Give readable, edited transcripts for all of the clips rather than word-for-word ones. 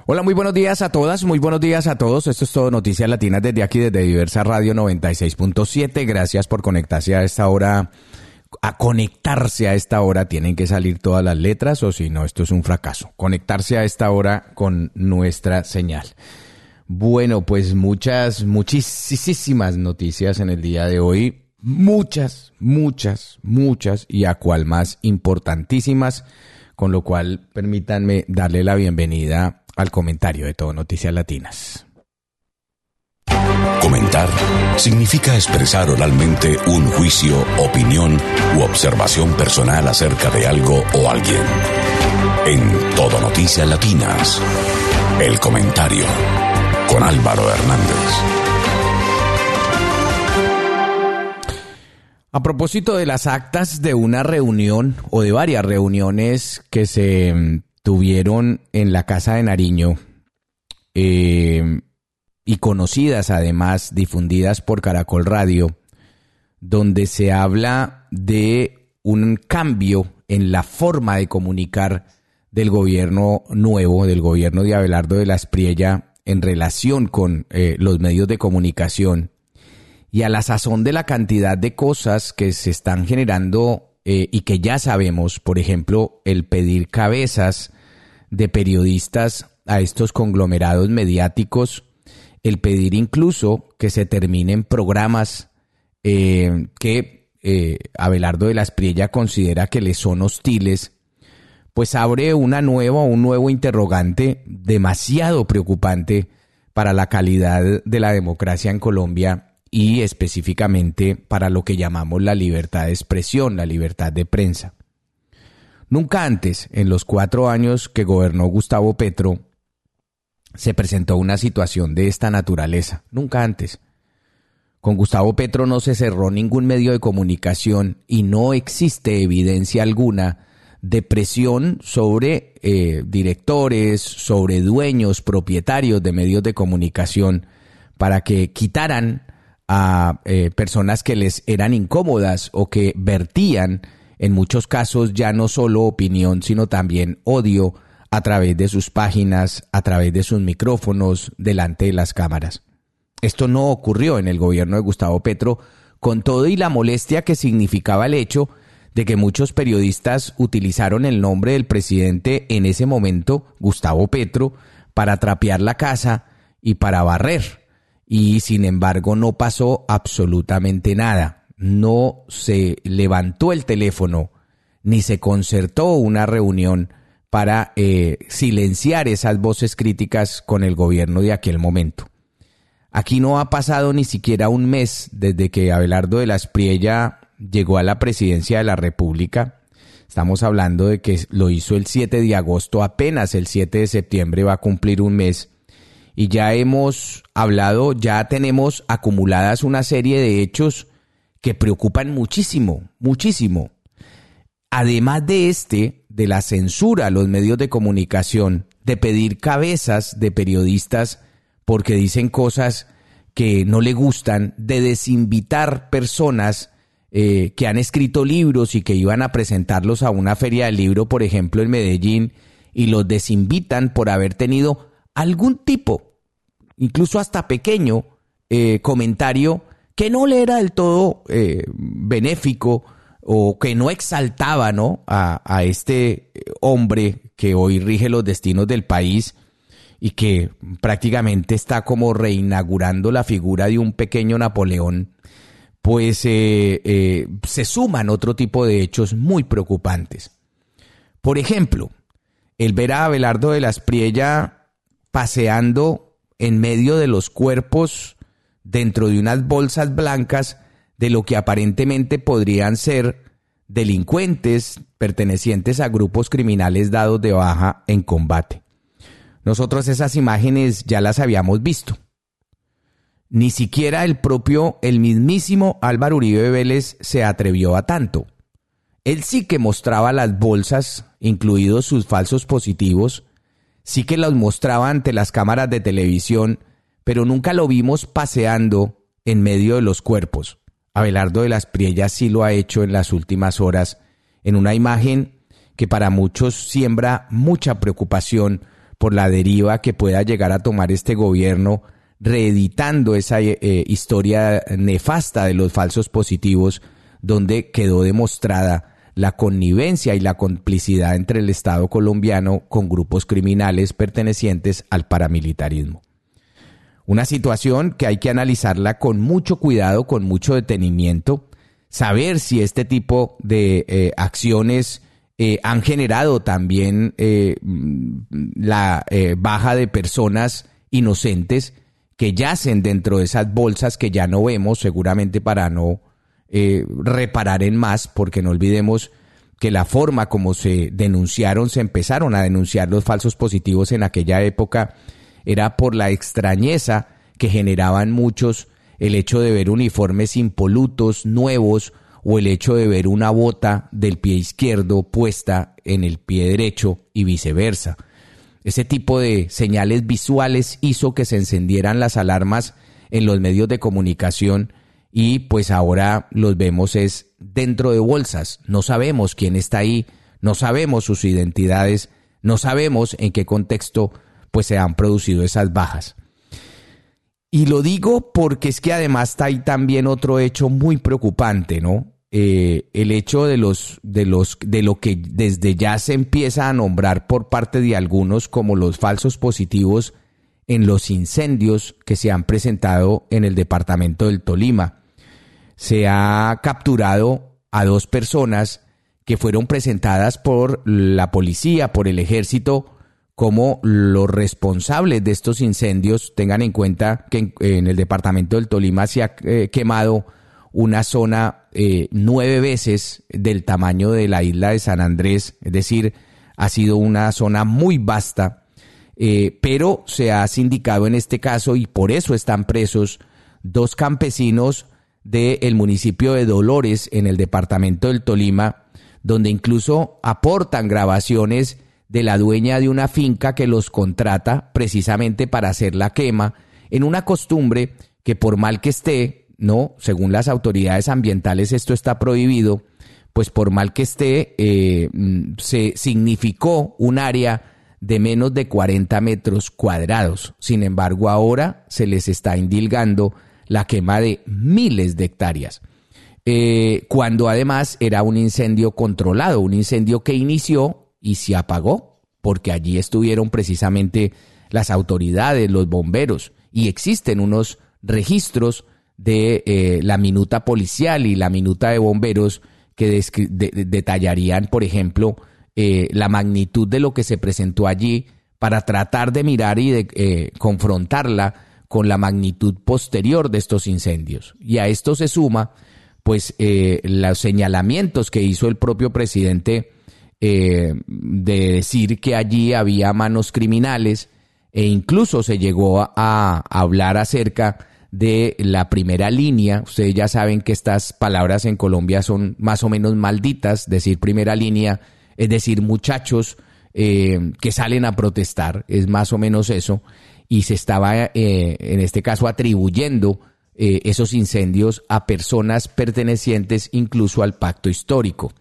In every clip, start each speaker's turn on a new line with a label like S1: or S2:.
S1: Hola, muy buenos días a todas, muy buenos días a todos. Esto es todo Noticias Latinas desde aquí, desde Diversa Radio 96.7. Gracias por conectarse a esta hora. A conectarse a esta hora tienen que salir todas las letras, o si no, esto es un fracaso. Conectarse a esta hora con nuestra señal. Bueno, pues muchísimas noticias en el día de hoy. Muchas, y a cual más importantísimas. Con lo cual, permítanme darle la bienvenida al comentario de Todo Noticias Latinas.
S2: Comentar significa expresar oralmente un juicio, opinión u observación personal acerca de algo o alguien. En Todo Noticias Latinas, el comentario con Álvaro Hernández.
S1: A propósito de las actas de una reunión o de varias reuniones que se tuvieron en la Casa de Nariño y conocidas además, difundidas por Caracol Radio, donde se habla de un cambio en la forma de comunicar del gobierno nuevo, del gobierno de Abelardo de la Espriella en relación con los medios de comunicación. Y a la sazón de la cantidad de cosas que se están generando y que ya sabemos, por ejemplo, el pedir cabezas de periodistas a estos conglomerados mediáticos, el pedir incluso que se terminen programas que Abelardo de la Espriella considera que le son hostiles, pues abre un nuevo interrogante demasiado preocupante para la calidad de la democracia en Colombia y específicamente para lo que llamamos la libertad de expresión, la libertad de prensa. Nunca antes, en los 4 años que gobernó Gustavo Petro, se presentó una situación de esta naturaleza. Nunca antes. Con Gustavo Petro no se cerró ningún medio de comunicación y no existe evidencia alguna de presión sobre directores, sobre dueños, propietarios de medios de comunicación para que quitaran a personas que les eran incómodas o que vertían, en muchos casos, ya no solo opinión, sino también odio a través de sus páginas, a través de sus micrófonos, delante de las cámaras. Esto no ocurrió en el gobierno de Gustavo Petro, con todo y la molestia que significaba el hecho de que muchos periodistas utilizaron el nombre del presidente en ese momento, Gustavo Petro, para trapear la casa y para barrer. Y sin embargo no pasó absolutamente nada. No se levantó el teléfono ni se concertó una reunión para silenciar esas voces críticas con el gobierno de aquel momento. Aquí no ha pasado ni siquiera un mes desde que Abelardo de la Espriella llegó a la presidencia de la República. Estamos hablando de que lo hizo el 7 de agosto, apenas el 7 de septiembre va a cumplir un mes. Y ya hemos hablado, ya tenemos acumuladas una serie de hechos que preocupan muchísimo. Además de la censura a los medios de comunicación, de pedir cabezas de periodistas porque dicen cosas que no le gustan, de desinvitar personas que han escrito libros y que iban a presentarlos a una feria del libro, por ejemplo, en Medellín, y los desinvitan por haber tenido algún tipo, incluso hasta pequeño, comentario que no le era del todo benéfico o que no exaltaba, ¿no?, a este hombre que hoy rige los destinos del país y que prácticamente está como reinaugurando la figura de un pequeño Napoleón. Pues se suman otro tipo de hechos muy preocupantes. Por ejemplo, el ver a Abelardo de la Espriella paseando en medio de los cuerpos dentro de unas bolsas blancas de lo que aparentemente podrían ser delincuentes pertenecientes a grupos criminales dados de baja en combate. Nosotros esas imágenes ya las habíamos visto. Ni siquiera el mismísimo Álvaro Uribe Vélez se atrevió a tanto. Él sí que mostraba las bolsas, incluidos sus falsos positivos, sí que los mostraba ante las cámaras de televisión, pero nunca lo vimos paseando en medio de los cuerpos. Abelardo de la Espriella sí lo ha hecho en las últimas horas, en una imagen que para muchos siembra mucha preocupación por la deriva que pueda llegar a tomar este gobierno, reeditando esa historia nefasta de los falsos positivos, donde quedó demostrada la connivencia y la complicidad entre el Estado colombiano con grupos criminales pertenecientes al paramilitarismo. Una situación que hay que analizarla con mucho cuidado, con mucho detenimiento, saber si este tipo de acciones han generado también la baja de personas inocentes que yacen dentro de esas bolsas que ya no vemos, seguramente para no reparar en más, porque no olvidemos que la forma como se empezaron a denunciar los falsos positivos en aquella época era por la extrañeza que generaban muchos, el hecho de ver uniformes impolutos, nuevos, o el hecho de ver una bota del pie izquierdo puesta en el pie derecho y viceversa. Ese tipo de señales visuales hizo que se encendieran las alarmas en los medios de comunicación y pues ahora los vemos es dentro de bolsas. No sabemos quién está ahí, no sabemos sus identidades, no sabemos en qué contexto pues se han producido esas bajas. Y lo digo porque es que además está ahí también otro hecho muy preocupante, ¿no? El hecho de lo que desde ya se empieza a nombrar por parte de algunos como los falsos positivos en los incendios que se han presentado en el departamento del Tolima. Se ha capturado a 2 personas que fueron presentadas por la policía, por el ejército, como los responsables de estos incendios. Tengan en cuenta que en el departamento del Tolima se ha quemado una zona 9 veces del tamaño de la isla de San Andrés, es decir, ha sido una zona muy vasta, pero se ha sindicado en este caso y por eso están presos 2 campesinos del municipio de Dolores en el departamento del Tolima, donde incluso aportan grabaciones de la dueña de una finca que los contrata precisamente para hacer la quema, en una costumbre que por mal que esté, no, según las autoridades ambientales esto está prohibido, pues por mal que esté, se significó un área de menos de 40 metros cuadrados. Sin embargo, ahora se les está indilgando la quema de miles de hectáreas, cuando además era un incendio controlado, un incendio que inició y se apagó, porque allí estuvieron precisamente las autoridades, los bomberos, y existen unos registros de la minuta policial y la minuta de bomberos que detallarían, por ejemplo, la magnitud de lo que se presentó allí para tratar de mirar y de confrontarla con la magnitud posterior de estos incendios. Y a esto se suma pues los señalamientos que hizo el propio presidente de decir que allí había manos criminales, e incluso se llegó a hablar acerca de la primera línea. Ustedes ya saben que estas palabras en Colombia son más o menos malditas. Decir primera línea es decir muchachos que salen a protestar, es más o menos eso, y se estaba en este caso atribuyendo esos incendios a personas pertenecientes incluso al pacto histórico.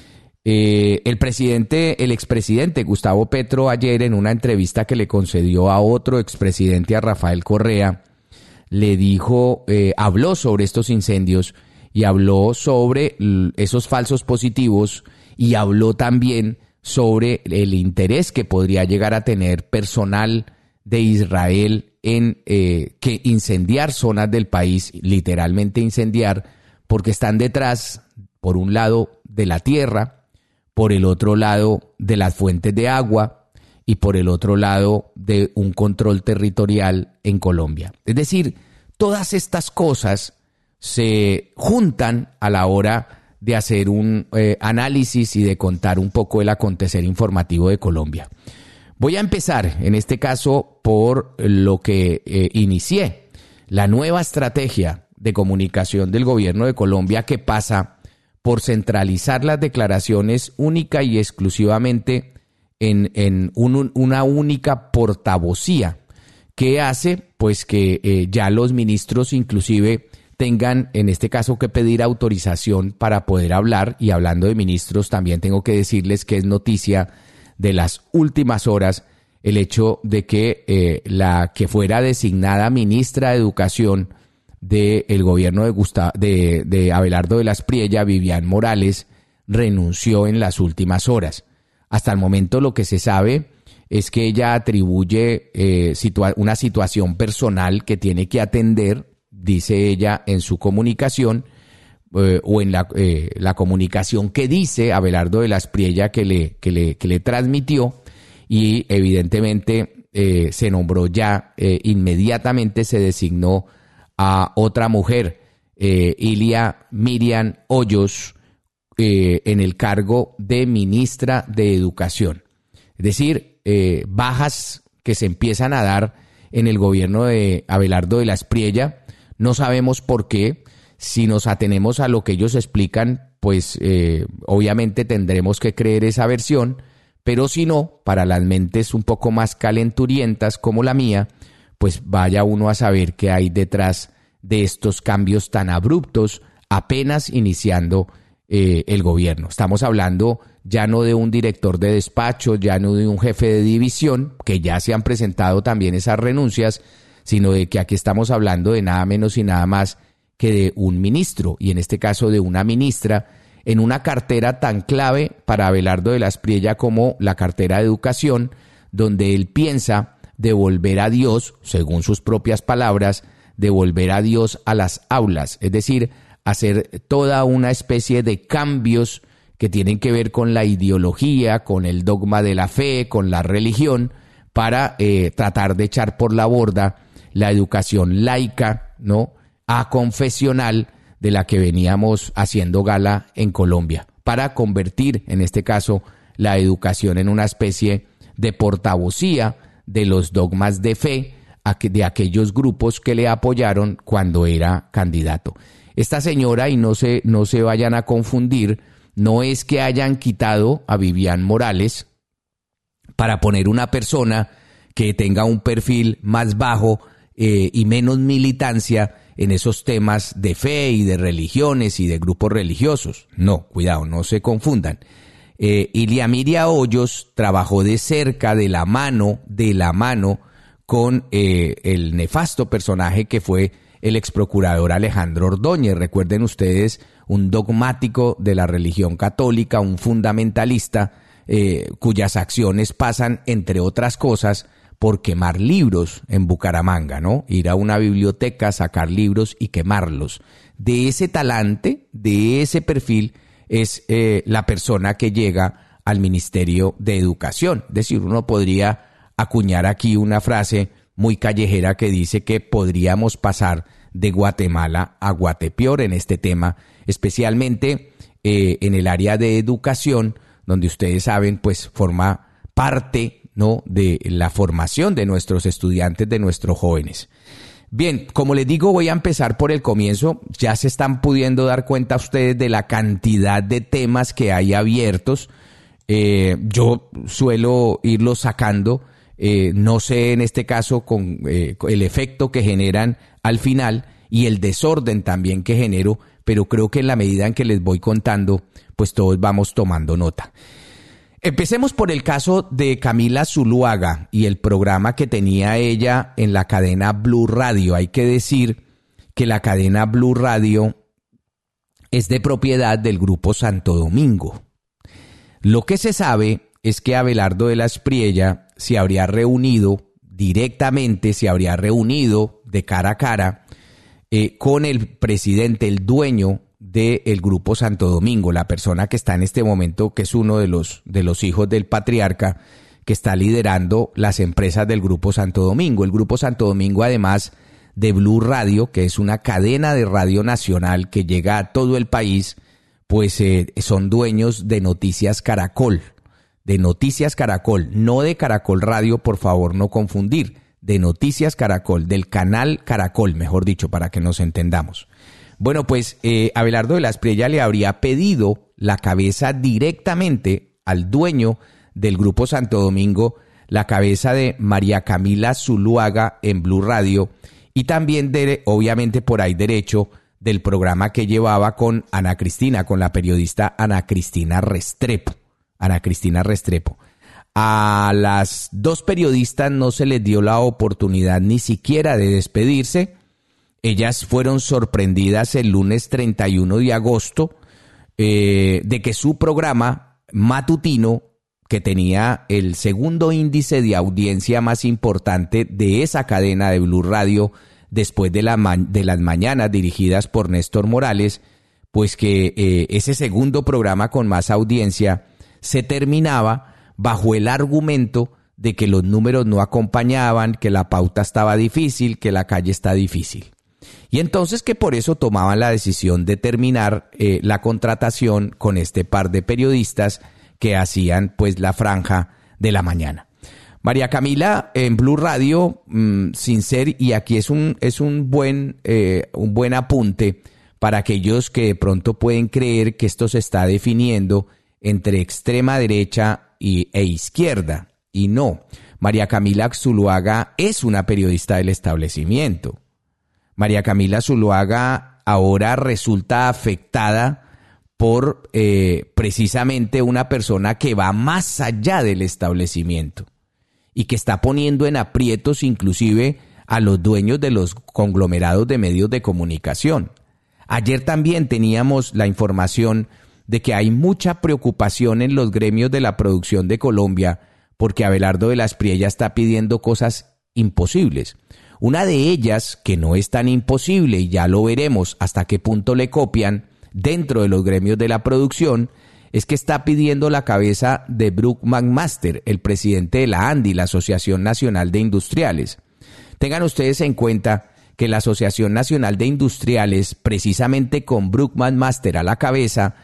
S1: El expresidente Gustavo Petro, ayer en una entrevista que le concedió a otro expresidente, a Rafael Correa, le dijo, habló sobre estos incendios y habló sobre esos falsos positivos y habló también sobre el interés que podría llegar a tener personal de Israel en que incendiar zonas del país, literalmente incendiar, porque están detrás, por un lado, de la tierra, por el otro lado, de las fuentes de agua, y por el otro lado de un control territorial en Colombia. Es decir, todas estas cosas se juntan a la hora de hacer un análisis y de contar un poco el acontecer informativo de Colombia. Voy a empezar, en este caso, por lo que inicié, la nueva estrategia de comunicación del gobierno de Colombia, que pasa por centralizar las declaraciones única y exclusivamente en una única portavocía, que hace pues que ya los ministros inclusive tengan en este caso que pedir autorización para poder hablar. Y hablando de ministros, también tengo que decirles que es noticia de las últimas horas el hecho de que la que fuera designada ministra de Educación del gobierno de Abelardo de la Espriella, Vivian Morales, renunció en las últimas horas. Hasta el momento lo que se sabe es que ella atribuye una situación personal que tiene que atender, dice ella en su comunicación, o en la comunicación que dice Abelardo de la Espriella que le transmitió, y evidentemente se nombró ya, inmediatamente se designó a otra mujer, Ilia Miriam Hoyos, en el cargo de ministra de Educación. Es decir, bajas que se empiezan a dar en el gobierno de Abelardo de la Espriella. No sabemos por qué. Si nos atenemos a lo que ellos explican, pues obviamente tendremos que creer esa versión, pero si no, para las mentes un poco más calenturientas como la mía, pues vaya uno a saber qué hay detrás de estos cambios tan abruptos apenas iniciando el gobierno. Estamos hablando ya no de un director de despacho, ya no de un jefe de división, que ya se han presentado también esas renuncias, sino de que aquí estamos hablando de nada menos y nada más que de un ministro, y en este caso de una ministra, en una cartera tan clave para Abelardo de la Espriella como la cartera de Educación, donde él piensa devolver a Dios, según sus propias palabras, devolver a Dios a las aulas, es decir, hacer toda una especie de cambios que tienen que ver con la ideología, con el dogma de la fe, con la religión, para tratar de echar por la borda la educación laica, ¿no?, aconfesional, de la que veníamos haciendo gala en Colombia, para convertir, en este caso, la educación en una especie de portavocía de los dogmas de fe de aquellos grupos que le apoyaron cuando era candidato. Esta señora, y no se vayan a confundir, no es que hayan quitado a Vivian Morales para poner una persona que tenga un perfil más bajo y menos militancia en esos temas de fe y de religiones y de grupos religiosos. No, cuidado, no se confundan. Ilia Miriam Hoyos trabajó de cerca, de la mano con el nefasto personaje que fue el exprocurador Alejandro Ordóñez. Recuerden ustedes, un dogmático de la religión católica, un fundamentalista, cuyas acciones pasan, entre otras cosas, por quemar libros en Bucaramanga, ¿no? Ir a una biblioteca, sacar libros y quemarlos. De ese talante, de ese perfil, es la persona que llega al Ministerio de Educación. Es decir, uno podría acuñar aquí una frase muy callejera que dice que podríamos pasar de Guatemala a Guatepeor en este tema, especialmente en el área de educación, donde ustedes saben, pues forma parte, ¿no?, de la formación de nuestros estudiantes, de nuestros jóvenes. Bien, como les digo, voy a empezar por el comienzo. Ya se están pudiendo dar cuenta ustedes de la cantidad de temas que hay abiertos. Yo suelo irlos sacando, no sé en este caso con el efecto que generan al final y el desorden también que genero, pero creo que en la medida en que les voy contando, pues todos vamos tomando nota. Empecemos por el caso de Camila Zuluaga y el programa que tenía ella en la cadena Blue Radio. Hay que decir que la cadena Blue Radio es de propiedad del Grupo Santo Domingo. Lo que se sabe es que Abelardo de la Espriella se habría reunido directamente, se habría reunido de cara a cara con el presidente, el dueño del Grupo Santo Domingo, la persona que está en este momento, que es uno de los hijos del patriarca, que está liderando las empresas del Grupo Santo Domingo. El Grupo Santo Domingo, además de Blue Radio, que es una cadena de radio nacional que llega a todo el país, pues son dueños de Noticias Caracol, no de Caracol Radio, por favor no confundir, de Noticias Caracol, del canal Caracol, mejor dicho, para que nos entendamos. Bueno, pues Abelardo de la Espriella le habría pedido la cabeza directamente al dueño del Grupo Santo Domingo, la cabeza de María Camila Zuluaga en Blue Radio, y también obviamente por ahí derecho del programa que llevaba con con la periodista Ana Cristina Restrepo. A las dos periodistas no se les dio la oportunidad ni siquiera de despedirse. Ellas fueron sorprendidas el lunes 31 de agosto de que su programa matutino, que tenía el segundo índice de audiencia más importante de esa cadena de Blue Radio después de las mañanas dirigidas por Néstor Morales, pues que ese segundo programa con más audiencia se terminaba bajo el argumento de que los números no acompañaban, que la pauta estaba difícil, que la calle está difícil. Y entonces que por eso tomaban la decisión de terminar la contratación con este par de periodistas que hacían pues la franja de la mañana. María Camila en Blue Radio, sin ser, y aquí es un buen apunte para aquellos que de pronto pueden creer que esto se está definiendo entre extrema derecha e izquierda. Y no, María Camila Zuluaga es una periodista del establecimiento. María Camila Zuluaga ahora resulta afectada por precisamente una persona que va más allá del establecimiento y que está poniendo en aprietos inclusive a los dueños de los conglomerados de medios de comunicación. Ayer también teníamos la información de que hay mucha preocupación en los gremios de la producción de Colombia porque Abelardo de la Espriella está pidiendo cosas imposibles. Una de ellas, que no es tan imposible y ya lo veremos hasta qué punto le copian dentro de los gremios de la producción, es que está pidiendo la cabeza de Brook McMaster, el presidente de la ANDI, la Asociación Nacional de Industriales. Tengan ustedes en cuenta que la Asociación Nacional de Industriales, precisamente con Brook McMaster a la cabeza,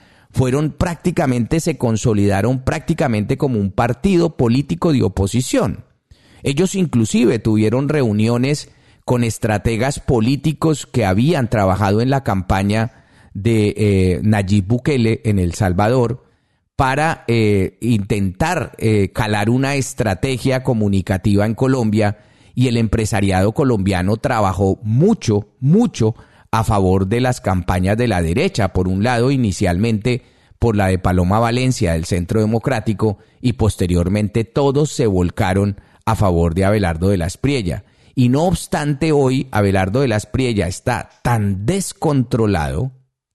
S1: se consolidaron prácticamente como un partido político de oposición. Ellos inclusive tuvieron reuniones con estrategas políticos que habían trabajado en la campaña de Nayib Bukele en El Salvador para intentar calar una estrategia comunicativa en Colombia, y el empresariado colombiano trabajó mucho a favor de las campañas de la derecha, por un lado inicialmente por la de Paloma Valencia del Centro Democrático y posteriormente todos se volcaron a favor de Abelardo de la Espriella. Y no obstante, hoy Abelardo de la Espriella está tan descontrolado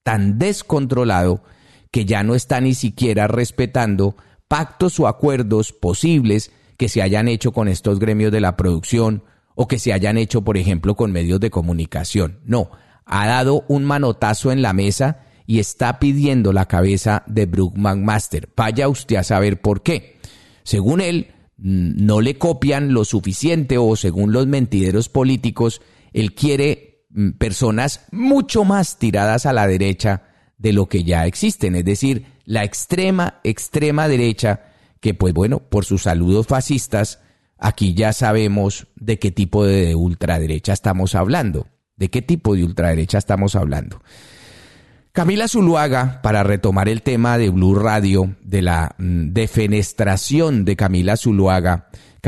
S1: que ya no está ni siquiera respetando pactos o acuerdos posibles que se hayan hecho con estos gremios de la producción o que se hayan hecho, por ejemplo, con medios de comunicación. No, ha dado un manotazo en la mesa y está pidiendo la cabeza de Brook McMaster. Vaya usted a saber por qué. Según él, no le copian lo suficiente, o según los mentideros políticos, él quiere personas mucho más tiradas a la derecha de lo que ya existen, es decir, la extrema derecha, que pues bueno, por sus saludos fascistas, aquí ya sabemos de qué tipo de ultraderecha estamos hablando. ¿De qué tipo de ultraderecha estamos hablando? Camila Zuluaga, para retomar el tema de Blue Radio, de la defenestración de Camila Zuluaga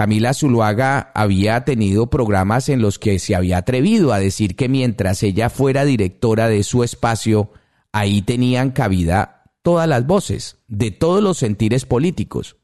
S1: había tenido programas en los que se había atrevido a decir que mientras ella fuera directora de su espacio, ahí tenían cabida todas las voces, de todos los sentires políticos,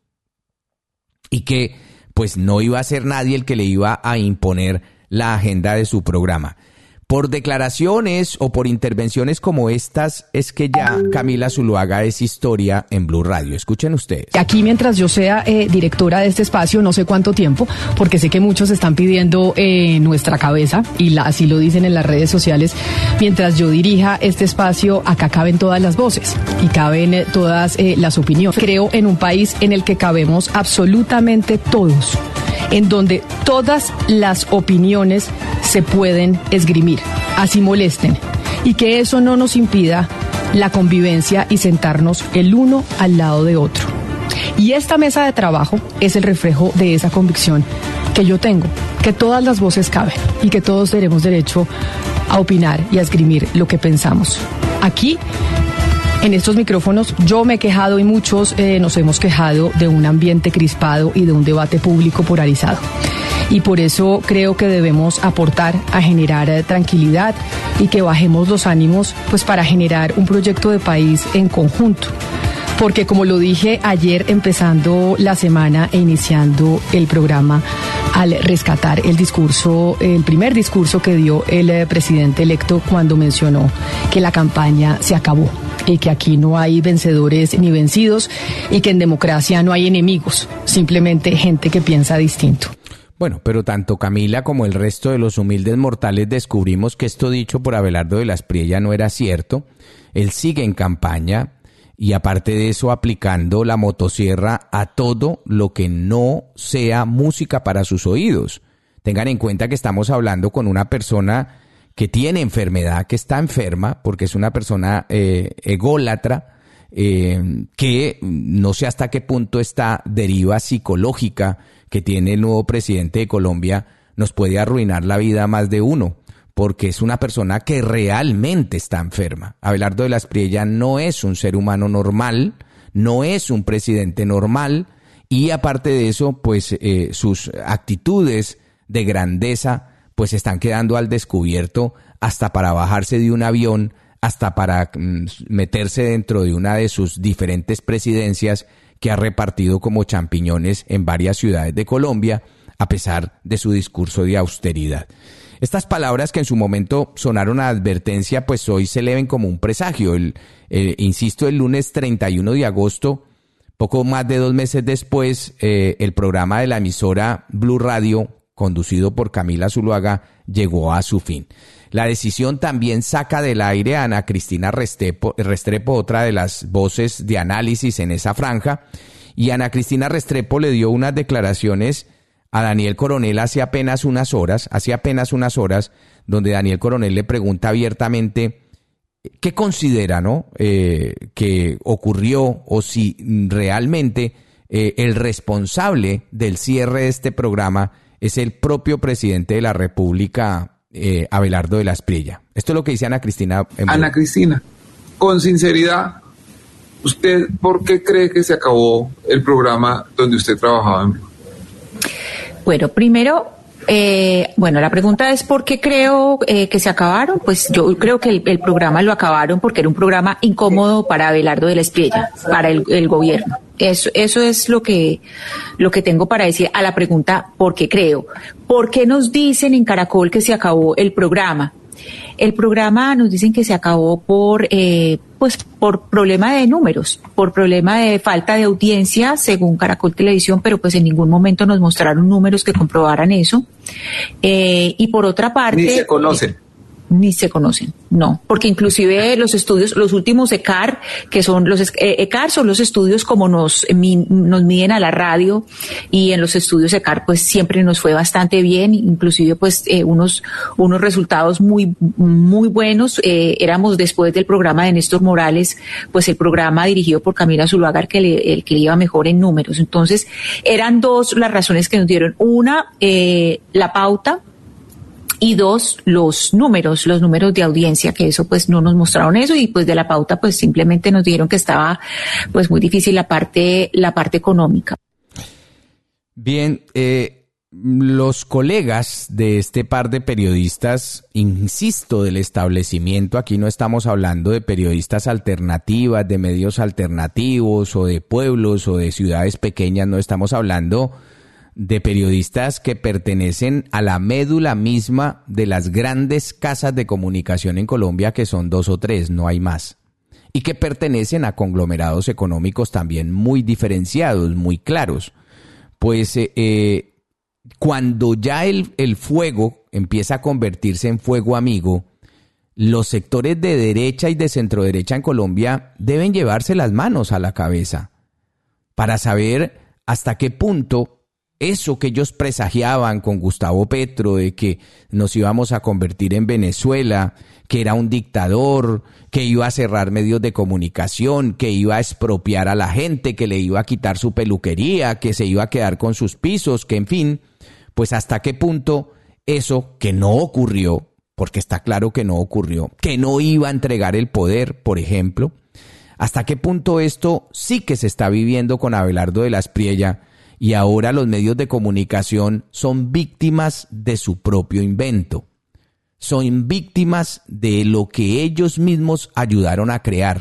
S1: y que pues no iba a ser nadie el que le iba a imponer la agenda de su programa. Por declaraciones o por intervenciones como estas es que ya Camila Zuluaga es historia en Blue Radio. Escuchen ustedes.
S3: Aquí, mientras yo sea directora de este espacio, no sé cuánto tiempo, porque sé que muchos están pidiendo nuestra cabeza, y así lo dicen en las redes sociales. Mientras yo dirija este espacio, acá caben todas las voces y caben todas las opiniones. Creo en un país en el que cabemos absolutamente todos, en donde todas las opiniones se pueden esgrimir, así molesten, y que eso no nos impida la convivencia y sentarnos el uno al lado de otro. Y esta mesa de trabajo es el reflejo de esa convicción que yo tengo, que todas las voces caben y que todos tenemos derecho a opinar y a esgrimir lo que pensamos. Aquí, en estos micrófonos, yo me he quejado y muchos nos hemos quejado de un ambiente crispado y de un debate público polarizado. Y por eso creo que debemos aportar a generar tranquilidad y que bajemos los ánimos, pues para generar un proyecto de país en conjunto. porque como lo dije ayer empezando la semana e iniciando el programa, al rescatar el primer discurso que dio el presidente electo cuando mencionó que la campaña se acabó y que aquí no hay vencedores ni vencidos y que en democracia no hay enemigos, simplemente gente que piensa distinto.
S1: Bueno, pero tanto Camila como el resto de los humildes mortales descubrimos que esto dicho por Abelardo de la Espriella no era cierto. Él sigue en campaña y aparte de eso aplicando la motosierra a todo lo que no sea música para sus oídos. Tengan en cuenta que estamos hablando con una persona que tiene enfermedad, que está enferma, porque es una persona ególatra, que no sé hasta qué punto esta deriva psicológica que tiene el nuevo presidente de Colombia nos puede arruinar la vida a más de uno, porque es una persona que realmente está enferma. Abelardo de la Espriella no es un ser humano normal, no es un presidente normal, y aparte de eso, pues sus actitudes de grandeza pues están quedando al descubierto, hasta para bajarse de un avión, hasta para meterse dentro de una de sus diferentes presidencias que ha repartido como champiñones en varias ciudades de Colombia, a pesar de su discurso de austeridad. Estas palabras que en su momento sonaron a advertencia, pues hoy se le ven como un presagio. Insisto, el lunes 31 de agosto, poco más de 2 meses después, el programa de la emisora Blue Radio, conducido por Camila Zuluaga, llegó a su fin. La decisión también saca del aire a Ana Cristina Restrepo, otra de las voces de análisis en esa franja, y Ana Cristina Restrepo le dio unas declaraciones a Daniel Coronel hace apenas unas horas, donde Daniel Coronel le pregunta abiertamente qué considera, ¿no?, que ocurrió, o si realmente el responsable del cierre de este programa es el propio presidente de la República, Abelardo de la Espriella. Esto es lo que dice Ana Cristina.
S4: Ana Cristina, con sinceridad, ¿usted por qué cree que se acabó el programa donde usted trabajaba en Blue?
S5: Bueno, primero, la pregunta es ¿por qué creo que se acabaron? Pues yo creo que el programa lo acabaron porque era un programa incómodo para Abelardo de la Espriella, para el gobierno. Eso es lo que tengo para decir a la pregunta ¿por qué creo? ¿Por qué nos dicen en Caracol que se acabó el programa? El programa nos dicen que se acabó por problema de números, por problema de falta de audiencia, según Caracol Televisión, pero pues en ningún momento nos mostraron números que comprobaran eso. Y por otra parte... Ni se conocen, no, porque inclusive los estudios, los últimos ECAR, que son ECAR son los estudios como nos miden a la radio, y en los estudios ECAR pues siempre nos fue bastante bien, inclusive pues unos resultados muy muy buenos. Éramos, después del programa de Néstor Morales, pues el programa dirigido por Camila Zuluaga el que le iba mejor en números. Entonces eran 2 las razones que nos dieron: una, la pauta, y 2, los números de audiencia, que eso pues no nos mostraron eso, y pues de la pauta pues simplemente nos dijeron que estaba pues muy difícil la parte económica.
S1: Bien, los colegas de este par de periodistas, insisto, del establecimiento, aquí no estamos hablando de periodistas alternativas, de medios alternativos o de pueblos o de ciudades pequeñas, no estamos hablando de periodistas que pertenecen a la médula misma de las grandes casas de comunicación en Colombia, que son 2 o 3, no hay más, y que pertenecen a conglomerados económicos también muy diferenciados, muy claros. Pues cuando ya el fuego empieza a convertirse en fuego amigo, los sectores de derecha y de centroderecha en Colombia deben llevarse las manos a la cabeza para saber hasta qué punto eso que ellos presagiaban con Gustavo Petro, de que nos íbamos a convertir en Venezuela, que era un dictador, que iba a cerrar medios de comunicación, que iba a expropiar a la gente, que le iba a quitar su peluquería, que se iba a quedar con sus pisos, que en fin, pues hasta qué punto eso que no ocurrió, porque está claro que no ocurrió, que no iba a entregar el poder, por ejemplo, hasta qué punto esto sí que se está viviendo con Abelardo de la Espriella. Y ahora los medios de comunicación son víctimas de su propio invento. Son víctimas de lo que ellos mismos ayudaron a crear.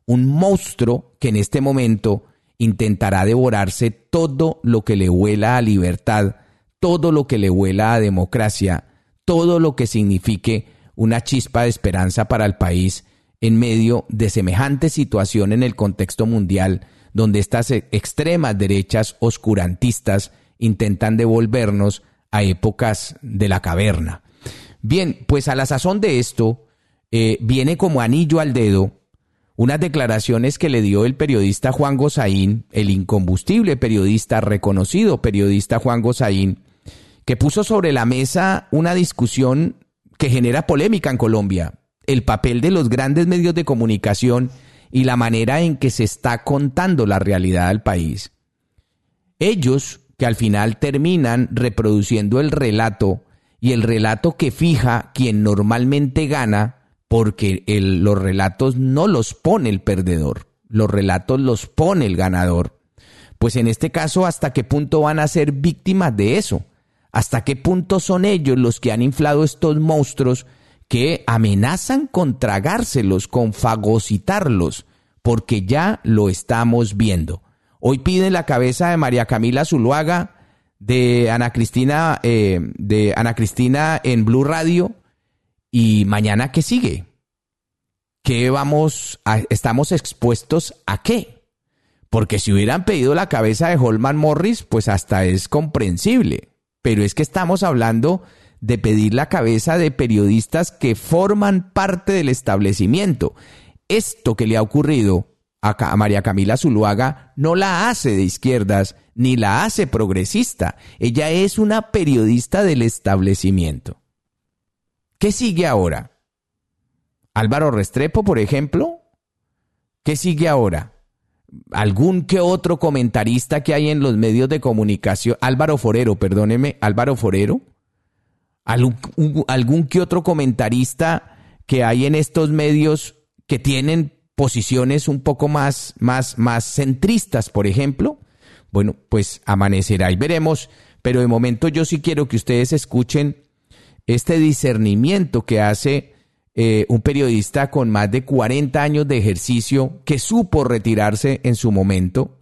S1: un monstruo que en este momento intentará devorarse todo lo que le huela a libertad, todo lo que le huela a democracia, todo lo que signifique una chispa de esperanza para el país en medio de semejante situación en el contexto mundial, donde estas extremas derechas oscurantistas intentan devolvernos a épocas de la caverna. Bien, pues a la sazón de esto viene como anillo al dedo unas declaraciones que le dio el periodista Juan Gozaín, el incombustible periodista, reconocido periodista Juan Gozaín, que puso sobre la mesa una discusión que genera polémica en Colombia, el papel de los grandes medios de comunicación y la manera en que se está contando la realidad del país. Ellos que al final terminan reproduciendo el relato, y el relato que fija quien normalmente gana, porque los relatos no los pone el perdedor, los relatos los pone el ganador. Pues en este caso, ¿hasta qué punto van a ser víctimas de eso? ¿Hasta qué punto son ellos los que han inflado estos monstruos que amenazan con tragárselos, con fagocitarlos? Porque ya lo estamos viendo. Hoy piden la cabeza de María Camila Zuluaga, de Ana Cristina en Blue Radio. ¿Y mañana qué sigue? ¿Estamos expuestos a qué? Porque si hubieran pedido la cabeza de Holman Morris, pues hasta es comprensible. Pero es que estamos hablando de pedir la cabeza de periodistas que forman parte del establecimiento. Esto que le ha ocurrido a María Camila Zuluaga no la hace de izquierdas ni la hace progresista. Ella es una periodista del establecimiento. ¿Qué sigue ahora? ¿Álvaro Restrepo, por ejemplo? ¿Qué sigue ahora? ¿Algún que otro comentarista que hay en los medios de comunicación? Álvaro Forero. ¿Algún que otro comentarista que hay en estos medios que tienen posiciones un poco más centristas, por ejemplo? Bueno, pues amanecerá y veremos, pero de momento yo sí quiero que ustedes escuchen este discernimiento que hace un periodista con más de 40 años de ejercicio, que supo retirarse en su momento,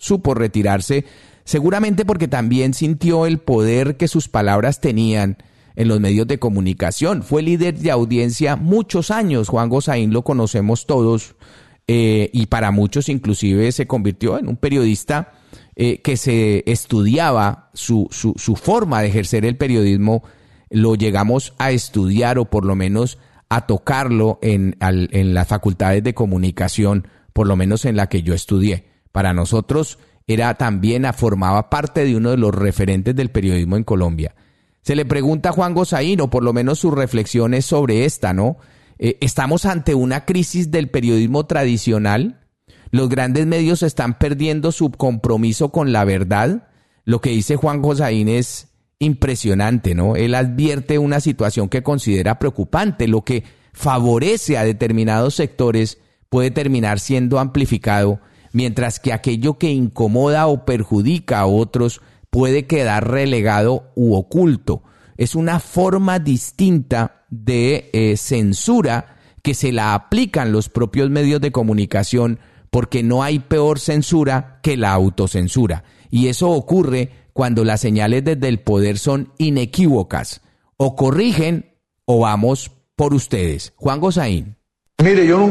S1: seguramente porque también sintió el poder que sus palabras tenían en los medios de comunicación. Fue líder de audiencia muchos años, Juan Gozaín lo conocemos todos, y para muchos inclusive se convirtió en un periodista que se estudiaba su forma de ejercer el periodismo. Lo llegamos a estudiar, o por lo menos a tocarlo en las facultades de comunicación, por lo menos en la que yo estudié. Para nosotros formaba parte de uno de los referentes del periodismo en Colombia. Se le pregunta a Juan Gozaín, o por lo menos sus reflexiones sobre esta, ¿no? ¿Estamos ante una crisis del periodismo tradicional? ¿Los grandes medios están perdiendo su compromiso con la verdad? Lo que dice Juan Gozaín es impresionante, ¿no? Él advierte una situación que considera preocupante. Lo que favorece a determinados sectores puede terminar siendo amplificado, mientras que aquello que incomoda o perjudica a otros puede quedar relegado u oculto. Es una forma distinta de censura que se la aplican los propios medios de comunicación, porque no hay peor censura que la autocensura. Y eso ocurre cuando las señales desde el poder son inequívocas. O corrigen o vamos por ustedes. Juan Gozaín.
S6: Mire, yo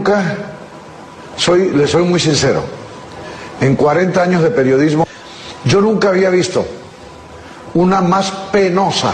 S6: le soy muy sincero. En 40 años de periodismo, yo nunca había visto una más penosa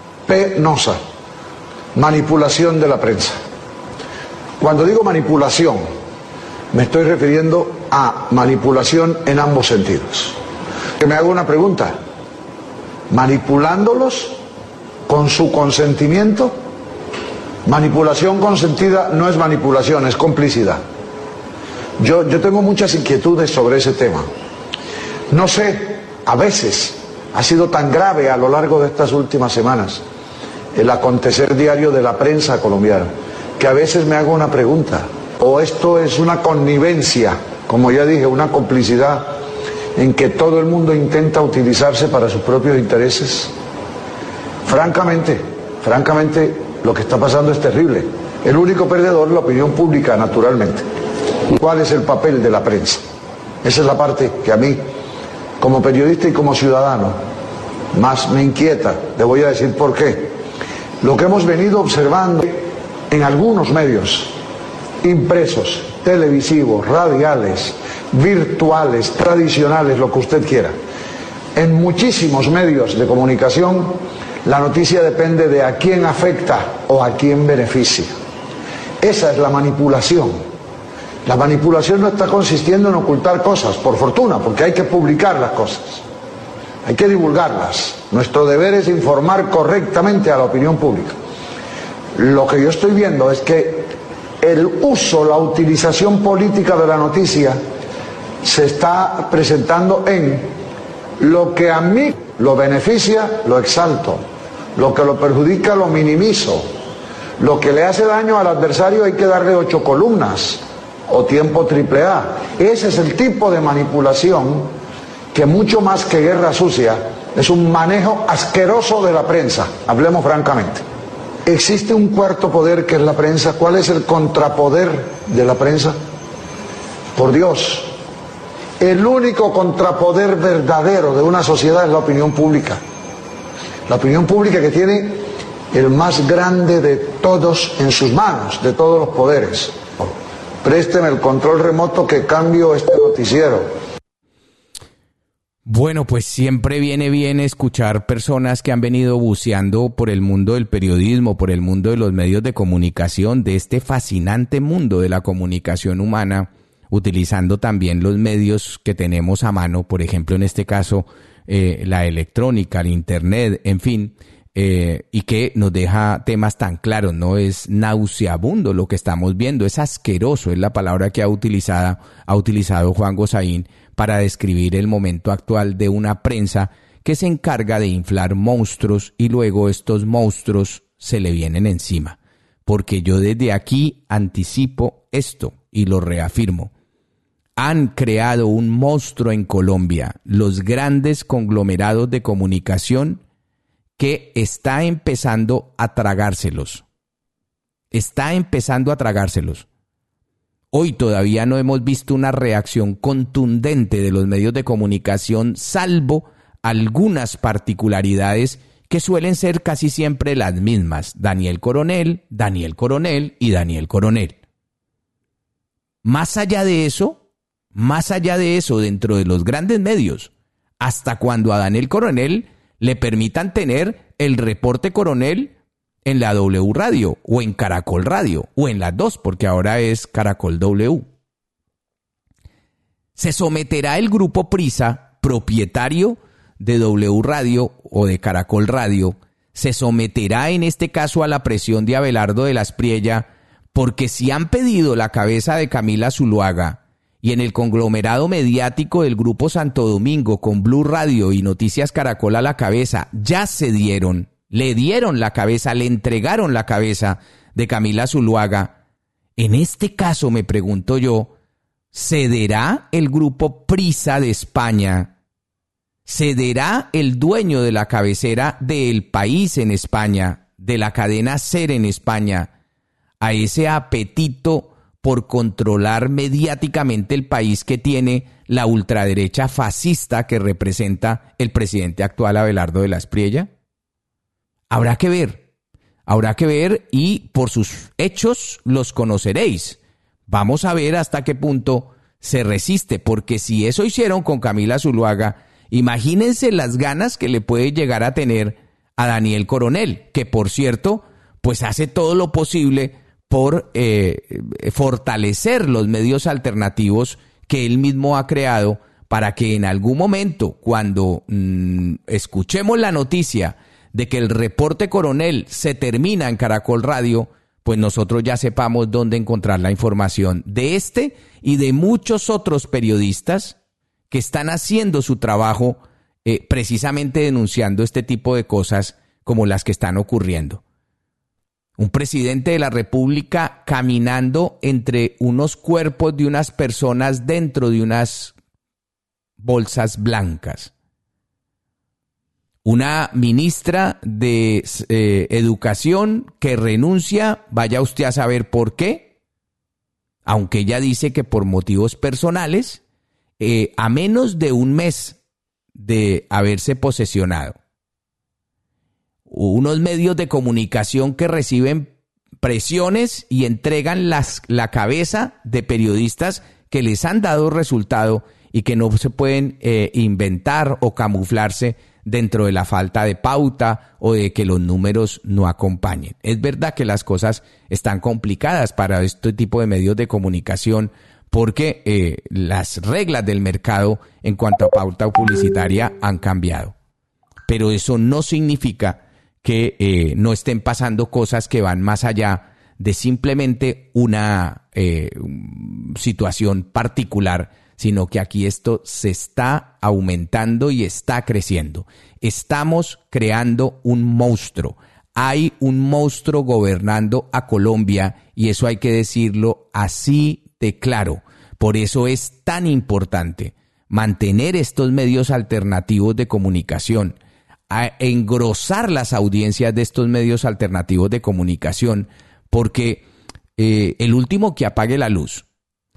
S6: manipulación de la prensa. Cuando digo manipulación, me estoy refiriendo a manipulación en ambos sentidos. Que me hago una pregunta: ¿manipulándolos con su consentimiento? Manipulación consentida no es manipulación, es complicidad. Yo tengo muchas inquietudes sobre ese tema. No sé, a veces ha sido tan grave a lo largo de estas últimas semanas el acontecer diario de la prensa colombiana, que a veces me hago una pregunta: ¿o esto es una connivencia, como ya dije, una complicidad en que todo el mundo intenta utilizarse para sus propios intereses? Francamente, lo que está pasando es terrible. El único perdedor es la opinión pública, naturalmente. ¿Cuál es el papel de la prensa? Esa es la parte que a mí, como periodista y como ciudadano, más me inquieta. Le voy a decir por qué. Lo que hemos venido observando en algunos medios impresos, televisivos, radiales, virtuales, tradicionales, lo que usted quiera. En muchísimos medios de comunicación, la noticia depende de a quién afecta o a quién beneficia. Esa es la manipulación. La manipulación no está consistiendo en ocultar cosas, por fortuna, porque hay que publicar las cosas. Hay que divulgarlas. Nuestro deber es informar correctamente a la opinión pública. Lo que yo estoy viendo es que el uso, la utilización política de la noticia se está presentando en lo que a mí lo beneficia, lo exalto, lo que lo perjudica, lo minimizo, lo que le hace daño al adversario hay que darle 8 columnas o tiempo AAA. Ese es el tipo de manipulación que mucho más que guerra sucia es un manejo asqueroso de la prensa, hablemos francamente. Existe un cuarto poder que es la prensa. ¿Cuál es el contrapoder de la prensa? Por Dios, el único contrapoder verdadero de una sociedad es la opinión pública. La opinión pública que tiene el más grande de todos en sus manos, de todos los poderes. Présteme el control remoto que cambio este noticiero.
S1: Bueno, pues siempre viene bien escuchar personas que han venido buceando por el mundo del periodismo, por el mundo de los medios de comunicación, de este fascinante mundo de la comunicación humana, utilizando también los medios que tenemos a mano, por ejemplo, en este caso, la electrónica, el internet, en fin, y que nos deja temas tan claros, ¿no? Es nauseabundo lo que estamos viendo, es asqueroso, es la palabra que ha utilizado Juan Gosaín para describir el momento actual de una prensa que se encarga de inflar monstruos y luego estos monstruos se le vienen encima. Porque yo desde aquí anticipo esto y lo reafirmo. Han creado un monstruo en Colombia, los grandes conglomerados de comunicación, que está empezando a tragárselos. Está empezando a tragárselos. Hoy todavía no hemos visto una reacción contundente de los medios de comunicación, salvo algunas particularidades que suelen ser casi siempre las mismas. Daniel Coronel y Daniel Coronel. Más allá de eso, dentro de los grandes medios, hasta cuando a Daniel Coronel le permitan tener el reporte Coronel en la W Radio o en Caracol Radio o en las dos, porque ahora es Caracol W. Se someterá el grupo Prisa, propietario de W Radio o de Caracol Radio, se someterá en este caso a la presión de Abelardo de la Espriella, porque si han pedido la cabeza de Camila Zuluaga y en el conglomerado mediático del Grupo Santo Domingo con Blue Radio y Noticias Caracol a la cabeza ya se dieron, le dieron la cabeza, le entregaron la cabeza de Camila Zuluaga. En este caso me pregunto yo, ¿cederá el grupo Prisa de España? ¿Cederá el dueño de la cabecera de El País en España, de la cadena SER en España, a ese apetito por controlar mediáticamente el país que tiene la ultraderecha fascista que representa el presidente actual Abelardo de la Espriella? Habrá que ver y por sus hechos los conoceréis. Vamos a ver hasta qué punto se resiste, porque si eso hicieron con Camila Zuluaga, imagínense las ganas que le puede llegar a tener a Daniel Coronel, que por cierto, pues hace todo lo posible por fortalecer los medios alternativos que él mismo ha creado para que en algún momento, cuando escuchemos la noticia de que el reporte Coronel se termina en Caracol Radio, pues nosotros ya sepamos dónde encontrar la información de este y de muchos otros periodistas que están haciendo su trabajo precisamente denunciando este tipo de cosas como las que están ocurriendo. Un presidente de la República caminando entre unos cuerpos de unas personas dentro de unas bolsas blancas. Una ministra de Educación que renuncia, vaya usted a saber por qué, aunque ella dice que por motivos personales, a menos de un mes de haberse posesionado. Unos medios de comunicación que reciben presiones y entregan la cabeza de periodistas que les han dado resultado y que no se pueden inventar o camuflarse dentro de la falta de pauta o de que los números no acompañen. Es verdad que las cosas están complicadas para este tipo de medios de comunicación porque las reglas del mercado en cuanto a pauta publicitaria han cambiado. Pero eso no significa que no estén pasando cosas que van más allá de simplemente una situación particular, sino que aquí esto se está aumentando y está creciendo. Estamos creando un monstruo. Hay un monstruo gobernando a Colombia y eso hay que decirlo así de claro. Por eso es tan importante mantener estos medios alternativos de comunicación, a engrosar las audiencias de estos medios alternativos de comunicación, porque el último que apague la luz.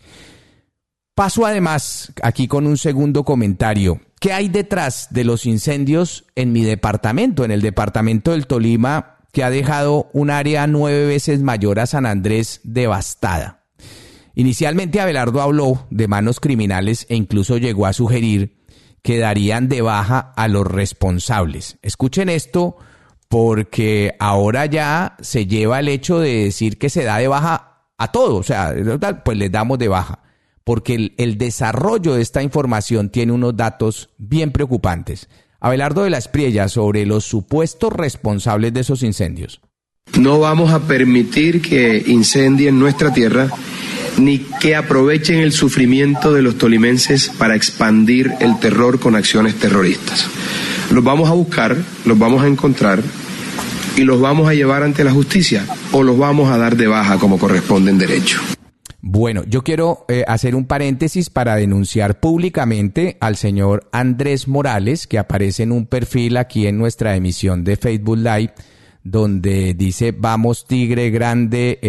S1: Paso además aquí con un segundo comentario. ¿Qué hay detrás de los incendios en mi departamento, en el departamento del Tolima, que ha dejado un área 9 veces mayor a San Andrés devastada? Inicialmente Abelardo habló de manos criminales e incluso llegó a sugerir que darían de baja a los responsables. Escuchen esto porque ahora ya se lleva el hecho de decir que se da de baja a todos, o sea, pues les damos de baja, porque el desarrollo de esta información tiene unos datos bien preocupantes. Abelardo de la Espriella sobre los supuestos responsables de esos incendios.
S7: No vamos a permitir que incendien nuestra tierra ni que aprovechen el sufrimiento de los tolimenses para expandir el terror con acciones terroristas. Los vamos a buscar, los vamos a encontrar y los vamos a llevar ante la justicia o los vamos a dar de baja como corresponde en derecho.
S1: Bueno, yo quiero hacer un paréntesis para denunciar públicamente al señor Andrés Morales, que aparece en un perfil aquí en nuestra emisión de Facebook Live, donde dice vamos Tigre Grande,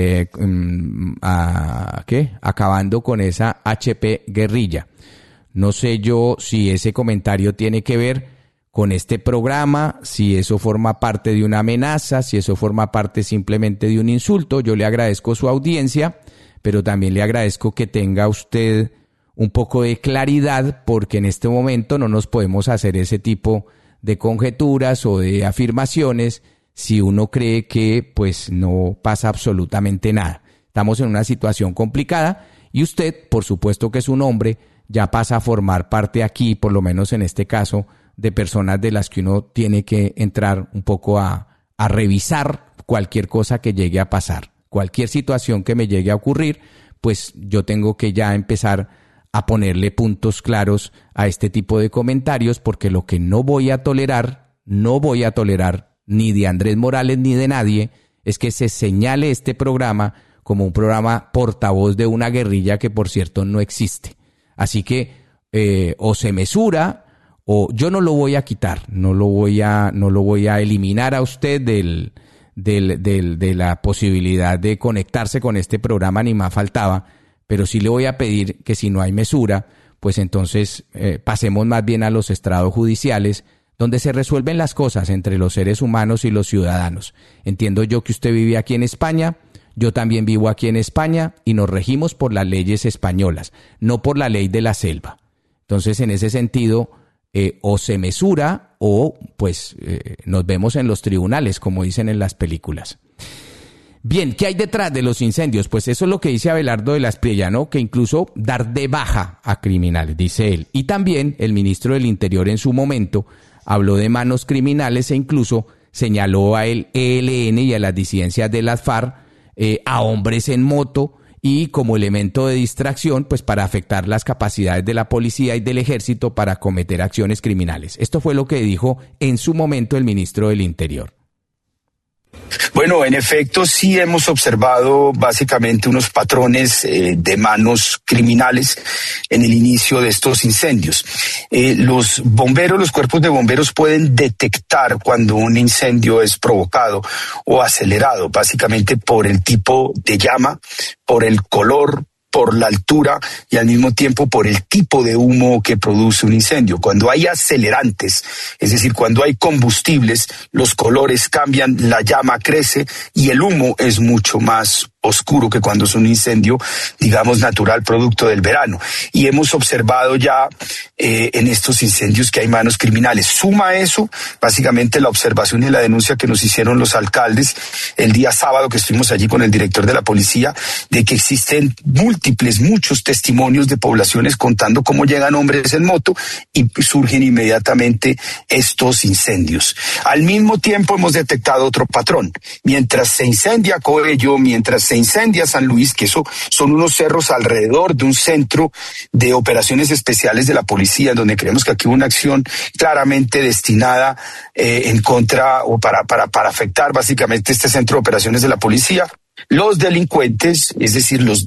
S1: acabando con esa HP guerrilla. No sé yo si ese comentario tiene que ver con este programa, si eso forma parte de una amenaza, si eso forma parte simplemente de un insulto. Yo le agradezco su audiencia, pero también le agradezco que tenga usted un poco de claridad, porque en este momento no nos podemos hacer ese tipo de conjeturas o de afirmaciones si uno cree que pues no pasa absolutamente nada. Estamos en una situación complicada y usted, por supuesto que es un hombre, ya pasa a formar parte aquí, por lo menos en este caso, de personas de las que uno tiene que entrar un poco a revisar cualquier cosa que llegue a pasar. Cualquier situación que me llegue a ocurrir, pues yo tengo que ya empezar a ponerle puntos claros a este tipo de comentarios, porque lo que no voy a tolerar ni de Andrés Morales ni de nadie, es que se señale este programa como un programa portavoz de una guerrilla que, por cierto, no existe. Así que o se mesura o yo no lo voy a quitar, no lo voy a eliminar a usted de la posibilidad de conectarse con este programa, ni más faltaba, pero sí le voy a pedir que si no hay mesura, pues entonces pasemos más bien a los estrados judiciales, donde se resuelven las cosas entre los seres humanos y los ciudadanos. Entiendo yo que usted vive aquí en España, yo también vivo aquí en España y nos regimos por las leyes españolas, no por la ley de la selva. Entonces, en ese sentido, o se mesura o pues nos vemos en los tribunales, como dicen en las películas. Bien, ¿qué hay detrás de los incendios? Pues eso es lo que dice Abelardo de la Espriella, ¿no? Que incluso dar de baja a criminales, dice él. Y también el ministro del Interior en su momento habló de manos criminales e incluso señaló a el ELN y a las disidencias de las FARC, a hombres en moto y como elemento de distracción, pues para afectar las capacidades de la policía y del ejército para cometer acciones criminales. Esto fue lo que dijo en su momento el ministro del Interior.
S8: Bueno, en efecto, sí hemos observado básicamente unos patrones de manos criminales en el inicio de estos incendios. Los bomberos, los cuerpos de bomberos pueden detectar cuando un incendio es provocado o acelerado, básicamente por el tipo de llama, por el color, por la altura y al mismo tiempo por el tipo de humo que produce un incendio. Cuando hay acelerantes, es decir, cuando hay combustibles, los colores cambian, la llama crece y el humo es mucho más oscuro que cuando es un incendio, digamos, natural, producto del verano. Y hemos observado ya en estos incendios que hay manos criminales. Suma a eso, básicamente, la observación y la denuncia que nos hicieron los alcaldes el día sábado que estuvimos allí con el director de la policía, de que existen muchos testimonios de poblaciones contando cómo llegan hombres en moto y surgen inmediatamente estos incendios. Al mismo tiempo hemos detectado otro patrón. Mientras se incendia Coello, mientras se incendia San Luis, que eso son unos cerros alrededor de un centro de operaciones especiales de la policía, en donde creemos que aquí hubo una acción claramente destinada en contra o para afectar básicamente este centro de operaciones de la policía. Los delincuentes, es decir, los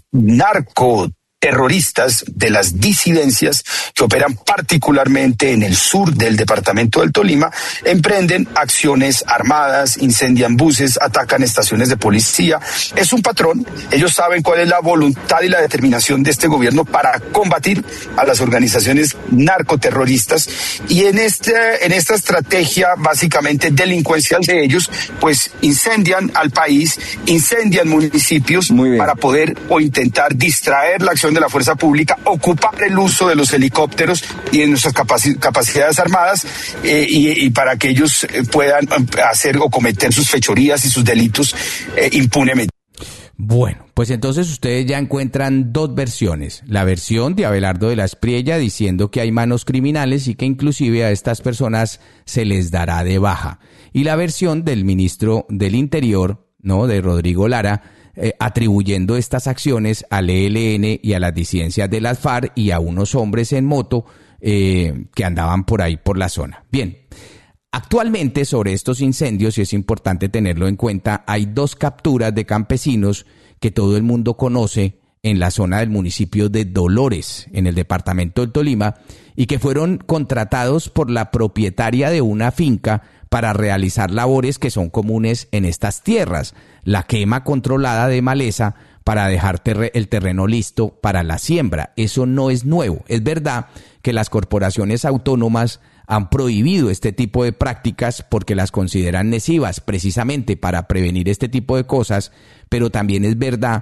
S8: narcoterroristas de las disidencias que operan particularmente en el sur del departamento del Tolima, emprenden acciones armadas, incendian buses, atacan estaciones de policía. Es un patrón. Ellos saben cuál es la voluntad y la determinación de este gobierno para combatir a las organizaciones narcoterroristas, y en esta estrategia básicamente delincuencial de ellos, pues incendian al país, incendian municipios para poder o intentar distraer la acción de la fuerza pública, ocupar el uso de los helicópteros y de nuestras capacidades armadas y para que ellos puedan hacer o cometer sus fechorías y sus delitos impunemente.
S1: Bueno, pues entonces ustedes ya encuentran dos versiones. La versión de Abelardo de la Espriella diciendo que hay manos criminales y que inclusive a estas personas se les dará de baja. Y la versión del ministro del Interior, ¿no?, de Rodrigo Lara, atribuyendo estas acciones al ELN y a las disidencias de las FARC y a unos hombres en moto que andaban por ahí por la zona. Bien, actualmente sobre estos incendios, y es importante tenerlo en cuenta, hay 2 capturas de campesinos que todo el mundo conoce en la zona del municipio de Dolores, en el departamento del Tolima, y que fueron contratados por la propietaria de una finca para realizar labores que son comunes en estas tierras: la quema controlada de maleza para dejar el terreno listo para la siembra. Eso no es nuevo. Es verdad que las corporaciones autónomas han prohibido este tipo de prácticas porque las consideran lesivas, precisamente para prevenir este tipo de cosas, pero también es verdad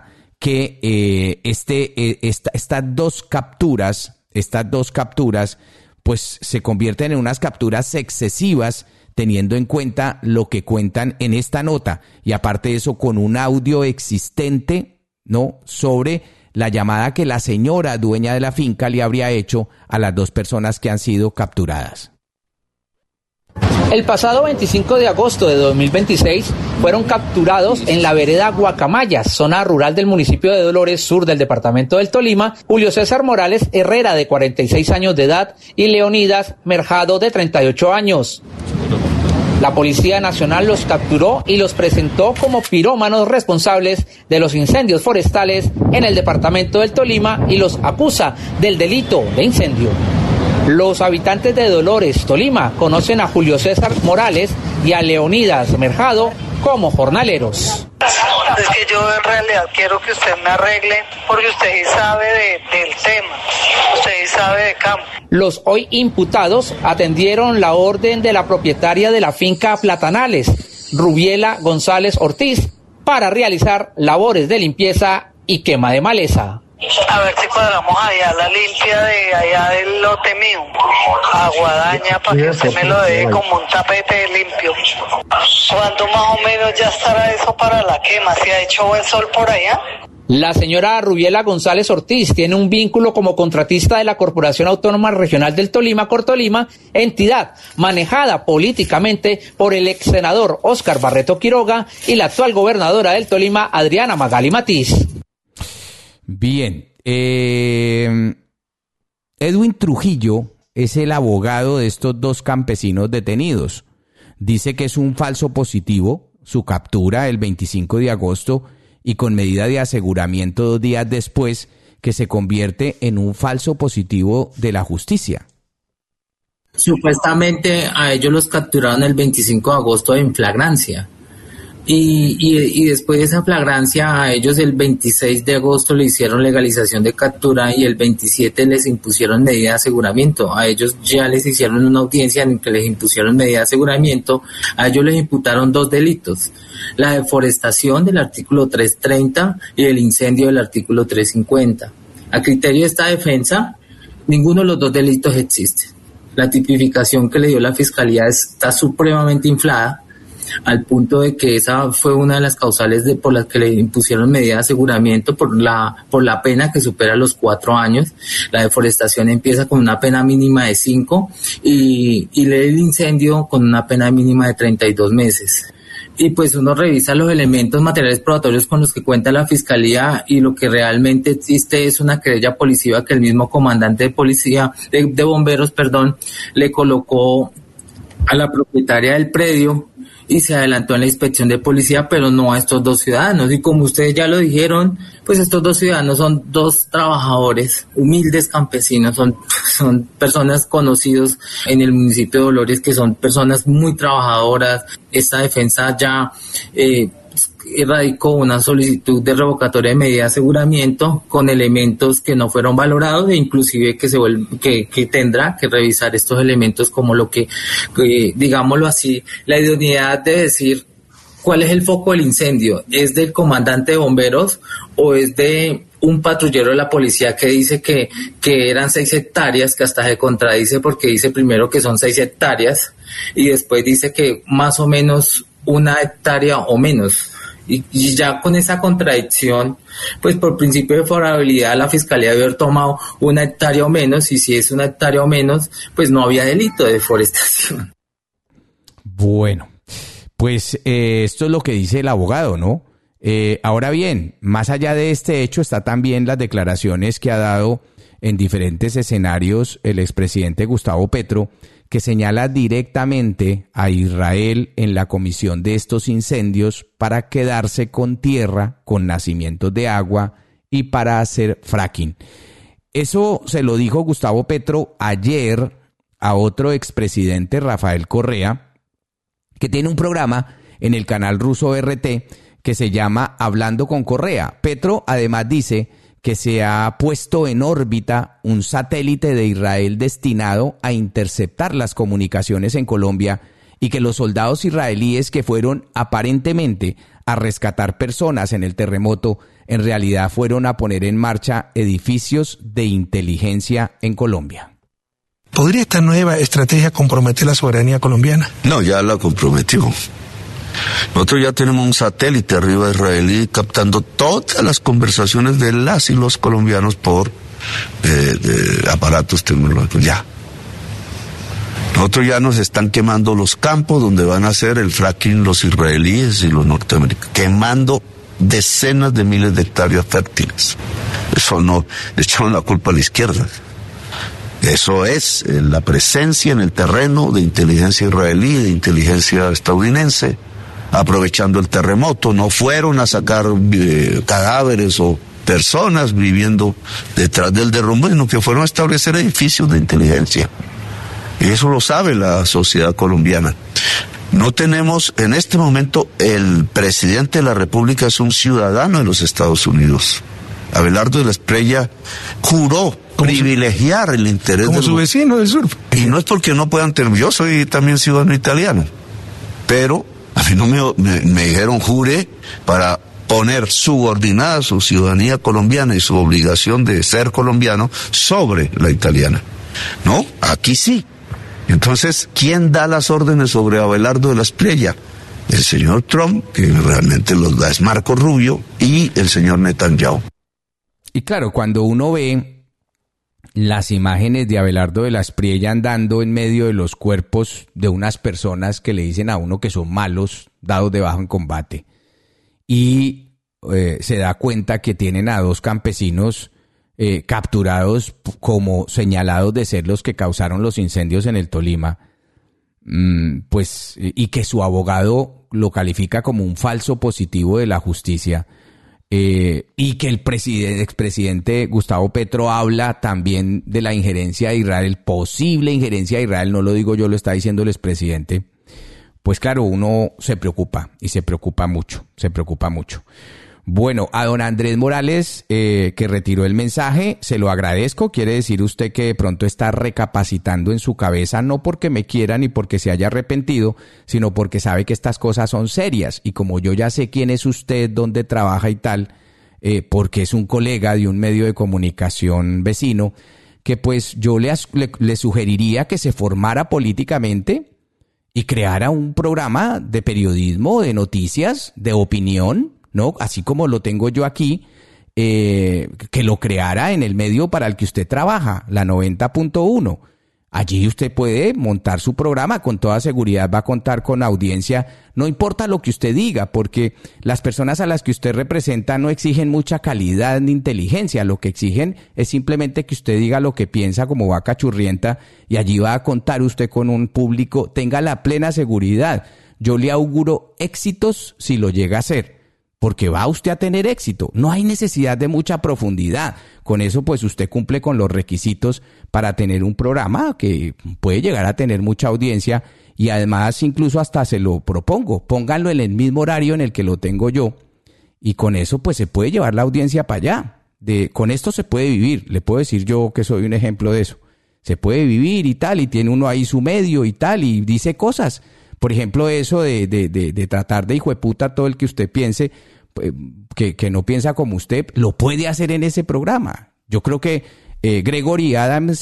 S1: que estas dos capturas, pues se convierten en unas capturas excesivas, teniendo en cuenta lo que cuentan en esta nota, y aparte de eso con un audio existente, ¿no?, sobre la llamada que la señora dueña de la finca le habría hecho a las 2 personas que han sido capturadas.
S9: El pasado 25 de agosto de 2026 fueron capturados en la vereda Guacamayas, zona rural del municipio de Dolores, sur del departamento del Tolima, Julio César Morales Herrera, de 46 años de edad, y Leonidas Merjado, de 38 años. La Policía Nacional los capturó y los presentó como pirómanos responsables de los incendios forestales en el departamento del Tolima y los acusa del delito de incendio. Los habitantes de Dolores, Tolima, conocen a Julio César Morales y a Leonidas Merjado como jornaleros.
S10: Es que yo en realidad quiero que usted me arregle, porque usted sí sabe del tema, usted sí sabe de campo.
S9: Los hoy imputados atendieron la orden de la propietaria de la finca Platanales, Rubiela González Ortiz, para realizar labores de limpieza y quema de maleza.
S10: A ver si cuadramos allá la limpia de allá del lote mío, a Guadaña, para que usted me lo deje como un tapete limpio. ¿Cuánto más o menos ya estará eso para la quema? ¿Si ha hecho buen sol por allá?
S9: La señora Rubiela González Ortiz tiene un vínculo como contratista de la Corporación Autónoma Regional del Tolima, Cortolima, entidad manejada políticamente por el ex senador Óscar Barreto Quiroga y la actual gobernadora del Tolima, Adriana Magali Matiz.
S1: Bien, Edwin Trujillo es el abogado de estos 2 campesinos detenidos. Dice que es un falso positivo, su captura el 25 de agosto y con medida de aseguramiento 2 días después, que se convierte en un falso positivo de la justicia.
S11: Supuestamente a ellos los capturaron el 25 de agosto en flagrancia. Y después de esa flagrancia a ellos el 26 de agosto le hicieron legalización de captura y el 27 les impusieron medida de aseguramiento. A ellos ya les hicieron una audiencia en que les impusieron medida de aseguramiento. A ellos les imputaron 2 delitos: la deforestación del artículo 330 y el incendio del artículo 350. A criterio de esta defensa, ninguno de los 2 delitos existe. La tipificación que le dio la Fiscalía está supremamente inflada, al punto de que esa fue una de las causales por las que le impusieron medida de aseguramiento por la pena que supera los 4 años. La deforestación empieza con una pena mínima de 5 y el incendio con una pena mínima de 32 meses. Y pues uno revisa los elementos materiales probatorios con los que cuenta la Fiscalía y lo que realmente existe es una querella policiva que el mismo comandante de policía, de bomberos, le colocó a la propietaria del predio y se adelantó en la inspección de policía, pero no a estos 2 ciudadanos. Y como ustedes ya lo dijeron, pues estos 2 ciudadanos son 2 trabajadores, humildes campesinos, son personas conocidos en el municipio de Dolores, que son personas muy trabajadoras. Esta defensa ya radicó una solicitud de revocatoria de medida de aseguramiento con elementos que no fueron valorados e inclusive que tendrá que revisar estos elementos como lo que digámoslo así, la idoneidad de decir cuál es el foco del incendio. ¿Es del comandante de bomberos o es de un patrullero de la policía que dice que eran 6 hectáreas, que hasta se contradice porque dice primero que son 6 hectáreas y después dice que más o menos 1 hectárea o menos? Y ya con esa contradicción, pues por principio de favorabilidad la Fiscalía debe haber tomado 1 hectárea o menos, y si es 1 hectárea o menos, pues no había delito de deforestación.
S1: Bueno, pues esto es lo que dice el abogado, ¿no? Ahora bien, más allá de este hecho está también las declaraciones que ha dado en diferentes escenarios el expresidente Gustavo Petro, que señala directamente a Israel en la comisión de estos incendios para quedarse con tierra, con nacimientos de agua y para hacer fracking. Eso se lo dijo Gustavo Petro ayer a otro expresidente, Rafael Correa, que tiene un programa en el canal ruso RT que se llama Hablando con Correa. Petro además dice que se ha puesto en órbita un satélite de Israel destinado a interceptar las comunicaciones en Colombia y que los soldados israelíes que fueron aparentemente a rescatar personas en el terremoto en realidad fueron a poner en marcha edificios de inteligencia en Colombia.
S12: ¿Podría esta nueva estrategia comprometer la soberanía colombiana?
S13: No, ya la comprometió. Nosotros ya tenemos un satélite arriba israelí captando todas las conversaciones de las y los colombianos por aparatos tecnológicos. Ya. Nosotros ya nos están quemando los campos donde van a hacer el fracking los israelíes y los norteamericanos, quemando decenas de miles de hectáreas fértiles. Eso no, le echaron la culpa a la izquierda. Eso es la presencia en el terreno de inteligencia israelí, de inteligencia estadounidense, aprovechando el terremoto. No fueron a sacar cadáveres o personas viviendo detrás del derrumbe, sino que fueron a establecer edificios de inteligencia. Y eso lo sabe la sociedad colombiana. No tenemos, en este momento, el presidente de la República es un ciudadano de los Estados Unidos. Abelardo de la Espriella juró privilegiar el interés
S12: como su vecino del sur.
S13: Y no es porque no puedan tener, yo soy también ciudadano italiano, pero a mí no me dijeron jure para poner subordinada su ciudadanía colombiana y su obligación de ser colombiano sobre la italiana. No, aquí sí. Entonces, ¿quién da las órdenes sobre Abelardo de la Espriella? El señor Trump, que realmente los da es Marco Rubio, y el señor Netanyahu.
S1: Y claro, cuando uno ve las imágenes de Abelardo de la Espriella andando en medio de los cuerpos de unas personas que le dicen a uno que son malos, dados de bajo en combate, y se da cuenta que tienen a 2 campesinos capturados como señalados de ser los que causaron los incendios en el Tolima, pues, y que su abogado lo califica como un falso positivo de la justicia, y que el expresidente Gustavo Petro habla también de la injerencia de Israel, posible injerencia de Israel, no lo digo yo, lo está diciendo el expresidente, pues claro, uno se preocupa y se preocupa mucho. Bueno, a don Andrés Morales, que retiró el mensaje, se lo agradezco. Quiere decir usted que de pronto está recapacitando en su cabeza, no porque me quiera ni porque se haya arrepentido, sino porque sabe que estas cosas son serias. Y como yo ya sé quién es usted, dónde trabaja y tal, porque es un colega de un medio de comunicación vecino, que pues yo le sugeriría que se formara políticamente y creara un programa de periodismo, de noticias, de opinión, ¿no? Así como lo tengo yo aquí, que lo creara en el medio para el que usted trabaja, la 90.1. Allí usted puede montar su programa, con toda seguridad va a contar con audiencia, no importa lo que usted diga, porque las personas a las que usted representa no exigen mucha calidad ni inteligencia, lo que exigen es simplemente que usted diga lo que piensa como vaca churrienta, y allí va a contar usted con un público, tenga la plena seguridad. Yo le auguro éxitos si lo llega a hacer, porque va usted a tener éxito. No hay necesidad de mucha profundidad. Con eso, pues usted cumple con los requisitos para tener un programa que puede llegar a tener mucha audiencia, y además incluso hasta se lo propongo. Pónganlo en el mismo horario en el que lo tengo yo, y con eso pues se puede llevar la audiencia para allá. Con esto se puede vivir. Le puedo decir yo que soy un ejemplo de eso. Se puede vivir y tal, y tiene uno ahí su medio y tal, y dice cosas. Por ejemplo, eso de tratar de hijueputa todo el que usted piense, que no piensa como usted, lo puede hacer en ese programa. Yo creo que Gregory Adams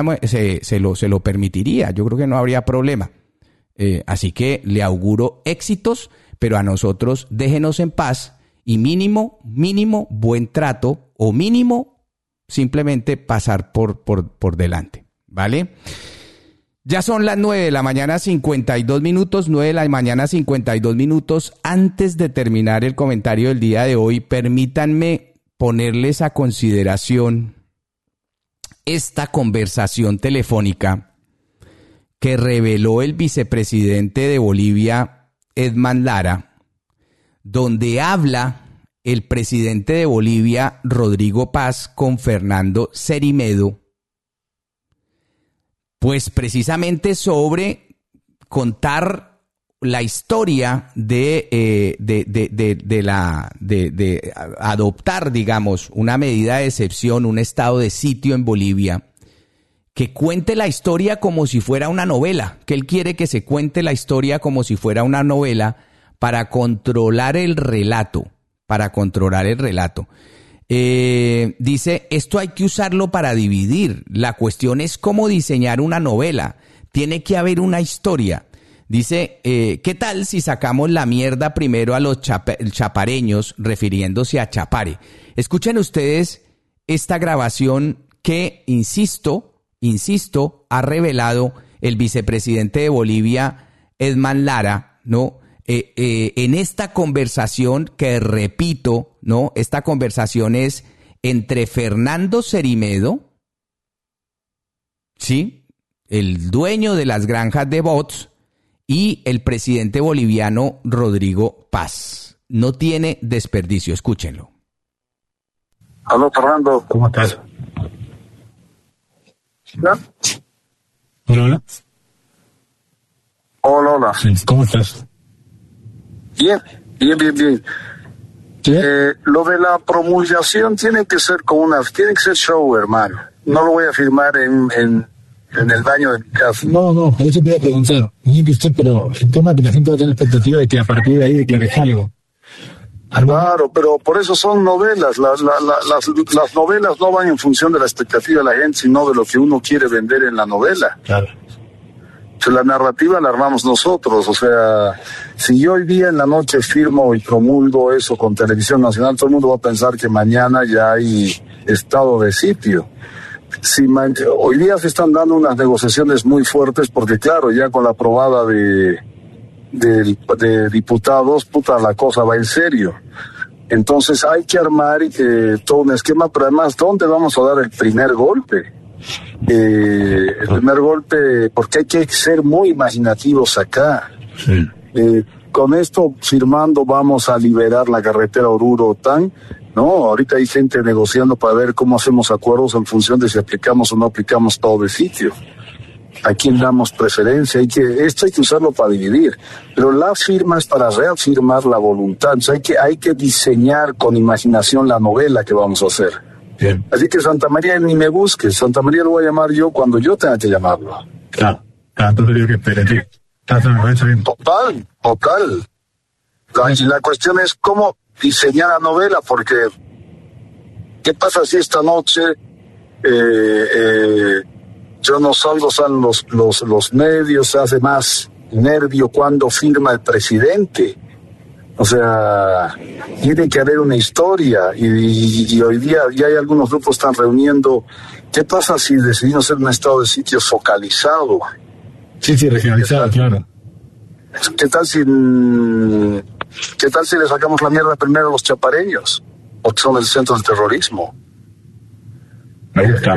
S1: se lo permitiría. Yo creo que no habría problema. Así que le auguro éxitos, pero a nosotros déjenos en paz, y mínimo buen trato, o mínimo simplemente pasar por delante, ¿vale? Ya son las 9 de la mañana, 52 minutos, 9 de la mañana, 52 minutos. Antes de terminar el comentario del día de hoy, permítanme ponerles a consideración esta conversación telefónica que reveló el vicepresidente de Bolivia, Edman Lara, donde habla el presidente de Bolivia, Rodrigo Paz, con Fernando Cerimedo, pues precisamente sobre contar la historia de adoptar, digamos, una medida de excepción, un estado de sitio en Bolivia, que cuente la historia como si fuera una novela, que él quiere que se cuente la historia como si fuera una novela para controlar el relato, Dice, esto hay que usarlo para dividir. La cuestión es cómo diseñar una novela. Tiene que haber una historia. Dice, ¿qué tal si sacamos la mierda primero a los chapareños, refiriéndose a Chapare? Escuchen ustedes esta grabación que, insisto, ha revelado el vicepresidente de Bolivia, Edman Lara, ¿no? En esta conversación que, repito, ¿no? Esta conversación es entre Fernando Cerimedo, ¿sí?, el dueño de las granjas de bots, y el presidente boliviano Rodrigo Paz. No tiene desperdicio, escúchenlo.
S14: Aló, Fernando.
S12: ¿Cómo estás?
S14: ¿Ya?
S12: Hola.
S14: Hola.
S12: Sí, ¿cómo estás?
S14: Bien.
S12: ¿Sí?
S14: Lo de la promulgación tiene que ser tiene que ser show, hermano. No lo voy a firmar en el baño de mi casa.
S12: No, eso te iba a preguntar. Bien que usted, pero el tema es que la gente va a tener la expectativa de que a partir de ahí declares algo.
S14: Claro, pero por eso son novelas. Las novelas no van en función de la expectativa de la gente, sino de lo que uno quiere vender en la novela.
S12: Claro.
S14: O sea, la narrativa la armamos nosotros. O sea, si yo hoy día en la noche firmo y promulgo eso con Televisión Nacional, todo el mundo va a pensar que mañana ya hay estado de sitio. Hoy día se están dando unas negociaciones muy fuertes porque, claro, ya con la aprobada de diputados, la cosa va en serio. Entonces hay que armar todo un esquema, pero además, ¿dónde vamos a dar el primer golpe? El primer golpe, porque hay que ser muy imaginativos acá.
S12: Sí.
S14: con esto firmando vamos a liberar la carretera Oruro-Otán. No, ahorita hay gente negociando para ver cómo hacemos acuerdos en función de si aplicamos o no aplicamos todo el sitio. ¿A quién damos preferencia? Esto hay que usarlo para dividir. Pero la firma es para reafirmar la voluntad. O sea, hay que diseñar con imaginación la novela que vamos a hacer.
S12: Bien.
S14: Así que Santa María ni me busque. Santa María lo voy a llamar yo cuando yo tenga que llamarlo.
S12: Claro. Entonces digo que espere.
S14: Total. Y la cuestión es cómo diseñar la novela, porque ¿qué pasa si esta noche yo no salgo, salen los medios, se hace más nervio cuando firma el presidente? O sea, tiene que haber una historia y hoy día ya hay algunos grupos que están reuniendo. ¿Qué pasa si decidimos hacer un estado de sitio focalizado?
S12: Sí, regionalizado, claro.
S14: ¿Qué tal si le sacamos la mierda primero a los chapareños? Porque son el centro del terrorismo.
S12: Me gusta.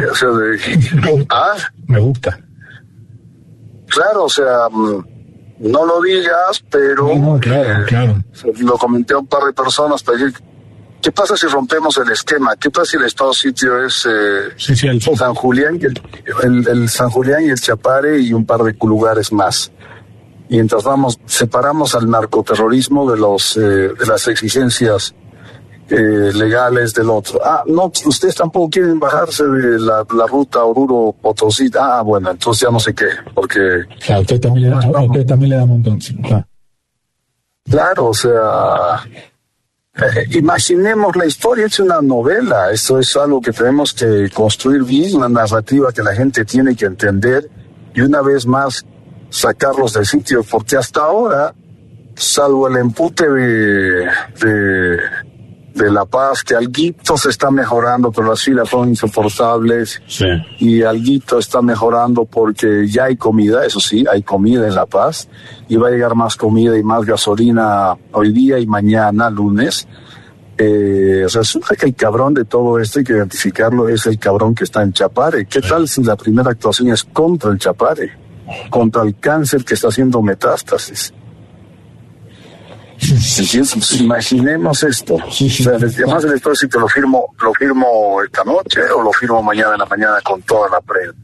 S14: Me gusta. Claro, o sea, no lo digas, pero...
S12: No, claro.
S14: Lo comenté a un par de personas para decir, ¿qué pasa si rompemos el esquema? ¿Qué pasa si el estado sitio es San Julián, el San Julián y el Chapare y un par de lugares más? Y mientras separamos al narcoterrorismo de las exigencias legales del otro. No, ustedes tampoco quieren bajarse de la ruta Oruro-Potosí. Bueno, entonces ya no sé qué, porque...
S12: Claro, usted también le da un montón. Sí, claro.
S14: Claro, o sea... imaginemos la historia, es una novela. Esto es algo que tenemos que construir bien, una narrativa que la gente tiene que entender y una vez más sacarlos del sitio, porque hasta ahora, salvo el empute de La Paz, que alguito se está mejorando, pero las filas son insoportables.
S12: Sí.
S14: Y alguito está mejorando porque ya hay comida, eso sí, hay comida en La Paz, y va a llegar más comida y más gasolina hoy día y mañana, lunes. O sea, resulta que el cabrón de todo esto, hay que identificarlo, es el cabrón que está en Chapare. ¿Qué tal si la primera actuación es contra el Chapare? Contra el cáncer que está haciendo metástasis. ¿Entiendes? Pues imaginemos esto. O sea, además del esto, si te lo firmo esta noche o lo firmo mañana en la mañana con toda la prensa.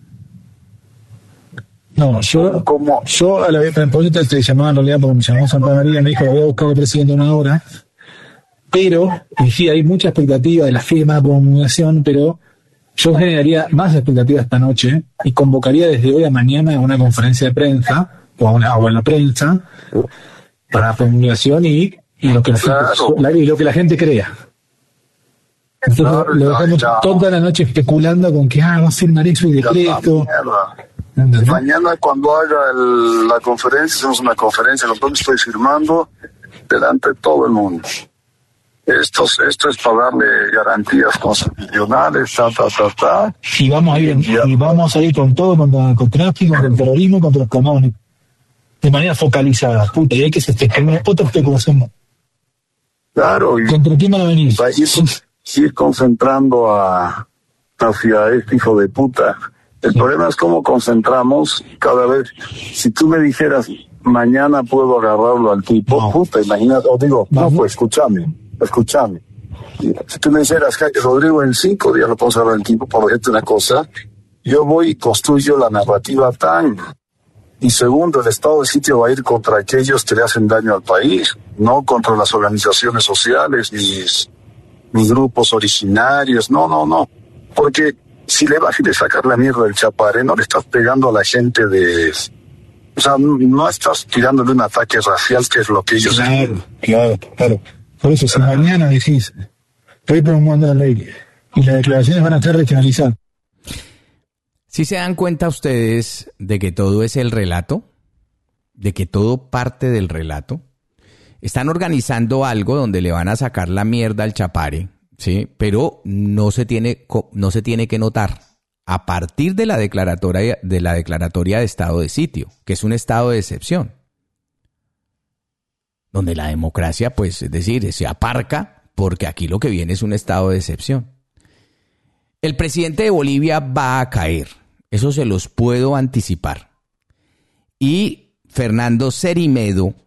S12: No, yo a la vez, por eso te llamaba en realidad, porque me llamó Santa María y me dijo, voy a buscar al presidente una hora, pero, y sí, hay mucha expectativa de la firma, promulgación, pero yo generaría más expectativa esta noche y convocaría desde hoy a mañana una conferencia de prensa, o en la prensa, para la promulgación y lo que la gente crea. Entonces lo dejamos toda la noche especulando con que va a firmar eso y decreto.
S14: Mañana cuando haga la conferencia, hacemos una conferencia, lo que estoy firmando delante de todo el mundo. Esto es para darle garantías constitucionales,
S12: Y vamos a ir con todo, contra el tráfico, contra el terrorismo, contra los comunes. De manera focalizada, y hay que ser otra especulación.
S14: Claro, y
S12: ¿contra quién van a venir?
S14: Ir concentrando hacia este hijo de puta. El problema es cómo concentramos cada vez. Si tú me dijeras, mañana puedo agarrarlo al tipo, puta, imagínate, pues escúchame. Si tú me dijeras, Rodrigo, en 5 días lo puedo agarrar al tipo, por decirte una cosa, yo voy y construyo la narrativa tan... Y segundo, el estado de sitio va a ir contra aquellos que le hacen daño al país, no contra las organizaciones sociales, ni grupos originarios, no. Porque si le vas a ir a sacar la mierda del Chapare, no le estás pegando a la gente o sea, no estás tirándole un ataque racial, que es lo que ellos...
S12: Claro. Por eso, si mañana decís, estoy promulgando la ley, y las declaraciones van a estar regionalizadas.
S1: ¿Sí se dan cuenta ustedes de que todo es el relato? ¿De que todo parte del relato? Están organizando algo donde le van a sacar la mierda al Chapare, ¿sí? Pero no se tiene que notar a partir de la declaratoria de estado de sitio, que es un estado de excepción, donde la democracia, pues, es decir, se aparca, porque aquí lo que viene es un estado de excepción. El presidente de Bolivia va a caer, eso se los puedo anticipar. Y Fernando Cerimedo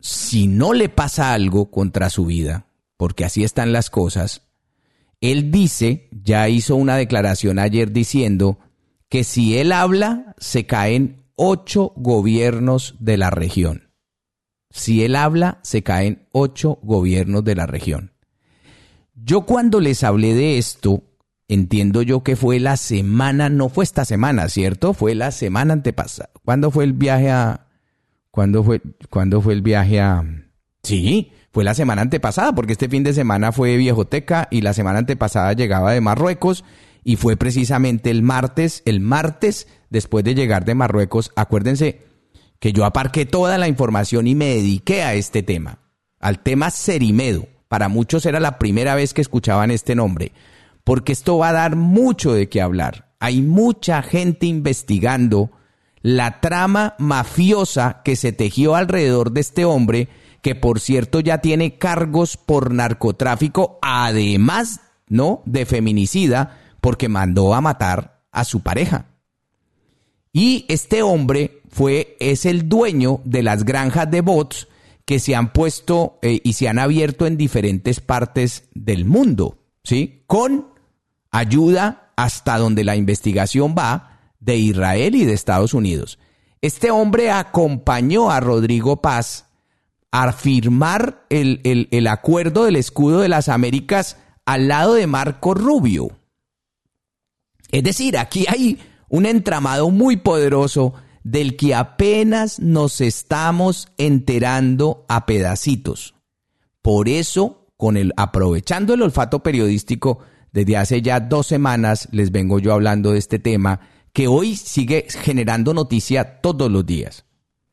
S1: si no le pasa algo contra su vida, porque así están las cosas, él dice, ya hizo una declaración ayer diciendo que si él habla, se caen 8 gobiernos de la región. Si él habla, se caen 8 gobiernos de la región. Yo cuando les hablé de esto, entiendo yo que fue la semana, no fue esta semana, ¿cierto? Fue la semana antepasada. ¿Cuándo fue el viaje a...? ¿Cuándo fue el viaje a...? Sí, fue la semana antepasada, porque este fin de semana fue Viejoteca y la semana antepasada llegaba de Marruecos y fue precisamente el martes, después de llegar de Marruecos. Acuérdense que yo aparqué toda la información y me dediqué a este tema, al tema Cerimedo. Para muchos era la primera vez que escuchaban este nombre, porque esto va a dar mucho de qué hablar. Hay mucha gente investigando la trama mafiosa que se tejió alrededor de este hombre, que por cierto ya tiene cargos por narcotráfico, además, ¿no?, de feminicida, porque mandó a matar a su pareja. Y este hombre es el dueño de las granjas de bots que se han puesto y se han abierto en diferentes partes del mundo, ¿sí? Con ayuda, hasta donde la investigación va, de Israel y de Estados Unidos. Este hombre acompañó a Rodrigo Paz a firmar el acuerdo del escudo de las Américas al lado de Marco Rubio. Es decir, aquí hay un entramado muy poderoso del que apenas nos estamos enterando a pedacitos. Por eso, aprovechando el olfato periodístico, desde hace ya 2 semanas les vengo yo hablando de este tema, que hoy sigue generando noticia todos los días.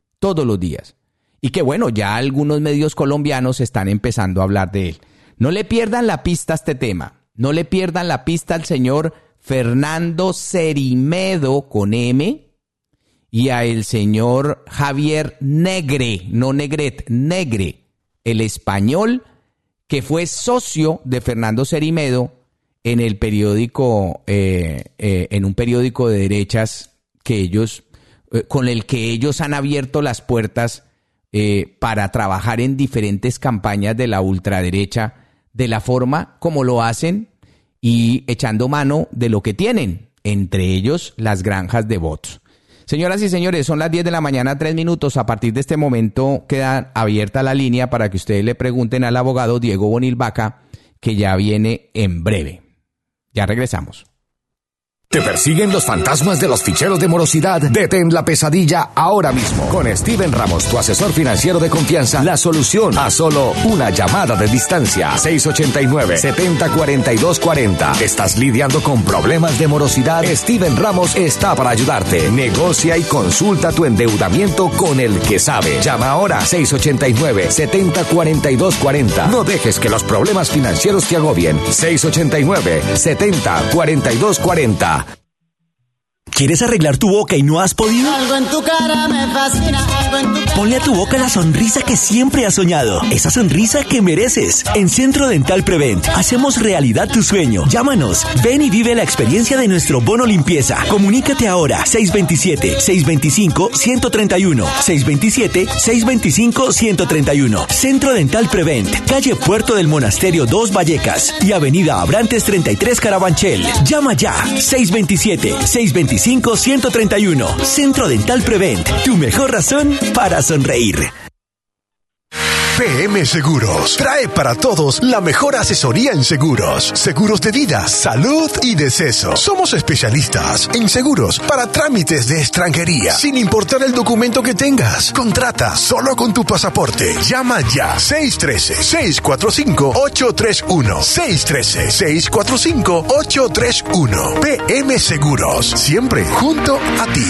S1: Y que bueno, ya algunos medios colombianos están empezando a hablar de él. No le pierdan la pista a este tema. No le pierdan la pista al señor Fernando Cerimedo, con M, y a el señor Javier Negre, no Negret, Negre, el español que fue socio de Fernando Cerimedo en el periódico, en un periódico de derechas con el que ellos han abierto las puertas para trabajar en diferentes campañas de la ultraderecha, de la forma como lo hacen y echando mano de lo que tienen, entre ellos las granjas de bots. Señoras y señores, son las 10 de la mañana, 3 minutos. A partir de este momento queda abierta la línea para que ustedes le pregunten al abogado Diego Bonil Vaca, que ya viene en breve. Ya regresamos.
S15: ¿Te persiguen los fantasmas de los ficheros de morosidad? Detén la pesadilla ahora mismo. Con Steven Ramos, tu asesor financiero de confianza, la solución a solo una llamada de distancia. 689-704240. ¿Estás lidiando con problemas de morosidad? Steven Ramos está para ayudarte. Negocia y consulta tu endeudamiento con el que sabe. Llama ahora 689-704240. No dejes que los problemas financieros te agobien. 689-704240.
S16: ¿Quieres arreglar tu boca y no has podido?
S17: Algo en tu cara me fascina, algo en tu cara.
S16: Ponle a tu boca la sonrisa que siempre has soñado. Esa sonrisa que mereces. En Centro Dental Prevent hacemos realidad tu sueño. Llámanos. Ven y vive la experiencia de nuestro bono limpieza. Comunícate ahora. 627-625-131. 627-625-131. Centro Dental Prevent. Calle Puerto del Monasterio 2 Vallecas y Avenida Abrantes 33 Carabanchel. Llama ya. 627-625-131. Centro Dental Prevent, tu mejor razón para sonreír.
S18: PM Seguros trae para todos la mejor asesoría en seguros. Seguros de vida, salud y deceso. Somos especialistas en seguros para trámites de extranjería, sin importar el documento que tengas. Contrata solo con tu pasaporte. Llama ya. 613-645-831. 613-645-831. PM Seguros. Siempre junto a ti.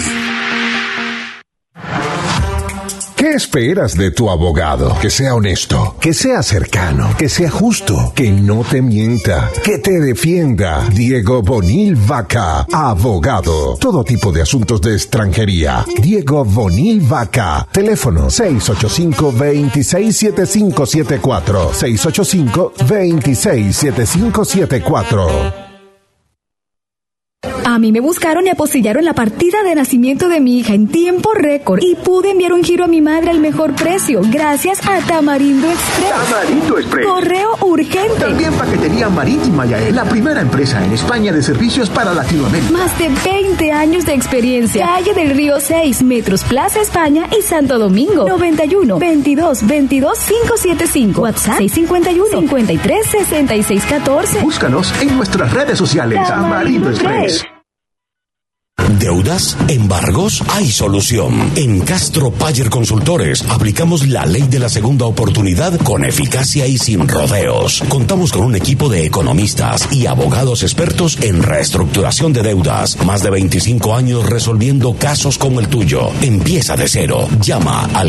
S19: ¿Qué esperas de tu abogado? Que sea honesto, que sea cercano, que sea justo, que no te mienta, que te defienda. Diego Bonil Vaca, abogado. Todo tipo de asuntos de extranjería. Diego Bonil Vaca. Teléfono 685-267574. 685-267574.
S20: A mí me buscaron y apostillaron la partida de nacimiento de mi hija en tiempo récord y pude enviar un giro a mi madre al mejor precio gracias a Tamarindo Express.
S21: Tamarindo Express.
S20: Correo urgente.
S21: También paquetería marítima Yael, la primera empresa en España de servicios para Latinoamérica.
S20: Más de 20 años de experiencia. Calle del Río 6, Metros Plaza España y Santo Domingo. 91 22 22 575. WhatsApp 651 53 66 14.
S21: Búscanos en nuestras redes sociales. Tamarindo Express.
S2: ¿Deudas? ¿Embargos? Hay solución. En Castro Payer Consultores aplicamos la ley de la segunda oportunidad con eficacia y sin rodeos. Contamos con un equipo de economistas y abogados expertos en reestructuración de deudas. Más de 25 años resolviendo casos como el tuyo. Empieza de cero. Llama al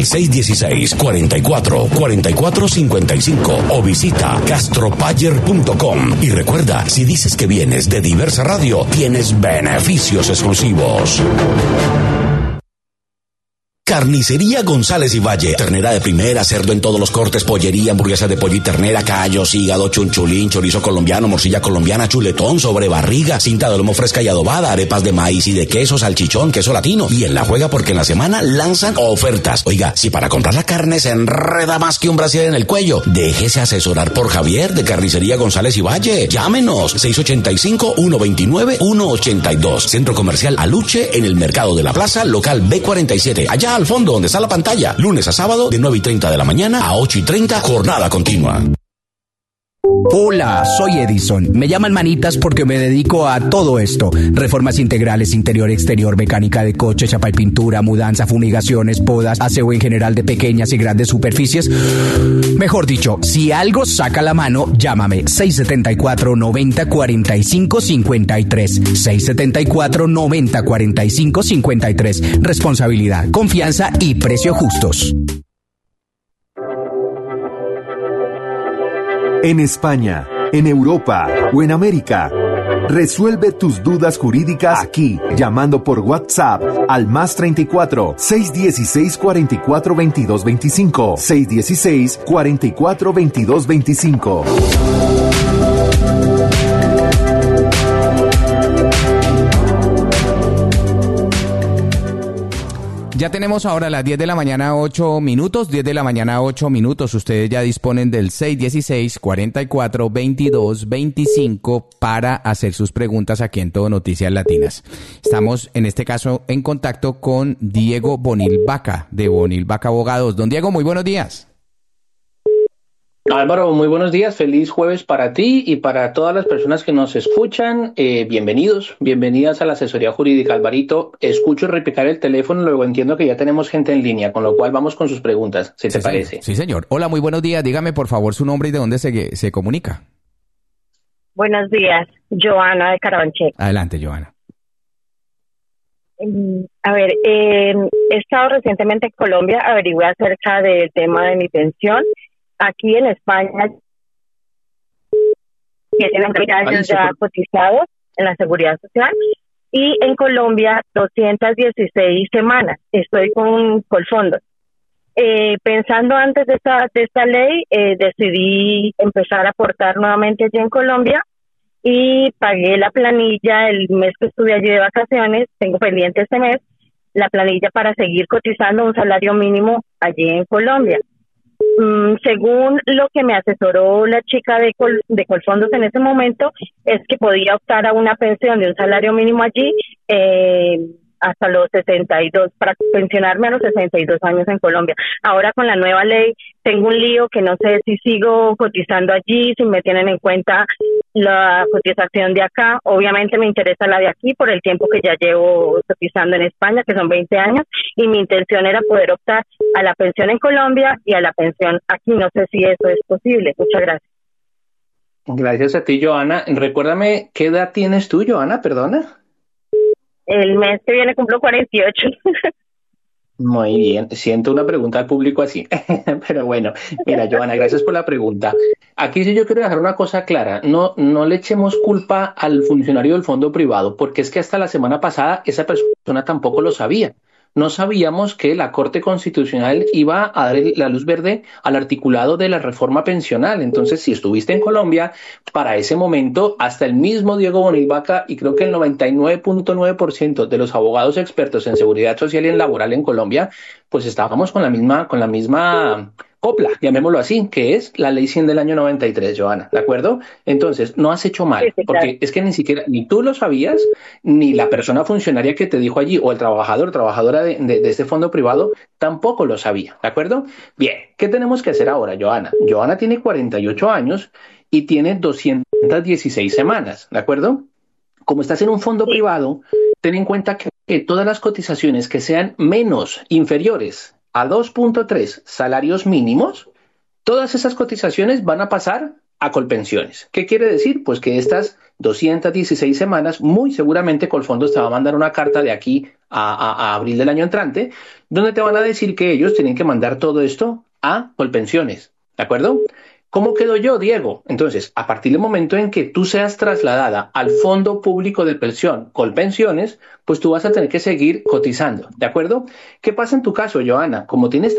S2: 616-44-44-55 o visita castropayer.com. Y recuerda, si dices que vienes de Diversa Radio, tienes beneficios exclusivos. Carnicería González y Valle. Ternera de primera, cerdo en todos los cortes, pollería, hamburguesa de pollo y ternera, callos, hígado, chunchulín, chorizo colombiano, morcilla colombiana, chuletón, sobrebarriga, cinta de lomo fresca y adobada, arepas de maíz y de queso, salchichón, queso latino. Y en la juega porque en la semana lanzan ofertas. Oiga, si para comprar la carne se enreda más que un brasier en el cuello, déjese asesorar por Javier de Carnicería González y Valle. Llámenos 685-129-182. Centro Comercial Aluche en el Mercado de la Plaza, local B47. Allá al fondo donde está la pantalla. Lunes a sábado de 9:30 de la mañana a 8:30, jornada continua.
S22: Hola, soy Edison. Me llaman Manitas porque me dedico a todo esto. Reformas integrales, interior, exterior, mecánica de coche, chapa y pintura, mudanza, fumigaciones, podas, aseo en general de pequeñas y grandes superficies. Mejor dicho, si algo saca la mano, llámame 674-90-45-53. 674-90-45-53. Responsabilidad, confianza y precio justos.
S23: En España, en Europa o en América. Resuelve tus dudas jurídicas aquí, llamando por WhatsApp al +34 616 44 22 25 616 44 22 25.
S1: Ya tenemos ahora las 10 de la mañana 8 minutos, 10 de la mañana 8 minutos. Ustedes ya disponen del 616-44-22-25 para hacer sus preguntas aquí en Todo Noticias Latinas. Estamos en este caso en contacto con Diego Bonil Vaca, de Bonil Vaca Abogados. Don Diego, muy buenos días.
S9: Álvaro, muy buenos días, feliz jueves para ti y para todas las personas que nos escuchan. Bienvenidas a la asesoría jurídica. Alvarito, escucho repicar el teléfono, luego entiendo que ya tenemos gente en línea, con lo cual vamos con sus preguntas, si te parece.
S1: Sí, señor. Hola, muy buenos días. Dígame, por favor, su nombre y de dónde se comunica.
S24: Buenos días, Joana de Carabanchel.
S1: Adelante, Joana.
S24: A ver, he estado recientemente en Colombia, averigué acerca del tema de mi pensión. Aquí en España, que tienen 30 años ya cotizados en la Seguridad Social, y en Colombia 216 semanas. Estoy con Colfondos. Pensando antes de esta ley, decidí empezar a aportar nuevamente allí en Colombia y pagué la planilla el mes que estuve allí de vacaciones. Tengo pendiente este mes la planilla para seguir cotizando un salario mínimo allí en Colombia. Según lo que me asesoró la chica de Colfondos en ese momento, es que podía optar a una pensión de un salario mínimo allí hasta los 62, para pensionarme a los 62 años en Colombia. Ahora con la nueva ley tengo un lío que no sé si sigo cotizando allí, si me tienen en cuenta la cotización de acá. Obviamente me interesa la de aquí por el tiempo que ya llevo cotizando en España, que son 20 años, y mi intención era poder optar a la pensión en Colombia y a la pensión aquí. No sé si eso es posible. Muchas gracias.
S9: Gracias a ti, Joana. Recuérdame, ¿qué edad tienes tú, Joana? Perdona.
S24: El mes que viene cumplo 48.
S9: Muy bien, siento una pregunta al público así, pero bueno, mira, Joana, gracias por la pregunta. Aquí sí yo quiero dejar una cosa clara, no le echemos culpa al funcionario del fondo privado, porque es que hasta la semana pasada esa persona tampoco lo sabía. no sabíamos que la Corte Constitucional iba a dar la luz verde al articulado de la reforma pensional. Entonces, si estuviste en Colombia, para ese momento, hasta el mismo Diego Bonil Vaca y creo que el 99.9% de los abogados expertos en seguridad social y en laboral en Colombia, pues estábamos con la misma copla, llamémoslo así, que es la Ley 100 del año 93, Johanna, ¿de acuerdo? Entonces, no has hecho mal, porque es que ni siquiera, ni tú lo sabías, ni la persona funcionaria que te dijo allí, o el trabajador, trabajadora de este fondo privado, tampoco lo sabía, ¿de acuerdo? Bien, ¿qué tenemos que hacer ahora, Johanna? Johanna tiene 48 años y tiene 216 semanas, ¿de acuerdo? Como estás en un fondo privado, ten en cuenta que todas las cotizaciones que sean inferiores a 2.3 salarios mínimos, todas esas cotizaciones van a pasar a Colpensiones. ¿Qué quiere decir? Pues que estas 216 semanas, muy seguramente Colfondos te va a mandar una carta de aquí a abril del año entrante, donde te van a decir que ellos tienen que mandar todo esto a Colpensiones, ¿de acuerdo? ¿Cómo quedo yo, Diego? Entonces, a partir del momento en que tú seas trasladada al Fondo Público de Pensión Colpensiones, pues tú vas a tener que seguir cotizando, ¿de acuerdo? ¿Qué pasa en tu caso, Johanna? Como tienes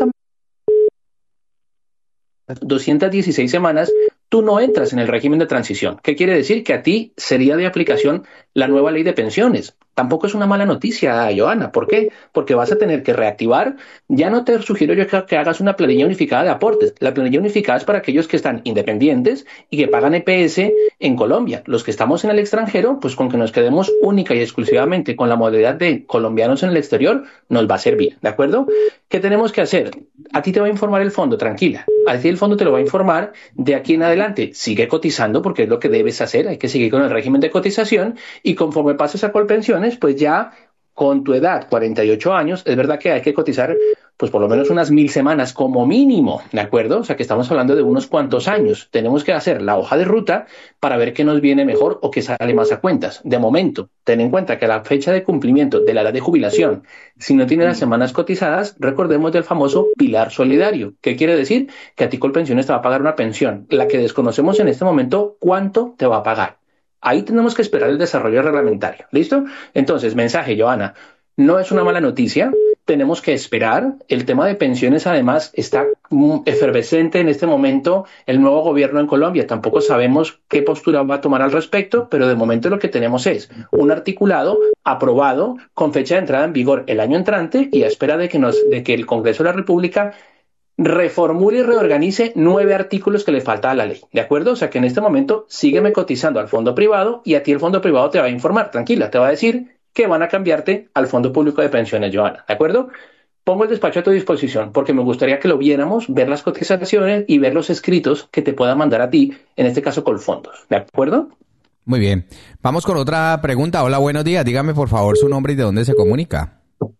S9: 216 semanas, tú no entras en el régimen de transición. ¿Qué quiere decir? Que a ti sería de aplicación la nueva ley de pensiones. Tampoco es una mala noticia, Johanna. ¿Por qué? Porque vas a tener que reactivar. Ya no te sugiero yo que hagas una planilla unificada de aportes. La planilla unificada es para aquellos que están independientes y que pagan EPS en Colombia. Los que estamos en el extranjero, pues con que nos quedemos única y exclusivamente con la modalidad de colombianos en el exterior, nos va a servir, ¿de acuerdo? ¿Qué tenemos que hacer? A ti te va a informar el fondo, tranquila. A ti el fondo te lo va a informar de aquí en adelante. Sigue cotizando porque es lo que debes hacer. Hay que seguir con el régimen de cotización y conforme pases a Colpensiones, pues ya con tu edad, 48 años, es verdad que hay que cotizar pues por lo menos unas 1000 semanas como mínimo, ¿de acuerdo? O sea que estamos hablando de unos cuantos años. Tenemos que hacer la hoja de ruta para ver qué nos viene mejor o qué sale más a cuentas. De momento, ten en cuenta que la fecha de cumplimiento de la edad de jubilación, si no tiene las semanas cotizadas, recordemos del famoso pilar solidario. ¿Qué quiere decir? Que a ti Colpensiones te va a pagar una pensión, la que desconocemos en este momento cuánto te va a pagar. Ahí tenemos que esperar el desarrollo reglamentario. ¿Listo? Entonces, mensaje, Johanna. No es una mala noticia. Tenemos que esperar. El tema de pensiones, además, está efervescente en este momento. El nuevo gobierno en Colombia tampoco sabemos qué postura va a tomar al respecto, pero de momento lo que tenemos es un articulado aprobado con fecha de entrada en vigor el año entrante y a espera de que el Congreso de la República reformule y reorganice 9 artículos que le falta a la ley, ¿de acuerdo? O sea que en este momento sígueme cotizando al fondo privado y a ti el fondo privado te va a informar, tranquila, te va a decir que van a cambiarte al Fondo Público de Pensiones, Johanna, ¿de acuerdo? Pongo el despacho a tu disposición porque me gustaría que lo viéramos, ver las cotizaciones y ver los escritos que te pueda mandar a ti, en este caso Colfondos, ¿de acuerdo?
S1: Muy bien. Vamos con otra pregunta. Hola, buenos días. Dígame por favor su nombre y de dónde se comunica.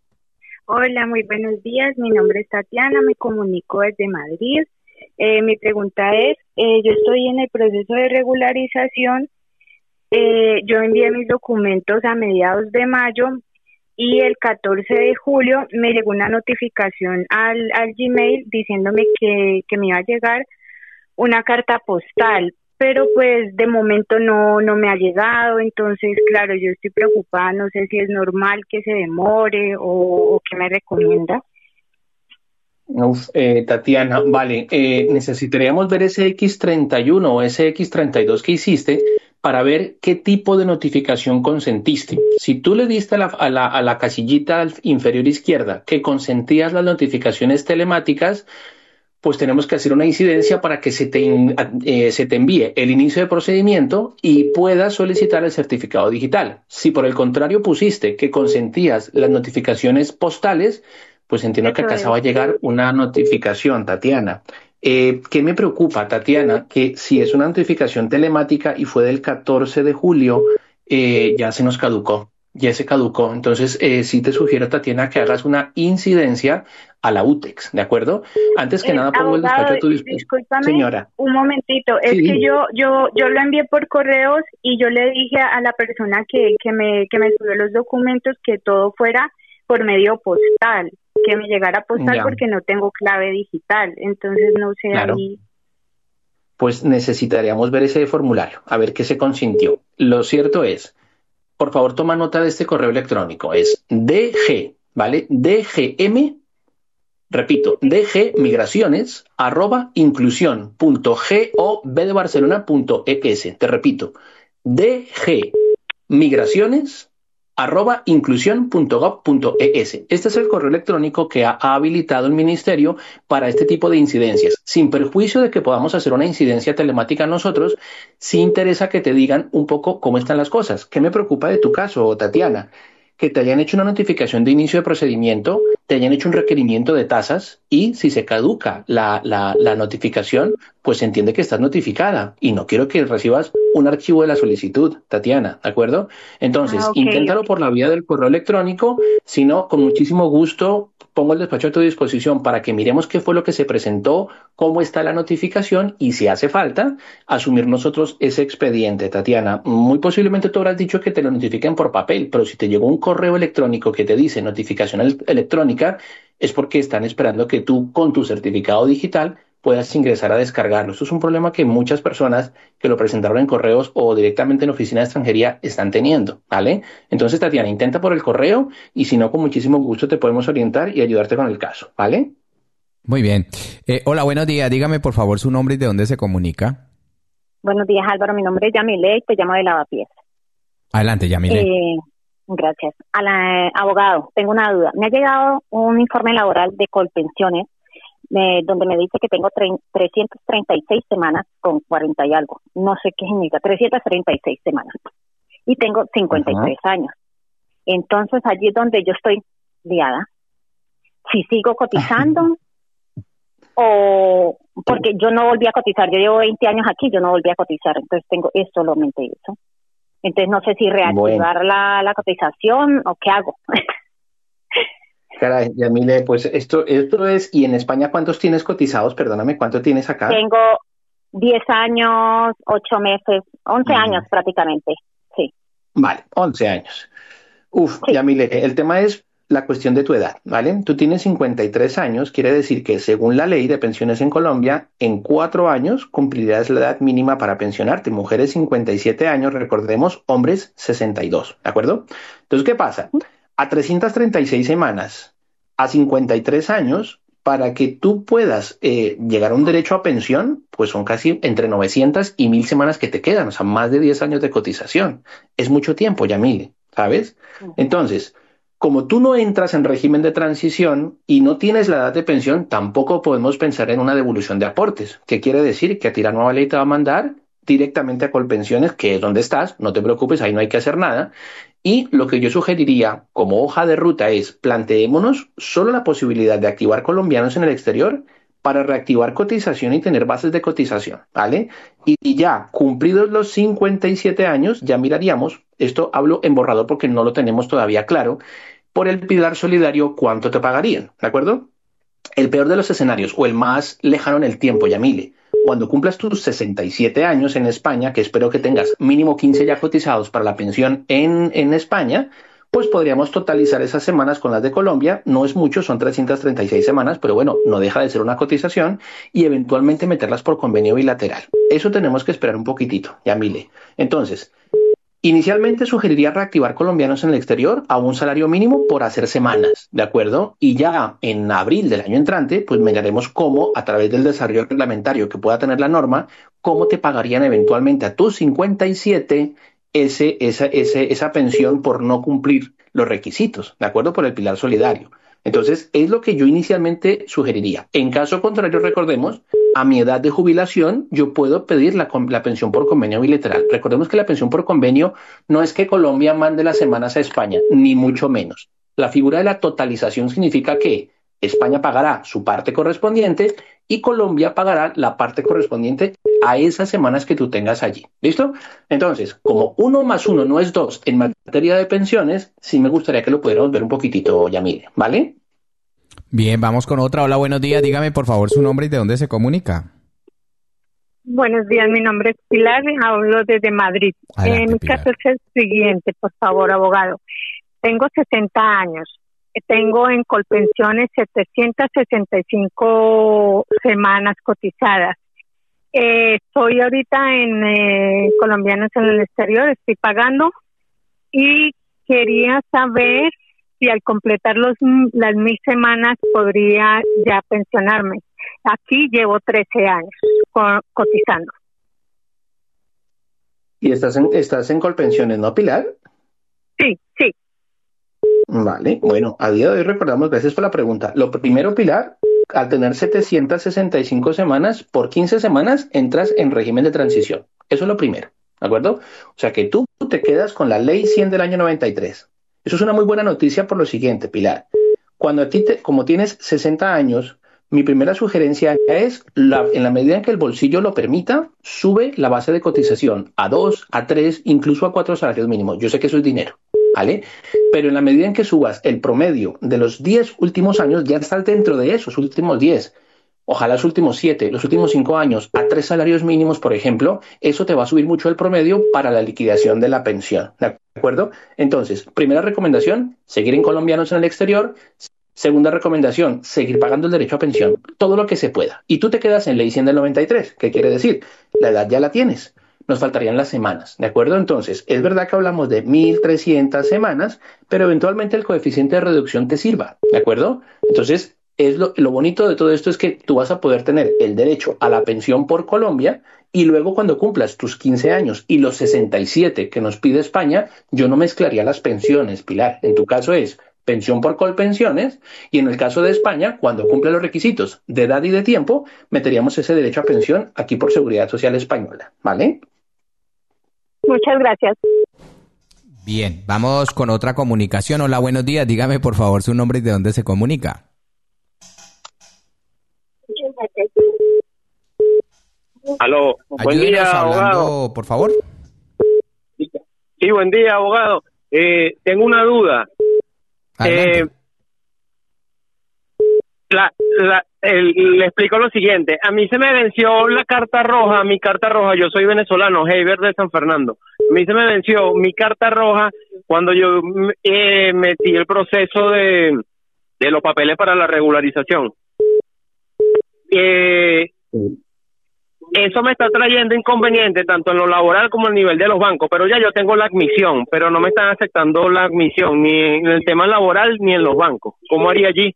S3: Hola, muy buenos días. Mi nombre es Tatiana, me comunico desde Madrid. Mi pregunta es, yo estoy en el proceso de regularización. Yo envié mis documentos a mediados de mayo y el 14 de julio me llegó una notificación al Gmail diciéndome que me iba a llegar una carta postal, pero pues de momento no me ha llegado. Entonces, claro, yo estoy preocupada, no sé si es normal que se demore o qué me recomienda.
S9: Tatiana, vale, necesitaríamos ver ese X31 o ese X32 que hiciste para ver qué tipo de notificación consentiste. Si tú le diste a la casillita inferior izquierda que consentías las notificaciones telemáticas, pues tenemos que hacer una incidencia para que se te envíe el inicio de procedimiento y puedas solicitar el certificado digital. Si por el contrario pusiste que consentías las notificaciones postales, pues entiendo que acá se va a llegar una notificación, Tatiana. ¿Qué me preocupa, Tatiana? Que si es una notificación telemática y fue del 14 de julio, ya se nos caducó. Ya se caducó. Entonces, sí te sugiero, Tatiana, que hagas una incidencia a la UTEX, ¿de acuerdo? Antes que nada, pongo el despacho a tu disposición.
S3: Discúlpame,
S9: señora.
S3: Un momentito. Es que yo lo envié por correos y yo le dije a la persona que me subió los documentos que todo fuera por medio postal, que me llegara postal porque no tengo clave digital. Entonces, no sé,
S9: claro.
S3: Ahí...
S9: Pues necesitaríamos ver ese formulario, a ver qué se consintió. Lo cierto es, por favor, toma nota de este correo electrónico. Es DG
S4: ¿vale? DGM, repito, dgmigraciones@inclusión.gov.es. Te repito, dgmigraciones@inclusión.gov.es. Este es el correo electrónico que ha habilitado el ministerio para este tipo de incidencias. Sin perjuicio de que podamos hacer una incidencia telemática nosotros, sí interesa que te digan un poco cómo están las cosas. ¿Qué me preocupa de tu caso, Tatiana? Que te hayan hecho una notificación de inicio de procedimiento, te hayan hecho un requerimiento de tasas y si se caduca la notificación, pues se entiende que estás notificada y no quiero que recibas un archivo de la solicitud, Tatiana, ¿de acuerdo? Entonces, inténtalo por la vía del correo electrónico, si no, con muchísimo gusto pongo el despacho a tu disposición para que miremos qué fue lo que se presentó, cómo está la notificación y si hace falta, asumir nosotros ese expediente, Tatiana. Muy posiblemente tú habrás dicho que te lo notifiquen por papel, pero si te llegó un correo electrónico que te dice notificación electrónica, es porque están esperando que tú con tu certificado digital puedas ingresar a descargarlo. Esto es un problema que muchas personas que lo presentaron en correos o directamente en oficina de extranjería están teniendo, ¿vale? Entonces, Tatiana, intenta por el correo y si no, con muchísimo gusto te podemos orientar y ayudarte con el caso, ¿vale?
S1: Muy bien. Hola, buenos días. Dígame, por favor, su nombre y de dónde se comunica.
S5: Buenos días, Álvaro. Mi nombre es Yamile y te llamo de Lavapiés.
S1: Adelante, Yamile.
S5: Gracias. Abogado, tengo una duda. Me ha llegado un informe laboral de Colpensiones donde me dice que tengo 336 semanas con 40 y algo. No sé qué significa, 336 semanas. Y tengo 53 años. Entonces, allí es donde yo estoy liada. Si sigo cotizando o... Porque yo no volví a cotizar. Yo llevo 20 años aquí, yo no volví a cotizar. Entonces, tengo solamente eso. Entonces, no sé si reactivar la cotización o qué hago.
S4: Caray, Yamile, pues esto es, ¿y en España cuántos tienes cotizados? Perdóname, ¿cuánto tienes acá?
S5: Tengo 10 años, 8 meses, 11 años prácticamente, sí.
S4: Vale, 11 años. Sí. Yamile, el tema es la cuestión de tu edad, ¿vale? Tú tienes 53 años, quiere decir que según la ley de pensiones en Colombia, en 4 años cumplirás la edad mínima para pensionarte. Mujeres 57 años, recordemos, hombres 62, ¿de acuerdo? Entonces, ¿qué pasa? A 336 semanas, a 53 años, para que tú puedas llegar a un derecho a pensión, pues son casi entre 900 y 1000 semanas que te quedan, o sea, más de 10 años de cotización. Es mucho tiempo, Yamile, ¿sabes? Entonces, como tú no entras en régimen de transición y no tienes la edad de pensión, tampoco podemos pensar en una devolución de aportes. ¿Qué quiere decir? Que a ti la nueva ley te va a mandar directamente a Colpensiones, que es donde estás, no te preocupes, ahí no hay que hacer nada. Y lo que yo sugeriría como hoja de ruta es planteémonos solo la posibilidad de activar colombianos en el exterior para reactivar cotización y tener bases de cotización, ¿vale? Y ya cumplidos los 57 años, ya miraríamos, esto hablo en borrador porque no lo tenemos todavía claro, por el pilar solidario cuánto te pagarían, ¿de acuerdo? El peor de los escenarios o el más lejano en el tiempo, Yamile, cuando cumplas tus 67 años en España, que espero que tengas mínimo 15 ya cotizados para la pensión en España, pues podríamos totalizar esas semanas con las de Colombia. No es mucho, son 336 semanas, pero bueno, no deja de ser una cotización y eventualmente meterlas por convenio bilateral. Eso tenemos que esperar un poquitito, Yamile. Entonces, inicialmente sugeriría reactivar colombianos en el exterior a un salario mínimo por hacer semanas, ¿de acuerdo? Y ya en abril del año entrante, pues miraremos cómo, a través del desarrollo reglamentario que pueda tener la norma, cómo te pagarían eventualmente a tus 57 esa pensión por no cumplir los requisitos, ¿de acuerdo? Por el pilar solidario. Entonces, es lo que yo inicialmente sugeriría. En caso contrario, recordemos, a mi edad de jubilación, yo puedo pedir la pensión por convenio bilateral. Recordemos que la pensión por convenio no es que Colombia mande las semanas a España, ni mucho menos. La figura de la totalización significa que España pagará su parte correspondiente y Colombia pagará la parte correspondiente a esas semanas que tú tengas allí. ¿Listo? Entonces, como 1 más 1 no es 2 en materia de pensiones, sí me gustaría que lo pudiéramos ver un poquitito, Yamile, ¿vale?
S1: Bien, vamos con otra. Hola, buenos días. Dígame, por favor, su nombre y de dónde se comunica.
S6: Buenos días, mi nombre es Pilar y hablo desde Madrid. Mi caso es el siguiente, por favor, abogado. Tengo 60 años. Tengo en Colpensiones 765 semanas cotizadas. Estoy ahorita en colombianos en el exterior, estoy pagando y quería saber si al completar las 1000 semanas podría ya pensionarme. Aquí llevo 13 años cotizando.
S4: ¿Y estás en Colpensiones, no, Pilar?
S6: Sí.
S4: Vale, bueno, a día de hoy recordamos, gracias por la pregunta. Lo primero, Pilar, al tener 765 semanas, por 15 semanas entras en régimen de transición. Eso es lo primero, ¿de acuerdo? O sea que tú te quedas con la ley 100 del año 93. Eso es una muy buena noticia por lo siguiente, Pilar. Cuando a ti, como tienes 60 años, mi primera sugerencia es, en la medida en que el bolsillo lo permita, sube la base de cotización a 2, a 3, incluso a 4 salarios mínimos. Yo sé que eso es dinero, ¿vale? Pero en la medida en que subas el promedio de los 10 últimos años, ya estás dentro de esos últimos 10. Ojalá los últimos 7, los últimos 5 años, a 3 salarios mínimos, por ejemplo, eso te va a subir mucho el promedio para la liquidación de la pensión, ¿de acuerdo? Entonces, primera recomendación, seguir en colombianos en el exterior. Segunda recomendación, seguir pagando el derecho a pensión, todo lo que se pueda. Y tú te quedas en ley 100 del 93. ¿Qué quiere decir? La edad ya la tienes. Nos faltarían las semanas, ¿de acuerdo? Entonces, es verdad que hablamos de 1.300 semanas, pero eventualmente el coeficiente de reducción te sirva, ¿de acuerdo? Entonces, lo bonito de todo esto es que tú vas a poder tener el derecho a la pensión por Colombia y luego cuando cumplas tus 15 años y los 67 que nos pide España, yo no mezclaría las pensiones, Pilar. En tu caso es pensión por Colpensiones, y en el caso de España, cuando cumple los requisitos de edad y de tiempo, meteríamos ese derecho a pensión aquí por Seguridad Social Española, ¿vale?
S6: Muchas gracias.
S1: Bien, vamos con otra comunicación. Hola, buenos días. Dígame, por favor, su nombre y de dónde se comunica.
S7: Aló, buen día, abogado.
S1: Por favor.
S7: Sí, buen día, abogado. Tengo una duda. Le explico lo siguiente. A mí se me venció mi carta roja. Yo soy venezolano, Heiber de San Fernando. A mí se me venció mi carta roja cuando yo metí el proceso de los papeles para la regularización. Eso me está trayendo inconveniente tanto en lo laboral como a nivel de los bancos, pero ya yo tengo la admisión, pero no me están aceptando la admisión ni en el tema laboral ni en los bancos. ¿Cómo haría allí?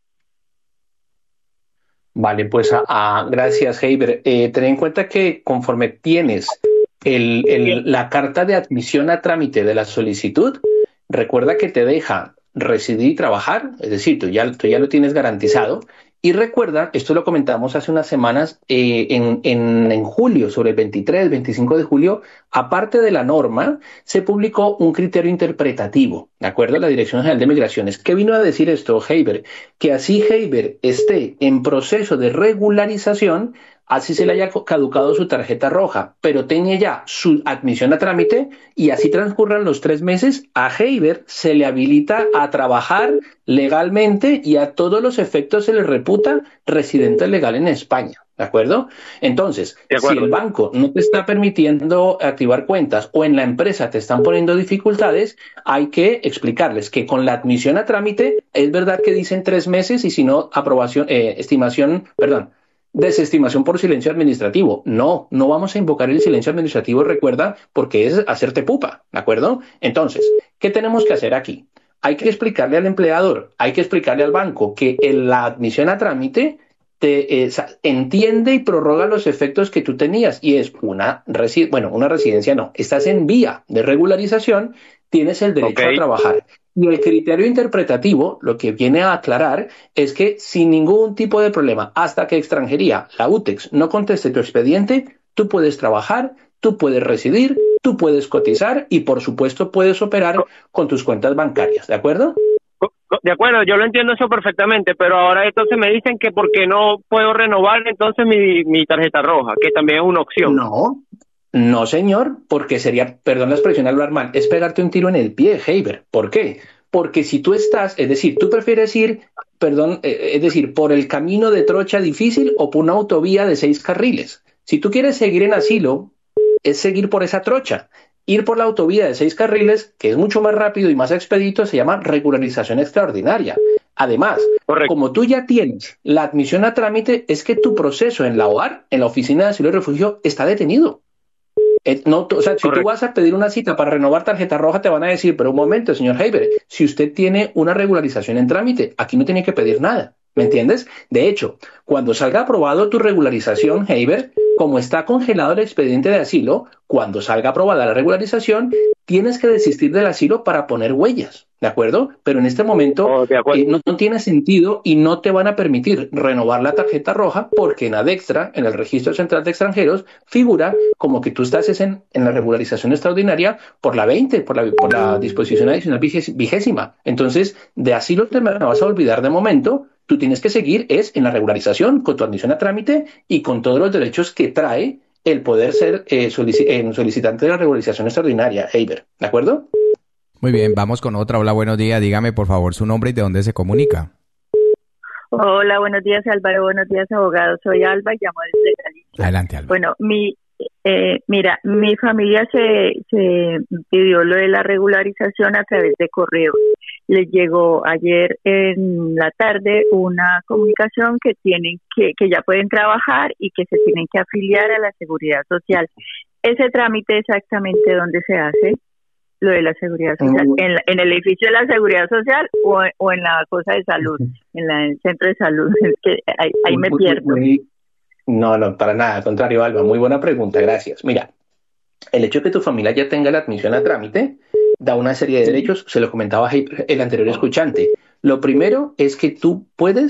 S4: Vale, pues gracias, Heiber. Ten en cuenta que conforme tienes la carta de admisión a trámite de la solicitud, recuerda que te deja residir y trabajar, es decir, tú ya lo tienes garantizado. Y recuerda, esto lo comentamos hace unas semanas, en julio, sobre el 23, 25 de julio, aparte de la norma, se publicó un criterio interpretativo, ¿de acuerdo? La Dirección General de Migraciones. ¿Qué vino a decir esto, Heiber? Que así Heiber esté en proceso de regularización, así se le haya caducado su tarjeta roja, pero tenga ya su admisión a trámite y así transcurran los 3 meses, a Heiber se le habilita a trabajar legalmente y a todos los efectos se le reputa residente legal en España, ¿de acuerdo? Entonces, si el banco no te está permitiendo activar cuentas o en la empresa te están poniendo dificultades, hay que explicarles que con la admisión a trámite es verdad que dicen 3 meses y si no, desestimación por silencio administrativo. No vamos a invocar el silencio administrativo, recuerda, porque es hacerte pupa, ¿de acuerdo? Entonces, ¿qué tenemos que hacer aquí? Hay que explicarle al empleador, hay que explicarle al banco que en la admisión a trámite entiende y prorroga los efectos que tú tenías y es una residencia no, estás en vía de regularización, tienes el derecho a trabajar. Y el criterio interpretativo lo que viene a aclarar es que sin ningún tipo de problema, hasta que extranjería, la UTEX, no conteste tu expediente, tú puedes trabajar, tú puedes residir, tú puedes cotizar y por supuesto puedes operar con tus cuentas bancarias, ¿de acuerdo?
S7: De acuerdo, yo lo entiendo eso perfectamente, pero ahora entonces me dicen que por qué no puedo renovar entonces mi tarjeta roja, que también es una opción.
S4: No, señor, porque sería, perdón la expresión, hablar mal, es pegarte un tiro en el pie, Heiber. ¿Por qué? Porque si tú tú prefieres ir, por el camino de trocha difícil o por una autovía de 6 carriles. Si tú quieres seguir en asilo, es seguir por esa trocha. Ir por la autovía de 6 carriles, que es mucho más rápido y más expedito, se llama regularización extraordinaria. Además, como tú ya tienes la admisión a trámite, es que tu proceso en la OAR, en la Oficina de Asilo y Refugio, está detenido. No, o sea, si tú vas a pedir una cita para renovar tarjeta roja, te van a decir, pero un momento, señor Heiber, si usted tiene una regularización en trámite, aquí no tiene que pedir nada. ¿Me entiendes? De hecho, cuando salga aprobado tu regularización, Heiber, como está congelado el expediente de asilo, cuando salga aprobada la regularización, tienes que desistir del asilo para poner huellas, ¿de acuerdo? Pero en este momento no tiene sentido y no te van a permitir renovar la tarjeta roja porque en Adextra, en el Registro Central de Extranjeros, figura como que tú estás en la regularización extraordinaria por la 20, por la disposición adicional 20ª. Entonces, de asilo te me vas a olvidar de momento. Tú tienes que seguir en la regularización, con tu admisión a trámite y con todos los derechos que trae el poder ser solicitante de la regularización extraordinaria, Heiber, ¿de acuerdo?
S1: Muy bien, vamos con otra. Hola, buenos días. Dígame, por favor, su nombre y de dónde se comunica.
S8: Hola, buenos días, Álvaro. Buenos días, abogado. Soy Alba y llamo desde Cali.
S1: Adelante, Alba.
S8: Bueno, mira, mi familia se pidió lo de la regularización a través de correo. Les llegó ayer en la tarde una comunicación que tienen que ya pueden trabajar y que se tienen que afiliar a la Seguridad Social. ¿Ese trámite exactamente dónde se hace? Lo de la Seguridad Social, ¿en el edificio de la Seguridad Social o en la cosa de salud, en el centro de salud? Es que ahí me pierdo.
S4: No, para nada, al contrario, Alba, muy buena pregunta, gracias. Mira, el hecho de que tu familia ya tenga la admisión a trámite da una serie de derechos, se lo comentaba el anterior escuchante. Lo primero es que tu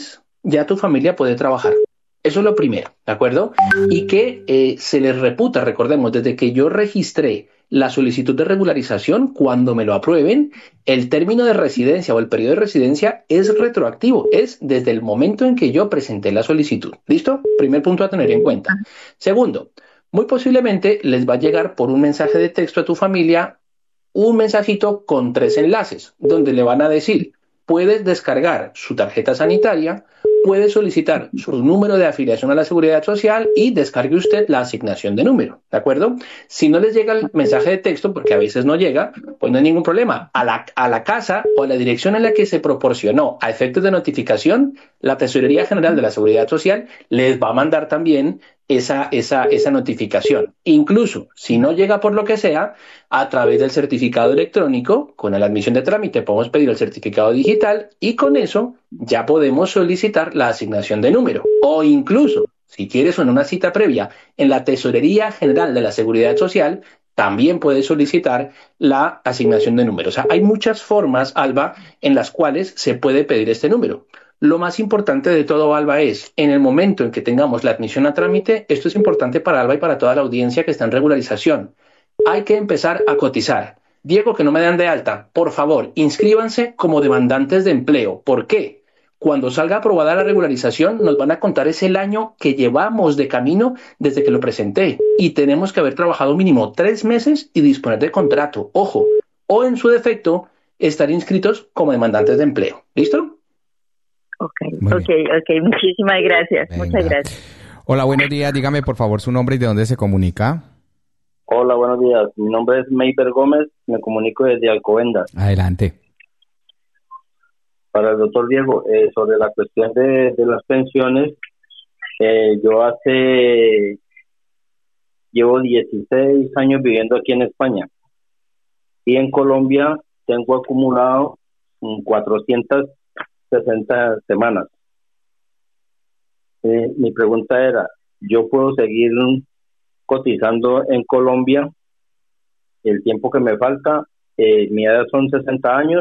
S4: familia puede trabajar. Eso es lo primero, ¿de acuerdo? Y que se les reputa, recordemos, desde que yo registré la solicitud de regularización, cuando me lo aprueben, el término de residencia o el periodo de residencia es retroactivo, es desde el momento en que yo presenté la solicitud. ¿Listo? Primer punto a tener en cuenta. Segundo, muy posiblemente les va a llegar por un mensaje de texto a tu familia un mensajito con 3 enlaces, donde le van a decir, puedes descargar su tarjeta sanitaria, puede solicitar su número de afiliación a la Seguridad Social y descargue usted la asignación de número, ¿de acuerdo? Si no les llega el mensaje de texto, porque a veces no llega, pues no hay ningún problema. A la casa o a la dirección en la que se proporcionó a efectos de notificación, la Tesorería General de la Seguridad Social les va a mandar también esa notificación. Incluso, si no llega por lo que sea, a través del certificado electrónico, con la admisión de trámite podemos pedir el certificado digital y con eso ya podemos solicitar la asignación de número. O incluso, si quieres en una cita previa en la Tesorería General de la Seguridad Social, también puedes solicitar la asignación de número. O sea, hay muchas formas, Alba, en las cuales se puede pedir este número. Lo más importante de todo, Alba, es en el momento en que tengamos la admisión a trámite, esto es importante para Alba y para toda la audiencia que está en regularización. Hay que empezar a cotizar. Diego, que no me dan de alta, por favor, inscríbanse como demandantes de empleo. ¿Por qué? Cuando salga aprobada la regularización, nos van a contar es el año que llevamos de camino desde que lo presenté. Y tenemos que haber trabajado mínimo 3 meses y disponer de contrato. Ojo, o en su defecto, estar inscritos como demandantes de empleo. ¿Listo?
S8: Ok, muchísimas gracias.
S1: Venga.
S8: Muchas gracias.
S1: Hola, buenos días. Dígame, por favor, su nombre y de dónde se comunica.
S10: Hola, buenos días. Mi nombre es Meiber Gómez. Me comunico desde Alcobendas.
S1: Adelante.
S10: Para el doctor Diego, sobre la cuestión de las pensiones, yo llevo 16 años viviendo aquí en España y en Colombia tengo acumulado 460 semanas. Mi pregunta era, ¿yo puedo seguir cotizando en Colombia el tiempo que me falta? Mi edad son 60 años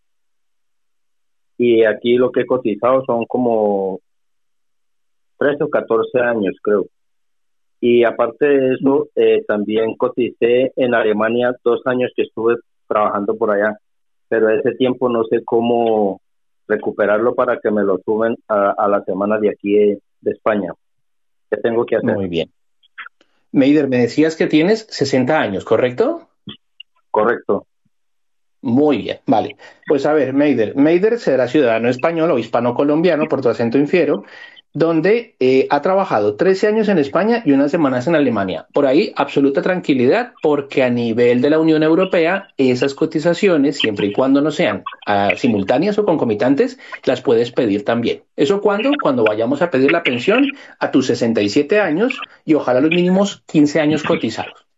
S10: y aquí lo que he cotizado son como 13 o 14 años, creo. Y aparte de eso, también coticé en Alemania 2 años que estuve trabajando por allá, pero ese tiempo no sé cómo recuperarlo para que me lo suben a la semana de aquí de España. ¿Qué tengo que hacer?
S4: Muy bien. Meider, me decías que tienes 60 años, ¿correcto?
S10: Correcto.
S4: Muy bien, vale. Pues a ver, Meider será ciudadano español o hispano-colombiano, por tu acento infiero, donde ha trabajado 13 años en España y unas semanas en Alemania. Por ahí, absoluta tranquilidad, porque a nivel de la Unión Europea, esas cotizaciones, siempre y cuando no sean simultáneas o concomitantes, las puedes pedir también. ¿Eso cuándo? Cuando vayamos a pedir la pensión a tus 67 años y ojalá los mínimos 15 años cotizados.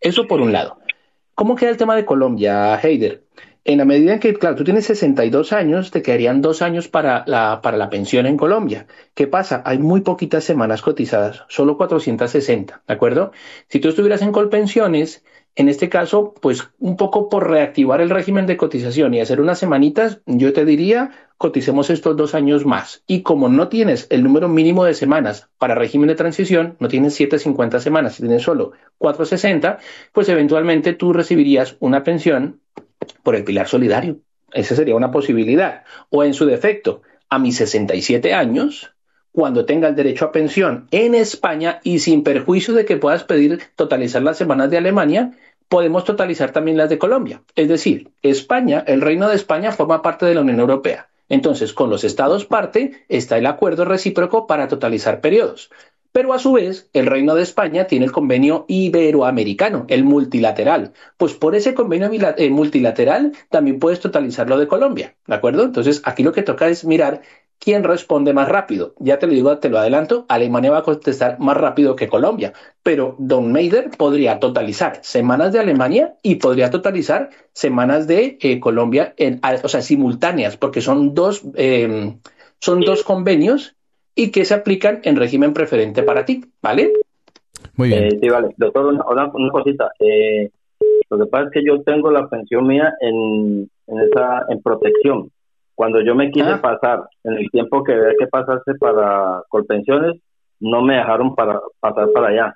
S4: Eso por un lado. ¿Cómo queda el tema de Colombia, Heider? En la medida en que, claro, tú tienes 62 años, te quedarían 2 años para la pensión en Colombia. ¿Qué pasa? Hay muy poquitas semanas cotizadas, solo 460, ¿de acuerdo? Si tú estuvieras en Colpensiones, en este caso, pues un poco por reactivar el régimen de cotización y hacer unas semanitas, yo te diría, coticemos estos 2 años más. Y como no tienes el número mínimo de semanas para régimen de transición, no tienes 750 semanas, tienes solo 460, pues eventualmente tú recibirías una pensión por el pilar solidario. Esa sería una posibilidad. O en su defecto, a mis 67 años, cuando tenga el derecho a pensión en España y sin perjuicio de que puedas pedir totalizar las semanas de Alemania, podemos totalizar también las de Colombia. Es decir, España, el Reino de España forma parte de la Unión Europea. Entonces, con los estados parte está el acuerdo recíproco para totalizar periodos. Pero a su vez, el Reino de España tiene el convenio iberoamericano, el multilateral. Pues por ese convenio multilateral también puedes totalizar lo de Colombia, ¿de acuerdo? Entonces, aquí lo que toca es mirar quién responde más rápido. Ya te lo digo, te lo adelanto, Alemania va a contestar más rápido que Colombia, pero Don Meider podría totalizar semanas de Alemania y podría totalizar semanas de Colombia, o sea, simultáneas, porque son dos convenios y que se aplican en régimen preferente para ti, ¿vale?
S1: Muy bien.
S10: Sí, vale. Doctor, una cosita. Lo que pasa es que yo tengo la pensión mía en protección. Cuando yo me quise pasar, en el tiempo que había que pasarse para Colpensiones, no me dejaron pasar para allá.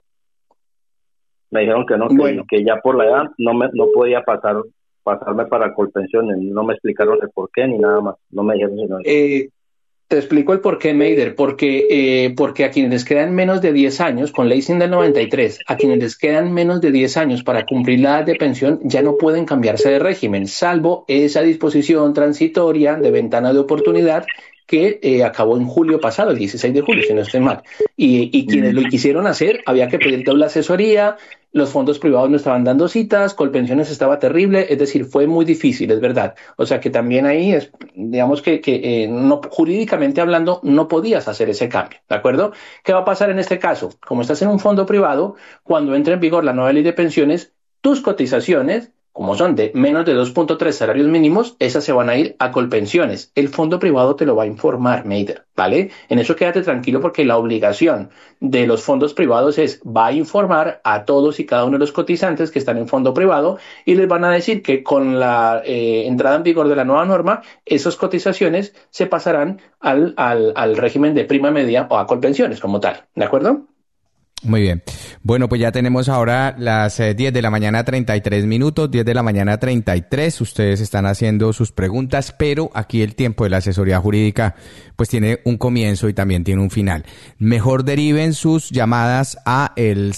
S10: Me dijeron que no, que ya por la edad no podía pasarme para Colpensiones. No me explicaron el por qué ni nada más. No me dijeron sino
S4: Te explico el por qué, Meider, porque a quienes les quedan menos de 10 años, con ley SIN del 93, a quienes les quedan menos de 10 años para cumplir la edad de pensión, ya no pueden cambiarse de régimen, salvo esa disposición transitoria de ventana de oportunidad que acabó en julio pasado, el 16 de julio, si no estoy mal. Y quienes lo quisieron hacer, había que pedir doble asesoría, los fondos privados no estaban dando citas, Colpensiones estaba terrible, es decir, fue muy difícil, es verdad. O sea que también ahí, digamos que no, jurídicamente hablando, no podías hacer ese cambio, ¿de acuerdo? ¿Qué va a pasar en este caso? Como estás en un fondo privado, cuando entre en vigor la nueva ley de pensiones, tus cotizaciones, como son de menos de 2.3 salarios mínimos, esas se van a ir a Colpensiones. El fondo privado te lo va a informar, Meider, ¿vale? En eso quédate tranquilo porque la obligación de los fondos privados va a informar a todos y cada uno de los cotizantes que están en fondo privado y les van a decir que con la entrada en vigor de la nueva norma, esas cotizaciones se pasarán al régimen de prima media o a Colpensiones como tal, ¿de acuerdo?
S1: Muy bien. Bueno, pues ya tenemos ahora las 10 de la mañana 33 minutos, 10 de la mañana 33. Ustedes están haciendo sus preguntas, pero aquí el tiempo de la asesoría jurídica pues tiene un comienzo y también tiene un final. Mejor deriven sus llamadas a el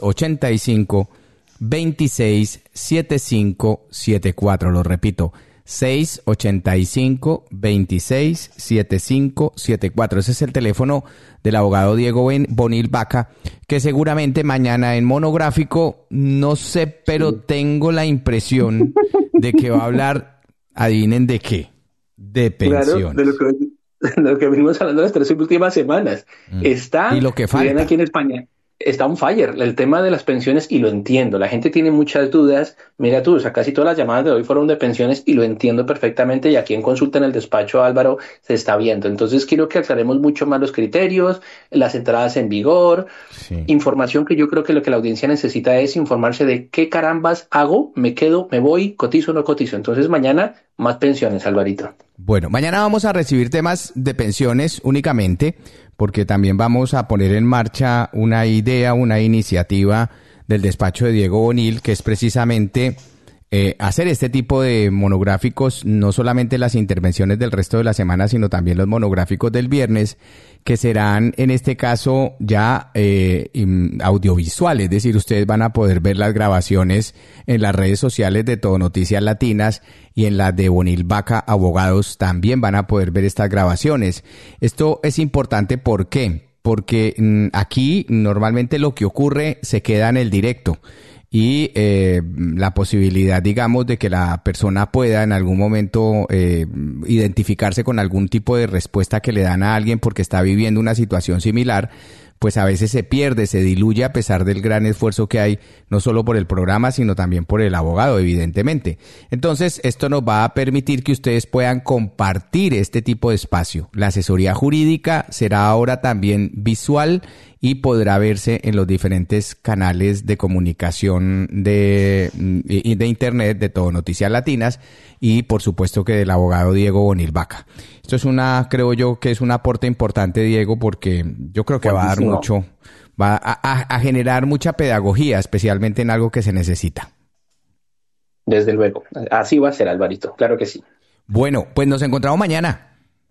S1: 685-267574. Lo repito, 685-267574. Ese es el teléfono del abogado Diego Bonil Vaca, que seguramente mañana en monográfico, no sé, pero tengo la impresión de que va a hablar, adivinen de qué, de pensiones.
S4: Claro, de lo que venimos hablando las 3 últimas semanas. Está,
S1: y lo que falta
S4: aquí en España, está on fire el tema de las pensiones y lo entiendo. La gente tiene muchas dudas. Mira tú, o sea, casi todas las llamadas de hoy fueron de pensiones y lo entiendo perfectamente y aquí en consulta en el despacho Álvaro se está viendo. Entonces quiero que aclaremos mucho más los criterios, las entradas en vigor, información que yo creo que lo que la audiencia necesita es informarse de qué carambas hago, me quedo, me voy, cotizo o no cotizo. Entonces mañana más pensiones, Alvarito.
S1: Bueno, mañana vamos a recibir temas de pensiones únicamente, porque también vamos a poner en marcha una idea, una iniciativa del despacho de Diego Bonil, que es precisamente hacer este tipo de monográficos, no solamente las intervenciones del resto de la semana, sino también los monográficos del viernes, que serán en este caso ya audiovisuales, es decir, ustedes van a poder ver las grabaciones en las redes sociales de Todo Noticias Latinas y en las de Bonil Vaca Abogados también van a poder ver estas grabaciones. Esto es importante, ¿por qué? Porque aquí normalmente lo que ocurre se queda en el directo y la posibilidad, digamos, de que la persona pueda en algún momento identificarse con algún tipo de respuesta que le dan a alguien porque está viviendo una situación similar, pues a veces se pierde, se diluye a pesar del gran esfuerzo que hay, no solo por el programa, sino también por el abogado, evidentemente. Entonces, esto nos va a permitir que ustedes puedan compartir este tipo de espacio. La asesoría jurídica será ahora también visual y podrá verse en los diferentes canales de comunicación de internet de Todo Noticias Latinas y por supuesto que del abogado Diego Bonil Vaca. Esto es creo yo que es un aporte importante, Diego, porque yo creo que va a dar mucho, va a generar mucha pedagogía, especialmente en algo que se necesita.
S4: Desde luego, así va a ser, Alvarito, claro que sí.
S1: Bueno, pues nos encontramos mañana.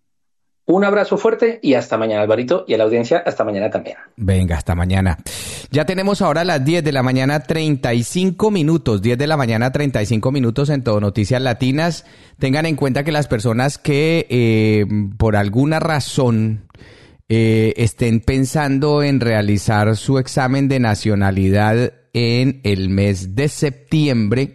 S4: Un abrazo fuerte y hasta mañana, Alvarito, y a la audiencia hasta mañana también.
S1: Venga, hasta mañana. Ya tenemos ahora las 10 de la mañana 35 minutos, 10 de la mañana 35 minutos en Todo Noticias Latinas. Tengan en cuenta que las personas que por alguna razón estén pensando en realizar su examen de nacionalidad en el mes de septiembre,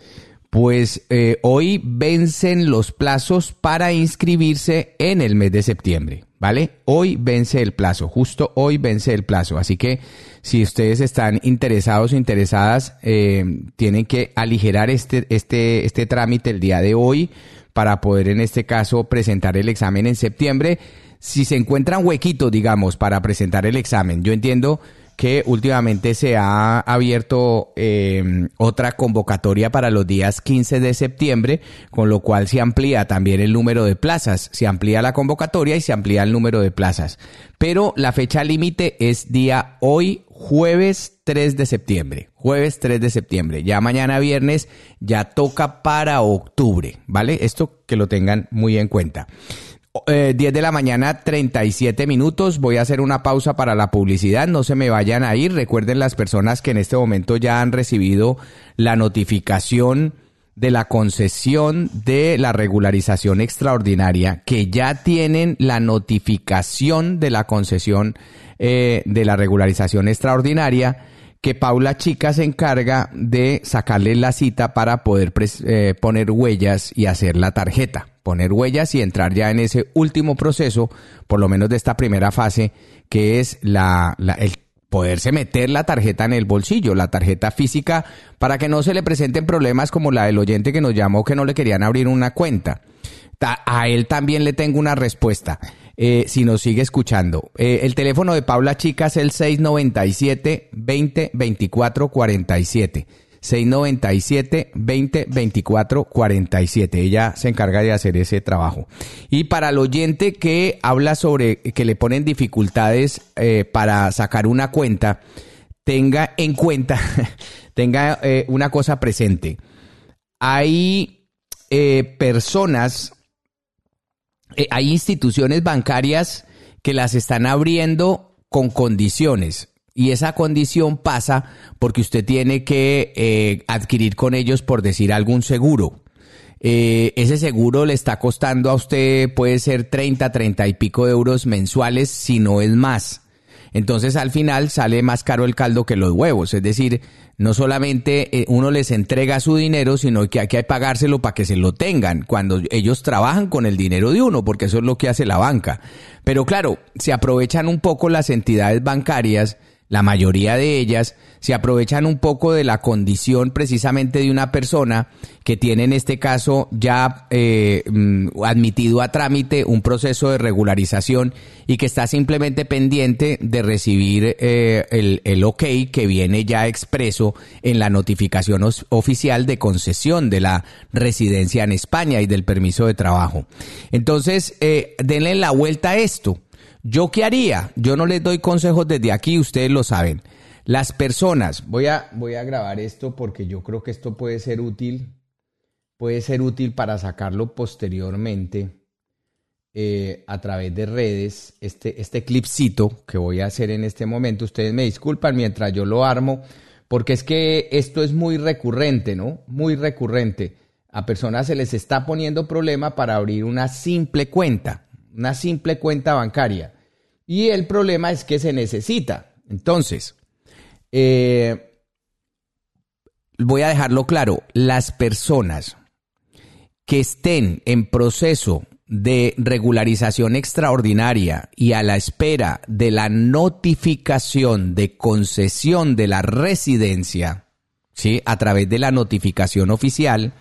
S1: pues hoy vencen los plazos para inscribirse en el mes de septiembre, ¿vale? Hoy vence el plazo, justo hoy vence el plazo. Así que si ustedes están interesados o interesadas, tienen que aligerar este trámite el día de hoy para poder en este caso presentar el examen en septiembre. Si se encuentran huequitos, digamos, para presentar el examen, yo entiendo que últimamente se ha abierto otra convocatoria para los días 15 de septiembre, con lo cual se amplía también el número de plazas, se amplía la convocatoria y se amplía el número de plazas. Pero la fecha límite es hoy, jueves 3 de septiembre, jueves 3 de septiembre. Ya mañana viernes ya toca para octubre, ¿vale? Esto que lo tengan muy en cuenta. 10 de la mañana, 37 minutos. Voy a hacer una pausa para la publicidad. No se me vayan a ir. Recuerden las personas que en este momento ya han recibido la notificación de la concesión de la regularización extraordinaria, que ya tienen la notificación de la concesión de la regularización extraordinaria, que Paula Chica se encarga de sacarle la cita para poder poner huellas y hacer la tarjeta. Poner huellas y entrar ya en ese último proceso, por lo menos de esta primera fase, que es el poderse meter la tarjeta en el bolsillo, la tarjeta física, para que no se le presenten problemas como la del oyente que nos llamó que no le querían abrir una cuenta. A él también le tengo una respuesta, si nos sigue escuchando. El teléfono de Paula Chica es el 697-20-24-47. 697-20-24-47. Ella se encarga de hacer ese trabajo. Y para el oyente que habla sobre que le ponen dificultades para sacar una cuenta, tenga en cuenta, tenga una cosa presente. Hay personas, hay instituciones bancarias que las están abriendo con condiciones. Y esa condición pasa porque usted tiene que adquirir con ellos, por decir, algún seguro. Ese seguro le está costando a usted, puede ser 30 y pico de euros mensuales, si no es más. Entonces al final sale más caro el caldo que los huevos. Es decir, no solamente uno les entrega su dinero, sino que hay que pagárselo para que se lo tengan cuando ellos trabajan con el dinero de uno, porque eso es lo que hace la banca. Pero claro, se aprovechan un poco las entidades bancarias. La mayoría de ellas se aprovechan un poco de la condición precisamente de una persona que tiene en este caso ya admitido a trámite un proceso de regularización y que está simplemente pendiente de recibir el ok que viene ya expreso en la notificación oficial de concesión de la residencia en España y del permiso de trabajo. Entonces, denle la vuelta a esto. ¿Yo qué haría? Yo no les doy consejos desde aquí, ustedes lo saben. Las personas, voy a grabar esto porque yo creo que esto puede ser útil para sacarlo posteriormente a través de redes, este clipcito que voy a hacer en este momento. Ustedes me disculpan mientras yo lo armo, porque es que esto es muy recurrente, ¿no? Muy recurrente. A personas se les está poniendo problema para abrir una simple cuenta bancaria. Y el problema es que se necesita. Entonces, voy a dejarlo claro. Las personas que estén en proceso de regularización extraordinaria y a la espera de la notificación de concesión de la residencia, ¿sí?, a través de la notificación oficial,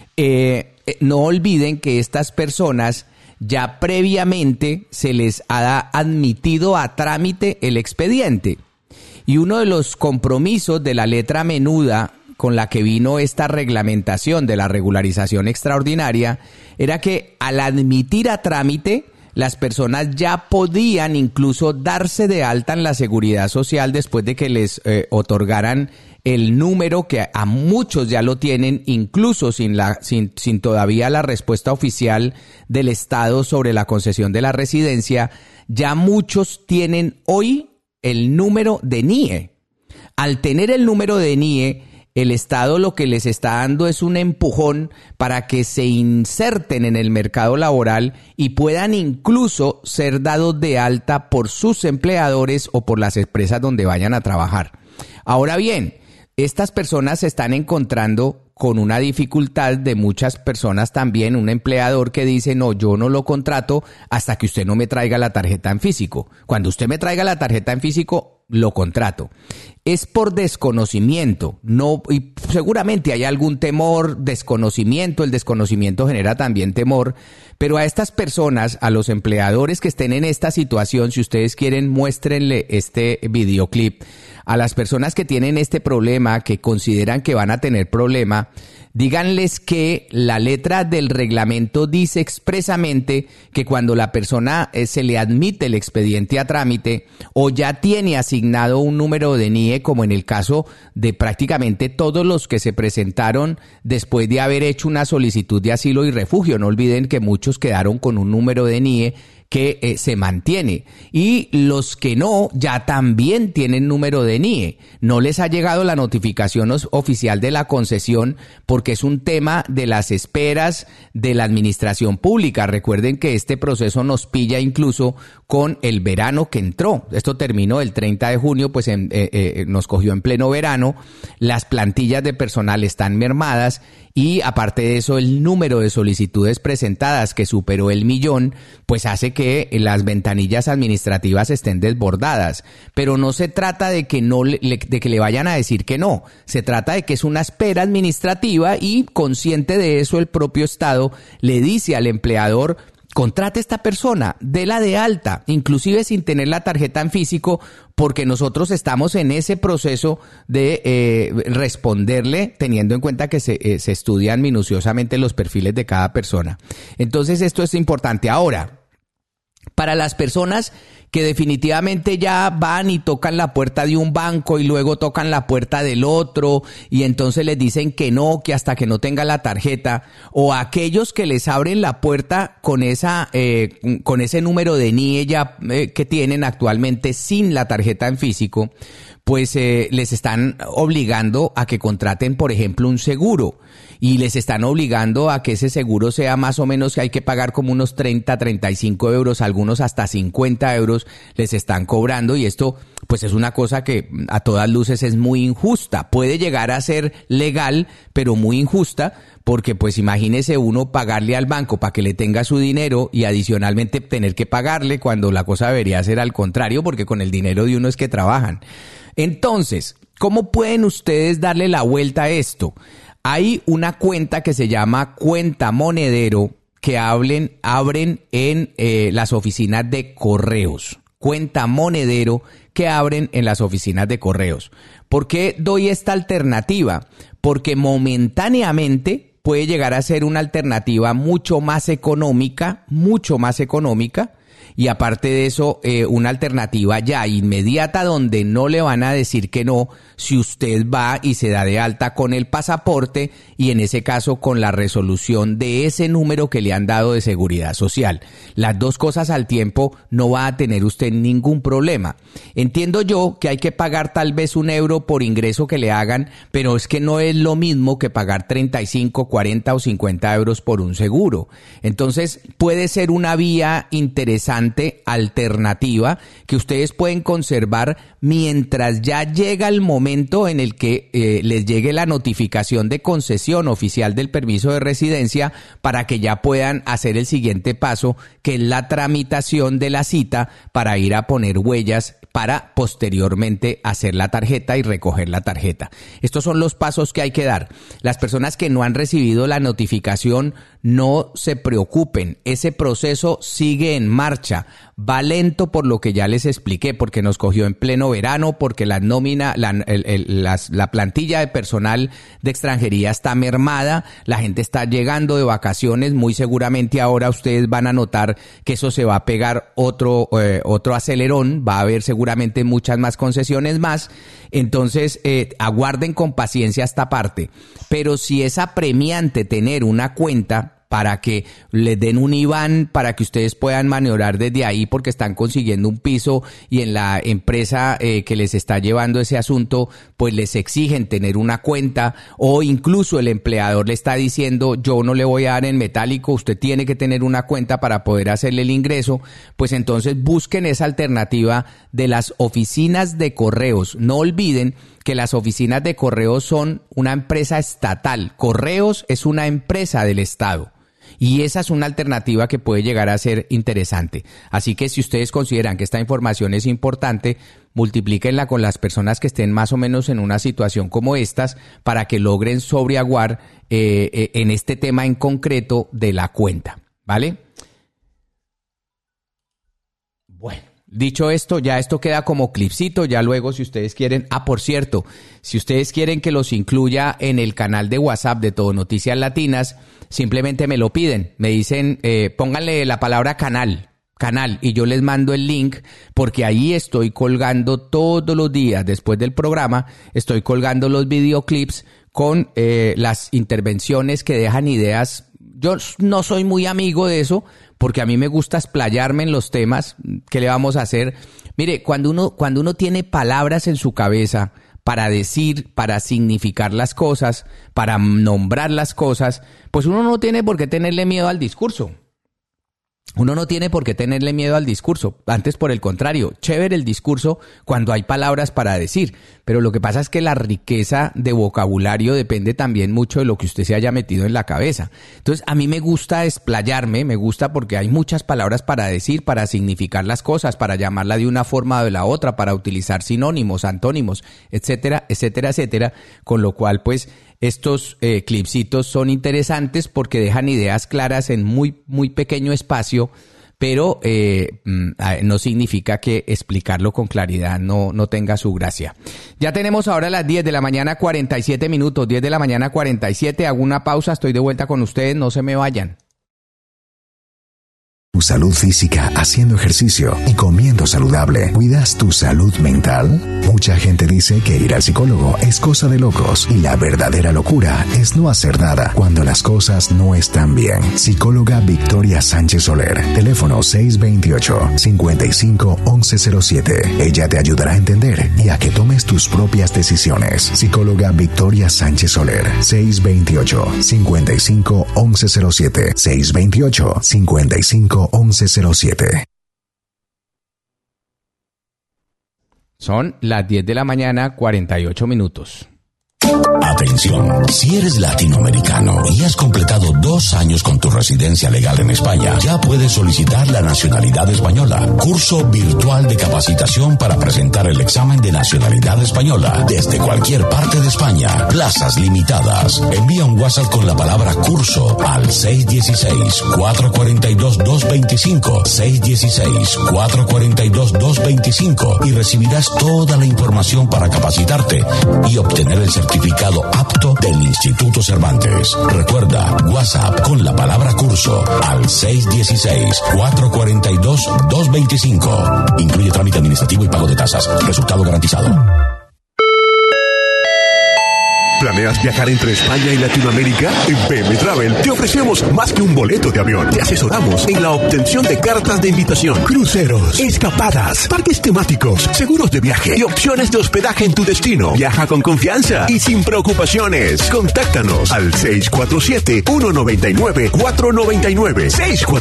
S1: no olviden que estas personas ya previamente se les ha admitido a trámite el expediente. Y uno de los compromisos de la letra menuda con la que vino esta reglamentación de la regularización extraordinaria era que al admitir a trámite, las personas ya podían incluso darse de alta en la Seguridad Social después de que les otorgaran el número, que a muchos ya lo tienen, incluso sin todavía la respuesta oficial del Estado sobre la concesión de la residencia. Ya muchos tienen hoy el número de NIE. Al tener el número de NIE, el Estado lo que les está dando es un empujón para que se inserten en el mercado laboral y puedan incluso ser dados de alta por sus empleadores o por las empresas donde vayan a trabajar. Ahora bien, estas personas se están encontrando con una dificultad de muchas personas también, un empleador que dice, no, yo no lo contrato hasta que usted no me traiga la tarjeta en físico. Cuando usted me traiga la tarjeta en físico, lo contrato. Es por desconocimiento, no, y seguramente hay algún temor, desconocimiento, el desconocimiento genera también temor, pero a estas personas, a los empleadores que estén en esta situación, si ustedes quieren, muéstrenle este videoclip. A las personas que tienen este problema, que consideran que van a tener problema, díganles que la letra del reglamento dice expresamente que cuando la persona se le admite el expediente a trámite o ya tiene asignado un número de NIE, como en el caso de prácticamente todos los que se presentaron después de haber hecho una solicitud de asilo y refugio. No olviden que muchos quedaron con un número de NIE que se mantiene, y los que no ya también tienen número de NIE. No les ha llegado la notificación oficial de la concesión porque es un tema de las esperas de la administración pública. Recuerden que este proceso nos pilla incluso con el verano que entró. Esto terminó el 30 de junio, pues nos cogió en pleno verano. Las plantillas de personal están mermadas y aparte de eso el número de solicitudes presentadas, que superó el 1.000.000, pues hace que las ventanillas administrativas estén desbordadas. Pero no se trata de que de que le vayan a decir que no, se trata de que es una espera administrativa y, consciente de eso, el propio Estado le dice al empleador: contrate a esta persona, déla de alta, inclusive sin tener la tarjeta en físico, porque nosotros estamos en ese proceso de responderle, teniendo en cuenta que se estudian minuciosamente los perfiles de cada persona. Entonces esto es importante. Ahora, para las personas que definitivamente ya van y tocan la puerta de un banco y luego tocan la puerta del otro y entonces les dicen que no, que hasta que no tenga la tarjeta, o aquellos que les abren la puerta con ese número de NIE ya que tienen actualmente sin la tarjeta en físico, pues les están obligando a que contraten, por ejemplo, un seguro. Y les están obligando a que ese seguro sea más o menos, que hay que pagar como unos 30, 35 euros, algunos hasta 50 euros les están cobrando, y esto pues es una cosa que a todas luces es muy injusta. Puede llegar a ser legal, pero muy injusta, porque pues imagínese uno pagarle al banco para que le tenga su dinero y adicionalmente tener que pagarle cuando la cosa debería ser al contrario, porque con el dinero de uno es que trabajan. Entonces, ¿cómo pueden ustedes darle la vuelta a esto? Hay una cuenta que se llama Cuenta Monedero que abren en las oficinas de correos. Cuenta Monedero que abren en las oficinas de correos. ¿Por qué doy esta alternativa? Porque momentáneamente puede llegar a ser una alternativa mucho más económica, y aparte de eso, una alternativa ya inmediata donde no le van a decir que no si usted va y se da de alta con el pasaporte y en ese caso con la resolución de ese número que le han dado de seguridad social. Las dos cosas al tiempo, no va a tener usted ningún problema. Entiendo yo que hay que pagar tal vez €1 por ingreso que le hagan, pero es que no es lo mismo que pagar 35, 40 o 50 euros por un seguro. Entonces puede ser una vía interesante interesante alternativa que ustedes pueden conservar mientras ya llega el momento en el que les llegue la notificación de concesión oficial del permiso de residencia, para que ya puedan hacer el siguiente paso, que es la tramitación de la cita para ir a poner huellas para posteriormente hacer la tarjeta y recoger la tarjeta. Estos son los pasos que hay que dar. Las personas que no han recibido la notificación, no se preocupen, ese proceso sigue en marcha. Va lento por lo que ya les expliqué, porque nos cogió en pleno verano, porque la plantilla de personal de extranjería está mermada, la gente está llegando de vacaciones, muy seguramente ahora ustedes van a notar que eso se va a pegar otro acelerón, va a haber seguramente muchas más concesiones más, entonces aguarden con paciencia esta parte, pero si es apremiante tener una cuenta para que les den un IBAN, para que ustedes puedan maniobrar desde ahí porque están consiguiendo un piso y en la empresa que les está llevando ese asunto, pues les exigen tener una cuenta, o incluso el empleador le está diciendo, yo no le voy a dar en metálico, usted tiene que tener una cuenta para poder hacerle el ingreso, pues entonces busquen esa alternativa de las oficinas de correos. No olviden que las oficinas de correos son una empresa estatal. Correos es una empresa del Estado. Y esa es una alternativa que puede llegar a ser interesante. Así que si ustedes consideran que esta información es importante, multiplíquenla con las personas que estén más o menos en una situación como estas, para que logren sobreaguar en este tema en concreto de la cuenta, ¿vale? Bueno. Dicho esto, ya esto queda como clipcito, ya luego si ustedes quieren, por cierto, si ustedes quieren que los incluya en el canal de WhatsApp de Todo Noticias Latinas, simplemente me lo piden, me dicen, pónganle la palabra canal, y yo les mando el link, porque ahí estoy colgando todos los días, después del programa, estoy colgando los videoclips con las intervenciones que dejan ideas. Yo no soy muy amigo de eso, porque a mí me gusta explayarme en los temas. ¿Qué le vamos a hacer? Mire, cuando uno tiene palabras en su cabeza para decir, para significar las cosas, para nombrar las cosas, pues uno no tiene por qué tenerle miedo al discurso. Uno no tiene por qué tenerle miedo al discurso, antes por el contrario, chévere el discurso cuando hay palabras para decir, pero lo que pasa es que la riqueza de vocabulario depende también mucho de lo que usted se haya metido en la cabeza. Entonces a mí me gusta explayarme, me gusta porque hay muchas palabras para decir, para significar las cosas, para llamarla de una forma o de la otra, para utilizar sinónimos, antónimos, etcétera, etcétera, etcétera, con lo cual pues estos clipsitos son interesantes porque dejan ideas claras en muy, muy pequeño espacio, pero no significa que explicarlo con claridad no tenga su gracia. Ya tenemos ahora las 10 de la mañana, 47 minutos, 10 de la mañana, 47. Hago una pausa, estoy de vuelta con ustedes, no se me vayan.
S15: Tu salud física haciendo ejercicio y comiendo saludable. ¿Cuidas tu salud mental? Mucha gente dice que ir al psicólogo es cosa de locos y la verdadera locura es no hacer nada cuando las cosas no están bien. Psicóloga Victoria Sánchez Soler. Teléfono 628-55-1107. Ella te ayudará a entender y a que tomes tus propias decisiones. Psicóloga Victoria Sánchez Soler. 628-55-1107. 628-55-1107.
S1: Son las 10 de la mañana, 48 minutos.
S2: Atención, si eres latinoamericano y has completado 2 años con tu residencia legal en España, ya puedes solicitar la nacionalidad española. Curso virtual de capacitación para presentar el examen de nacionalidad española desde cualquier parte de España. Plazas limitadas. Envía un WhatsApp con la palabra curso al 616-442-225, 616-442-225 y recibirás toda la información para capacitarte y obtener el certificado apto del Instituto Cervantes. Recuerda, WhatsApp con la palabra curso al 616-442-225. Incluye trámite administrativo y pago de tasas. Resultado garantizado.
S18: ¿Planeas viajar entre España y Latinoamérica? En PM Travel te ofrecemos más que un boleto de avión. Te asesoramos en la obtención de cartas de invitación, cruceros, escapadas, parques temáticos, seguros de viaje y opciones de hospedaje en tu destino. Viaja con confianza y sin preocupaciones. Contáctanos al 647-199-499.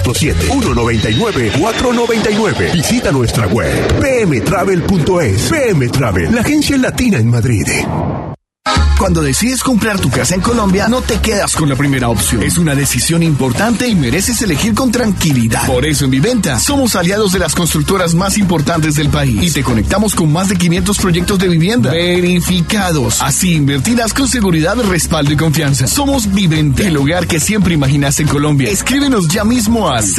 S18: 647-199-499. Visita nuestra web pmtravel.es. PM Travel, la agencia latina en Madrid.
S11: Cuando decides comprar tu casa en Colombia, no te quedas con la primera opción. Es una decisión importante y mereces elegir con tranquilidad. Por eso en Viventa somos aliados de las constructoras más importantes del país y te conectamos con más de 500 proyectos de vivienda verificados. Así invertirás con seguridad, respaldo y confianza. Somos Viventa, el hogar que siempre imaginaste en Colombia. Escríbenos ya mismo al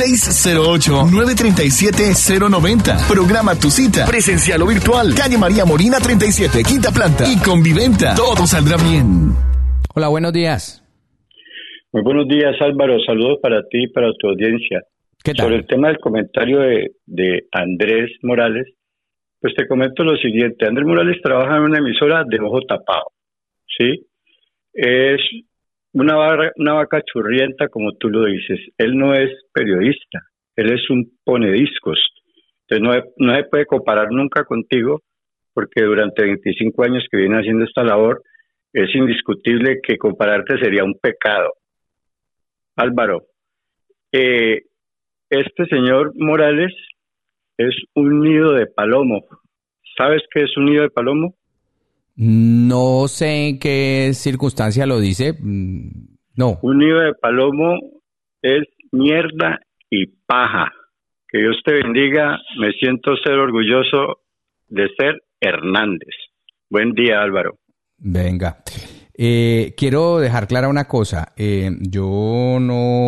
S11: 608-937-090. Programa tu cita, presencial o virtual. Calle María Molina 37, quinta planta. Y con Viventa todo saldrá bien.
S1: Hola, buenos días.
S12: Muy buenos días, Álvaro. Saludos para ti y para tu audiencia.
S1: ¿Qué tal?
S12: Sobre el tema del comentario de Andrés Morales, pues te comento lo siguiente. Andrés Morales trabaja en una emisora de ojo tapado, ¿sí? Es una vaca churrienta, como tú lo dices. Él no es periodista, él es un ponediscos. Entonces no se puede comparar nunca contigo, porque durante 25 años que viene haciendo esta labor, es indiscutible que compararte sería un pecado. Álvaro, este señor Morales es un nido de palomo. ¿Sabes qué es un nido de palomo?
S1: No sé en qué circunstancia lo dice. No.
S12: Un nido de palomo es mierda y paja. Que Dios te bendiga. Me siento ser orgulloso de ser Hernández. Buen día, Álvaro.
S1: Venga. Quiero dejar clara una cosa. Yo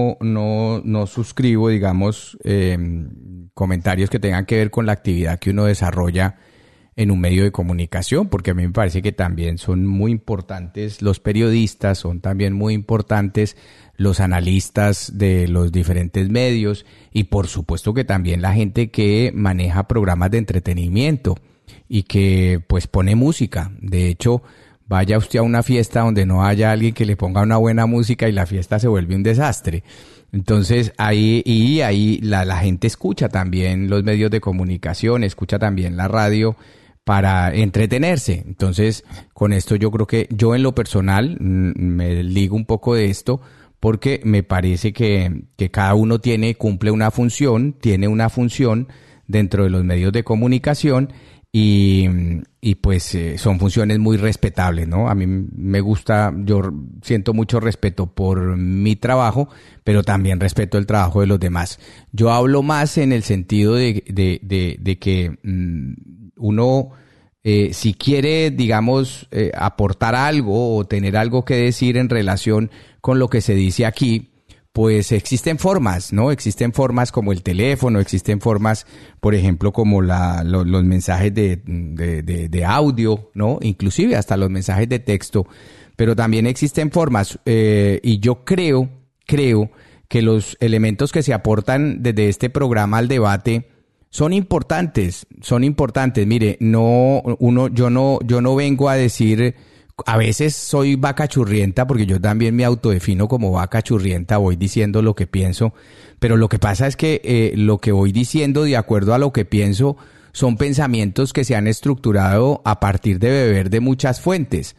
S1: no suscribo, digamos, comentarios que tengan que ver con la actividad que uno desarrolla en un medio de comunicación, porque a mí me parece que también son muy importantes los periodistas, son también muy importantes los analistas de los diferentes medios y por supuesto que también la gente que maneja programas de entretenimiento y que pues pone música. De hecho, vaya usted a una fiesta donde no haya alguien que le ponga una buena música y la fiesta se vuelve un desastre. Entonces ahí la gente escucha también los medios de comunicación, escucha también la radio para entretenerse. Entonces, con esto yo creo que yo en lo personal me ligo un poco de esto porque me parece que cada uno cumple una función, tiene una función dentro de los medios de comunicación y pues son funciones muy respetables, ¿no? A mí me gusta, yo siento mucho respeto por mi trabajo, pero también respeto el trabajo de los demás. Yo hablo más en el sentido de que uno, si quiere, digamos, aportar algo o tener algo que decir en relación con lo que se dice aquí, pues existen formas, ¿no? Existen formas como el teléfono, existen formas, por ejemplo, como los mensajes de audio, ¿no? Inclusive hasta los mensajes de texto, pero también existen formas y yo creo que los elementos que se aportan desde este programa al debate son importantes. Mire, yo no vengo a decir. A veces soy vaca churrienta porque yo también me autodefino como vaca churrienta, voy diciendo lo que pienso, pero lo que pasa es que lo que voy diciendo de acuerdo a lo que pienso son pensamientos que se han estructurado a partir de beber de muchas fuentes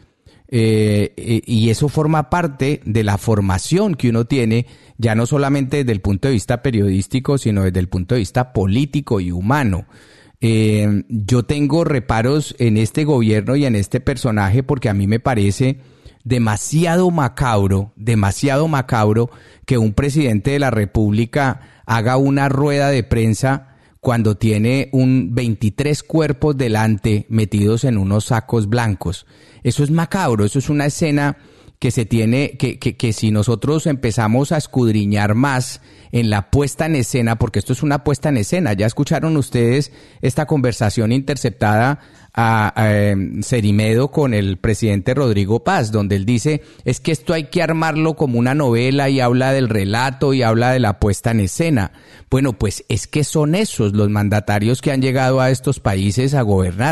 S1: y eso forma parte de la formación que uno tiene, ya no solamente desde el punto de vista periodístico, sino desde el punto de vista político y humano. Yo tengo reparos en este gobierno y en este personaje porque a mí me parece demasiado macabro que un presidente de la República haga una rueda de prensa cuando tiene 23 cuerpos delante metidos en unos sacos blancos. Eso es macabro, eso es una escena que se tiene, que si nosotros empezamos a escudriñar más en la puesta en escena, porque esto es una puesta en escena, ya escucharon ustedes esta conversación interceptada a Cerimedo con el presidente Rodrigo Paz, donde él dice, es que esto hay que armarlo como una novela y habla del relato y habla de la puesta en escena. Bueno, pues es que son esos los mandatarios que han llegado a estos países a gobernar.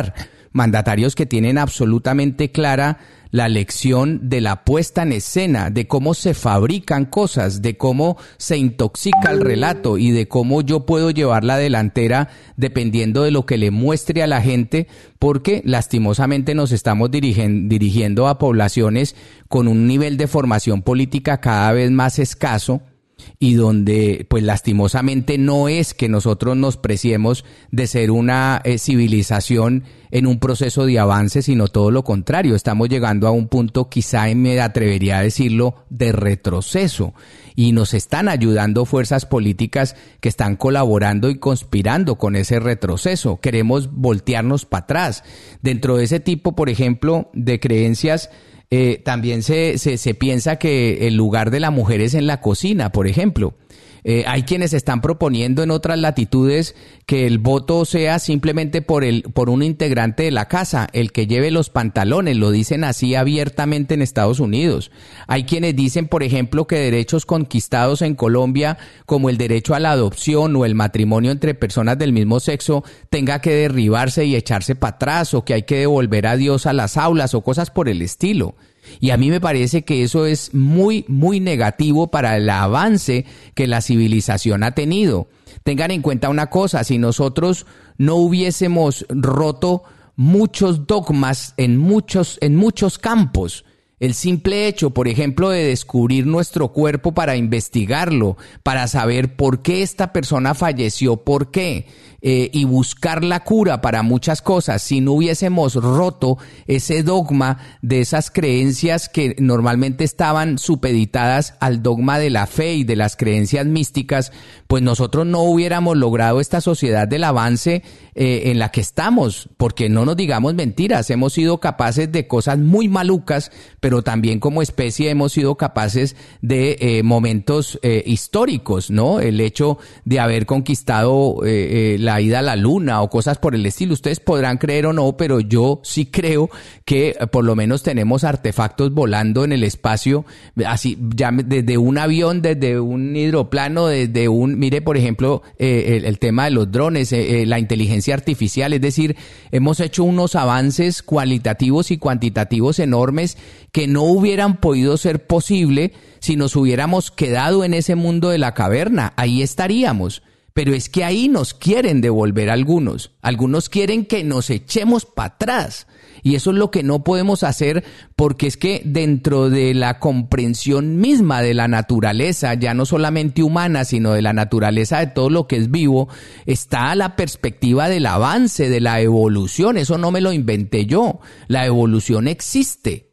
S1: mandatarios que tienen absolutamente clara la lección de la puesta en escena, de cómo se fabrican cosas, de cómo se intoxica el relato y de cómo yo puedo llevar la delantera dependiendo de lo que le muestre a la gente, porque lastimosamente nos estamos dirigiendo a poblaciones con un nivel de formación política cada vez más escaso, y donde pues lastimosamente no es que nosotros nos preciemos de ser una civilización en un proceso de avance, sino todo lo contrario. Estamos llegando a un punto, quizá me atrevería a decirlo, de retroceso, y nos están ayudando fuerzas políticas que están colaborando y conspirando con ese retroceso. Queremos voltearnos para atrás. Dentro de ese tipo, por ejemplo, de creencias, también se piensa que el lugar de la mujer es en la cocina, por ejemplo. Hay quienes están proponiendo en otras latitudes que el voto sea simplemente por un integrante de la casa, el que lleve los pantalones, lo dicen así abiertamente en Estados Unidos. Hay quienes dicen, por ejemplo, que derechos conquistados en Colombia, como el derecho a la adopción o el matrimonio entre personas del mismo sexo, tenga que derribarse y echarse para atrás, o que hay que devolver a Dios a las aulas o cosas por el estilo. Y a mí me parece que eso es muy, muy negativo para el avance que la civilización ha tenido. Tengan en cuenta una cosa: si nosotros no hubiésemos roto muchos dogmas en muchos campos, el simple hecho, por ejemplo, de descubrir nuestro cuerpo para investigarlo, para saber por qué esta persona falleció, por qué, y buscar la cura para muchas cosas, si no hubiésemos roto ese dogma de esas creencias que normalmente estaban supeditadas al dogma de la fe y de las creencias místicas, pues nosotros no hubiéramos logrado esta sociedad del avance en la que estamos, porque no nos digamos mentiras, hemos sido capaces de cosas muy malucas, pero también como especie hemos sido capaces de momentos históricos, ¿no? El hecho de haber conquistado la ida a la luna o cosas por el estilo. Ustedes podrán creer o no, pero yo sí creo que por lo menos tenemos artefactos volando en el espacio, así ya desde un avión, desde un hidroplano, mire por ejemplo el tema de los drones, la inteligencia artificial, es decir, hemos hecho unos avances cualitativos y cuantitativos enormes que no hubieran podido ser posible si nos hubiéramos quedado en ese mundo de la caverna. Ahí estaríamos. Pero es que ahí nos quieren devolver algunos quieren que nos echemos para atrás, y eso es lo que no podemos hacer, porque es que dentro de la comprensión misma de la naturaleza, ya no solamente humana, sino de la naturaleza de todo lo que es vivo, está la perspectiva del avance, de la evolución. Eso no me lo inventé yo, la evolución existe,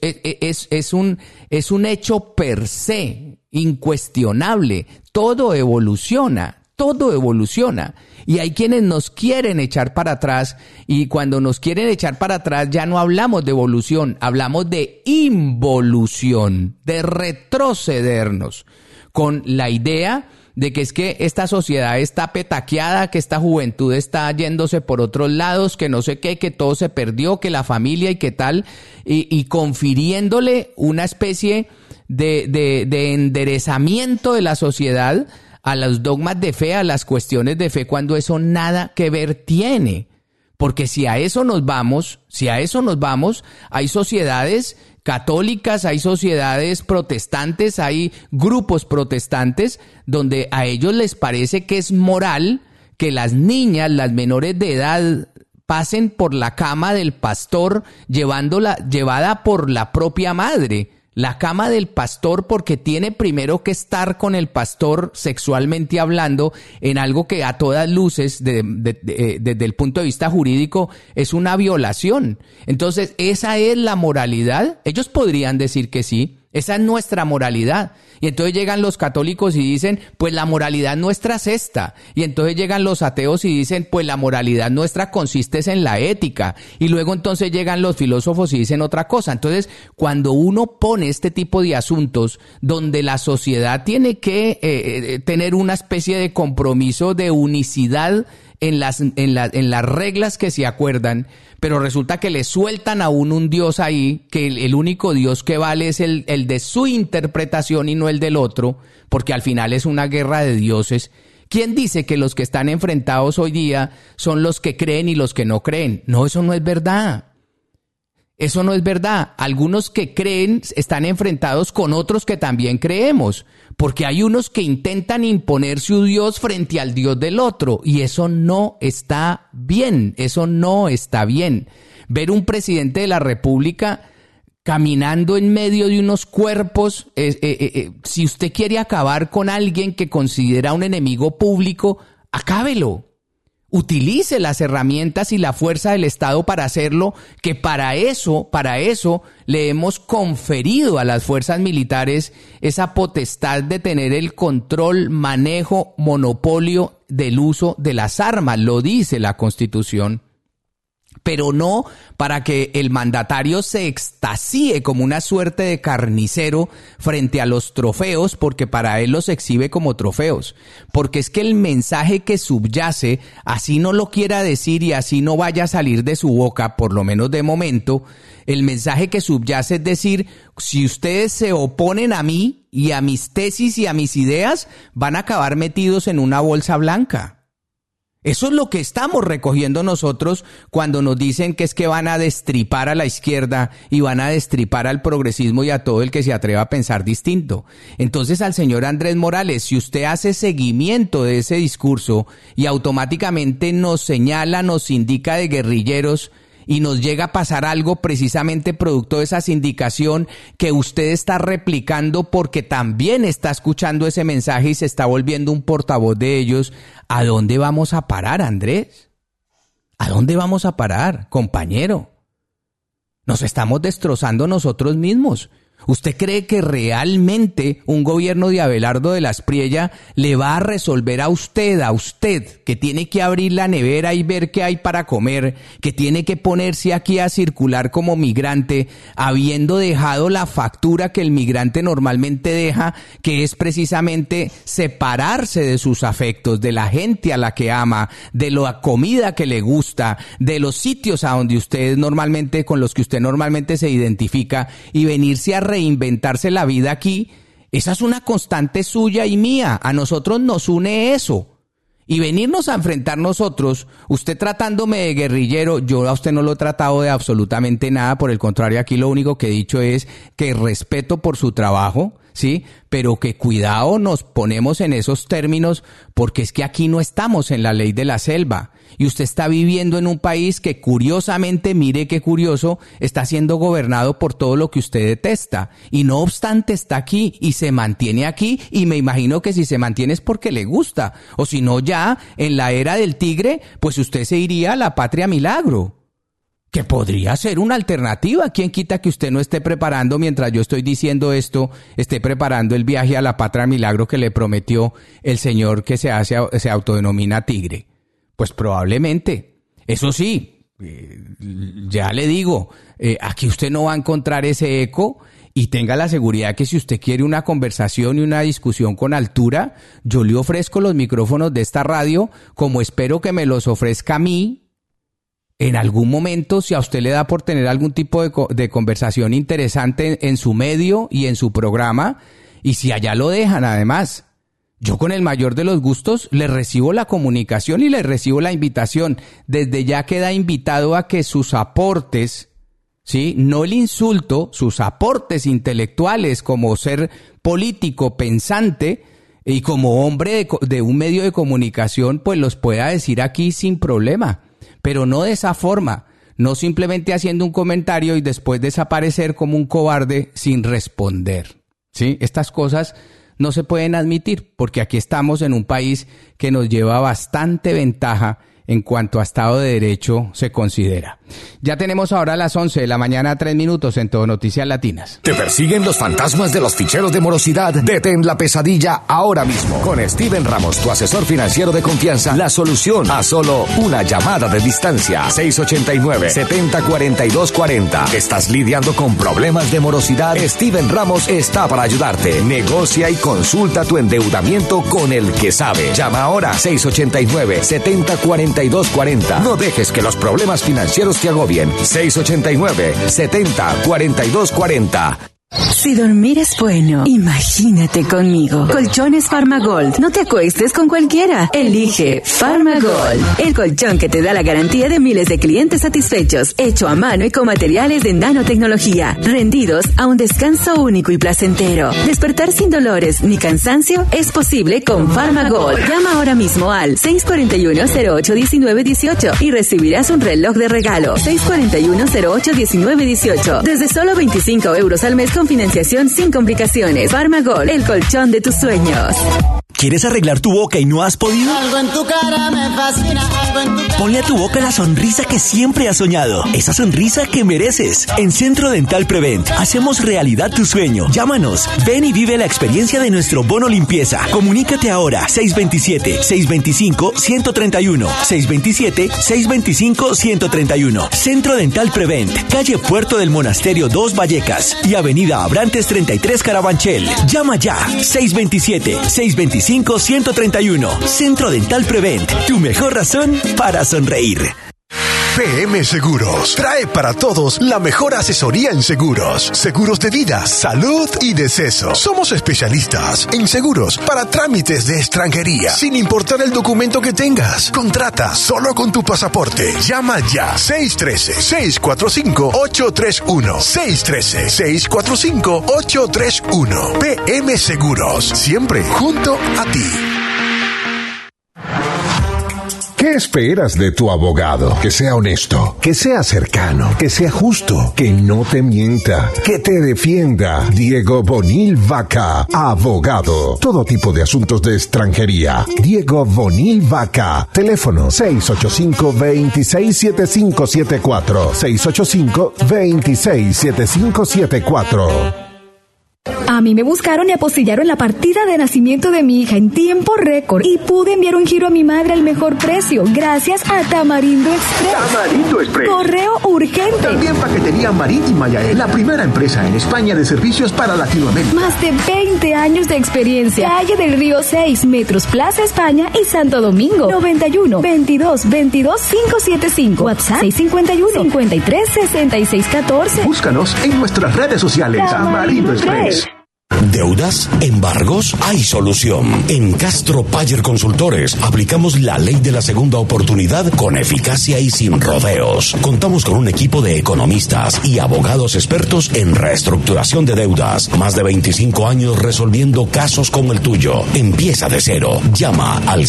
S1: es un hecho per se, incuestionable, todo evoluciona. Y hay quienes nos quieren echar para atrás, y cuando nos quieren echar para atrás ya no hablamos de evolución, hablamos de involución, de retrocedernos, con la idea de que es que esta sociedad está petaqueada, que esta juventud está yéndose por otros lados, que no sé qué, que todo se perdió, que la familia y qué tal, y confiriéndole una especie de enderezamiento de la sociedad a los dogmas de fe, a las cuestiones de fe, cuando eso nada que ver tiene. Porque si a eso nos vamos, hay sociedades católicas, hay sociedades protestantes, hay grupos protestantes donde a ellos les parece que es moral que las niñas, las menores de edad, pasen por la cama del pastor llevada por la propia madre. La cama del pastor, porque tiene primero que estar con el pastor sexualmente hablando en algo que a todas luces, desde el punto de vista jurídico, es una violación. Entonces, ¿esa es la moralidad? Ellos podrían decir que sí. Esa es nuestra moralidad. Y entonces llegan los católicos y dicen, pues la moralidad nuestra es esta. Y entonces llegan los ateos y dicen, pues la moralidad nuestra consiste en la ética. Y luego entonces llegan los filósofos y dicen otra cosa. Entonces, cuando uno pone este tipo de asuntos donde la sociedad tiene que tener una especie de compromiso de unicidad en las reglas que se acuerdan, pero resulta que le sueltan a uno un Dios ahí, que el único Dios que vale es el de su interpretación y no el del otro, porque al final es una guerra de dioses. ¿Quién dice que los que están enfrentados hoy día son los que creen y los que no creen? No, eso no es verdad. Eso no es verdad. Algunos que creen están enfrentados con otros que también creemos, porque hay unos que intentan imponer su Dios frente al Dios del otro, y eso no está bien, eso no está bien. Ver un presidente de la República caminando en medio de unos cuerpos, si usted quiere acabar con alguien que considera un enemigo público, acábelo. Utilice las herramientas y la fuerza del Estado para hacerlo, que para eso le hemos conferido a las fuerzas militares esa potestad de tener el control, manejo, monopolio del uso de las armas, lo dice la Constitución. Pero no para que el mandatario se extasíe como una suerte de carnicero frente a los trofeos, porque para él los exhibe como trofeos. Porque es que el mensaje que subyace, así no lo quiera decir y así no vaya a salir de su boca, por lo menos de momento, el mensaje que subyace es decir, si ustedes se oponen a mí y a mis tesis y a mis ideas, van a acabar metidos en una bolsa blanca. Eso es lo que estamos recogiendo nosotros cuando nos dicen que es que van a destripar a la izquierda y van a destripar al progresismo y a todo el que se atreva a pensar distinto. Entonces, al señor Andrés Morales, si usted hace seguimiento de ese discurso y automáticamente nos señala, nos indica de guerrilleros, y nos llega a pasar algo precisamente producto de esa sindicación que usted está replicando porque también está escuchando ese mensaje y se está volviendo un portavoz de ellos, ¿a dónde vamos a parar, Andrés? ¿A dónde vamos a parar, compañero? Nos estamos destrozando nosotros mismos. ¿Usted cree que realmente un gobierno de Abelardo de la Espriella le va a resolver a usted, que tiene que abrir la nevera y ver qué hay para comer, que tiene que ponerse aquí a circular como migrante, habiendo dejado la factura que el migrante normalmente deja, que es precisamente separarse de sus afectos, de la gente a la que ama, de la comida que le gusta, de los sitios a donde usted normalmente, con los que usted normalmente se identifica, y venirse a reinventarse la vida aquí? Esa es una constante suya y mía. A nosotros nos une eso. Y venirnos a enfrentar nosotros, usted tratándome de guerrillero, yo a usted no lo he tratado de absolutamente nada. Por el contrario, aquí lo único que he dicho es que respeto por su trabajo, ¿sí? Pero que cuidado nos ponemos en esos términos, porque es que aquí no estamos en la ley de la selva. Y usted está viviendo en un país que curiosamente, mire qué curioso, está siendo gobernado por todo lo que usted detesta. Y no obstante está aquí y se mantiene aquí, y me imagino que si se mantiene es porque le gusta. O si no, ya en la era del tigre, pues usted se iría a la Patria Milagro, que podría ser una alternativa. ¿Quién quita que usted no esté preparando, mientras yo estoy diciendo esto, esté preparando el viaje a la Patria Milagro que le prometió el señor que se autodenomina tigre? Pues probablemente. Eso sí, ya le digo, aquí usted no va a encontrar ese eco, y tenga la seguridad que si usted quiere una conversación y una discusión con altura, yo le ofrezco los micrófonos de esta radio, como espero que me los ofrezca a mí en algún momento, si a usted le da por tener algún tipo de conversación interesante en su medio y en su programa, y si allá lo dejan además. Yo con el mayor de los gustos le recibo la comunicación y le recibo la invitación. Desde ya queda invitado a que sus aportes, ¿sí? No el insulto, sus aportes intelectuales como ser político, pensante y como hombre de un medio de comunicación, pues los pueda decir aquí sin problema. Pero no de esa forma, no simplemente haciendo un comentario y después desaparecer como un cobarde sin responder, ¿sí? Estas cosas no se pueden admitir, porque aquí estamos en un país que nos lleva bastante ventaja en cuanto a Estado de Derecho se considera. Ya tenemos ahora las 11 de la mañana, 3 minutos en Todo Noticias Latinas.
S15: ¿Te persiguen los fantasmas de los ficheros de morosidad? Detén la pesadilla ahora mismo. Con Steven Ramos, tu asesor financiero de confianza, la solución a solo una llamada de distancia. 689-704240. ¿Estás lidiando con problemas de morosidad? Steven Ramos está para ayudarte. Negocia y consulta tu endeudamiento con el que sabe. Llama ahora 689-704240. No dejes que los problemas financieros te agobien. 689-704240.
S13: Si dormir es bueno, imagínate conmigo. Colchones Farmagold. No te acuestes con cualquiera. Elige Farmagold. El colchón que te da la garantía de miles de clientes satisfechos. Hecho a mano y con materiales de nanotecnología. Rendidos a un descanso único y placentero. Despertar sin dolores ni cansancio es posible con Farmagold. Llama ahora mismo al 641-08-1918 y recibirás un reloj de regalo. 641-08-1918. Desde solo 25 euros al mes con financiación sin complicaciones. Farmagold, el colchón de tus sueños.
S14: ¿Quieres arreglar tu boca y no has podido?
S16: Algo en tu cara me fascina, algo en tu cara.
S14: Ponle a tu boca la sonrisa que siempre has soñado. Esa sonrisa que mereces. En Centro Dental Prevent hacemos realidad tu sueño. Llámanos. Ven y vive la experiencia de nuestro bono limpieza. Comunícate ahora. 627-625-131. 627-625-131. Centro Dental Prevent. Calle Puerto del Monasterio 2 Vallecas. Y Avenida Abrantes 33 Carabanchel. Llama ya. 627-625-131. Centro Dental Prevent, tu mejor razón para sonreír.
S18: PM Seguros trae para todos la mejor asesoría en seguros. Seguros de vida, salud y deceso. Somos especialistas en seguros para trámites de extranjería, sin importar el documento que tengas. Contrata solo con tu pasaporte. Llama ya. 613-645-831. 613-645-831. PM Seguros, siempre junto a ti.
S19: ¿Qué esperas de tu abogado? Que sea honesto, que sea cercano, que sea justo, que no te mienta, que te defienda. Diego Bonil Vaca, abogado. Todo tipo de asuntos de extranjería. Diego Bonil Vaca. Teléfono 685-267574. 685-267574.
S20: A mí me buscaron y apostillaron la partida de nacimiento de mi hija en tiempo récord y pude enviar un giro a mi madre al mejor precio gracias a Tamarindo Express.
S21: Tamarindo Express.
S20: Correo urgente.
S21: También paquetería marítima Yael, la primera empresa en España de servicios para Latinoamérica.
S20: Más de 20 años de experiencia. Calle del Río 6, Metros Plaza España y Santo Domingo. 91 22 22 575. WhatsApp 651 53 66 14.
S21: Búscanos en nuestras redes sociales. Tamarindo Express.
S2: ¿Deudas? ¿Embargos? Hay solución. En Castro Payer Consultores aplicamos la ley de la segunda oportunidad con eficacia y sin rodeos. Contamos con un equipo de economistas y abogados expertos en reestructuración de deudas. Más de 25 años resolviendo casos como el tuyo. Empieza de cero. Llama al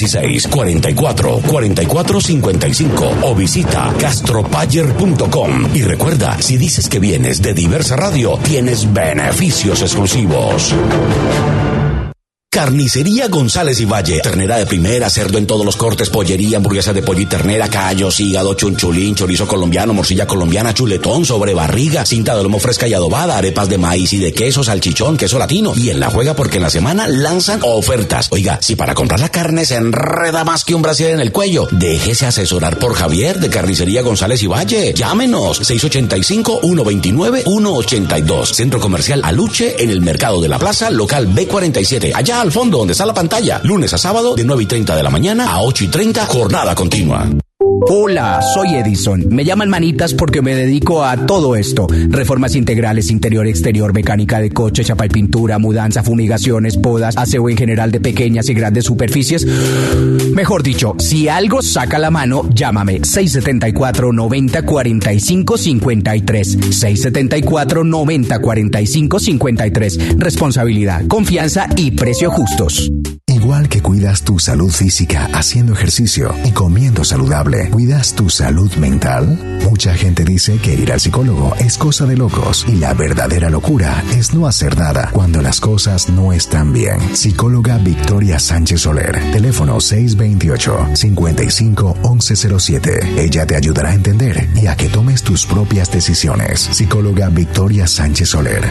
S2: 616-44-4455 o visita castropayer.com. Y recuerda, si dices que vienes de Diversa Radio, tienes beneficios exclusivos. Carnicería González y Valle. Ternera de primera, cerdo en todos los cortes, pollería, hamburguesa de pollo y ternera, callos, hígado, chunchulín, chorizo colombiano, morcilla colombiana, chuletón, sobrebarriga, cinta de lomo fresca y adobada, arepas de maíz y de queso, salchichón, queso latino. Y en La Juega porque en la semana lanzan ofertas. Oiga, si para comprar la carne se enreda más que un brasier en el cuello, déjese asesorar por Javier de Carnicería González y Valle. Llámenos 685-129-182. Centro Comercial Aluche en el Mercado de la Plaza, local B47. Allá al fondo donde está la pantalla. Lunes a sábado de 9:30 de la mañana a 8:30, jornada continua.
S22: Hola, soy Edison. Me llaman Manitas porque me dedico a todo esto. Reformas integrales, interior, exterior, mecánica de coche, chapa y pintura, mudanza, fumigaciones, podas, aseo en general de pequeñas y grandes superficies. Mejor dicho, si algo saca la mano, llámame. 674-90-45-53. 674-90-45-53. Responsabilidad, confianza y precio justos.
S17: Igual que cuidas tu salud física haciendo ejercicio y comiendo saludable, ¿cuidas tu salud mental? Mucha gente dice que ir al psicólogo es cosa de locos y la verdadera locura es no hacer nada cuando las cosas no están bien. Psicóloga Victoria Sánchez Soler. Teléfono 628-55-1107. Ella te ayudará a entender y a que tomes tus propias decisiones. Psicóloga Victoria Sánchez Soler.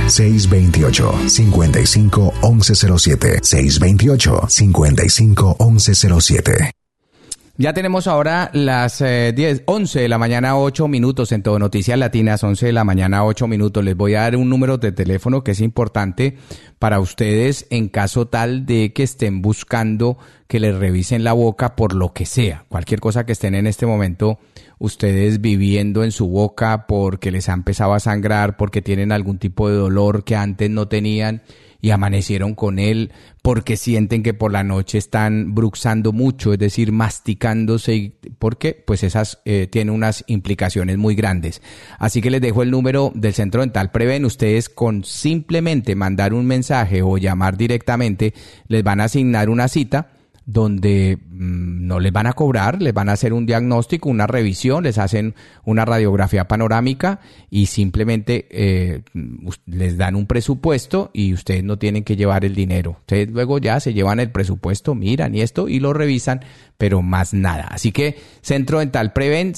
S17: 628-55-1107. 628-55-1107.
S1: Ya tenemos ahora las 11 de la mañana, 8 minutos en Todo Noticias Latinas, 11 de la mañana, 8 minutos. Les voy a dar un número de teléfono que es importante para ustedes en caso tal de que estén buscando que les revisen la boca por lo que sea. Cualquier cosa que estén en este momento ustedes viviendo en su boca porque les ha empezado a sangrar, porque tienen algún tipo de dolor que antes no tenían y amanecieron con él, porque sienten que por la noche están bruxando mucho, es decir, masticándose, porque pues esas tienen unas implicaciones muy grandes. Así que les dejo el número del Centro Dental Preven. Ustedes con simplemente mandar un mensaje o llamar directamente, les van a asignar una cita donde no les van a cobrar, les van a hacer un diagnóstico, una revisión, les hacen una radiografía panorámica y simplemente les dan un presupuesto y ustedes no tienen que llevar el dinero. Ustedes luego ya se llevan el presupuesto, miran y esto y lo revisan, pero más nada. Así que Centro Dental Preven,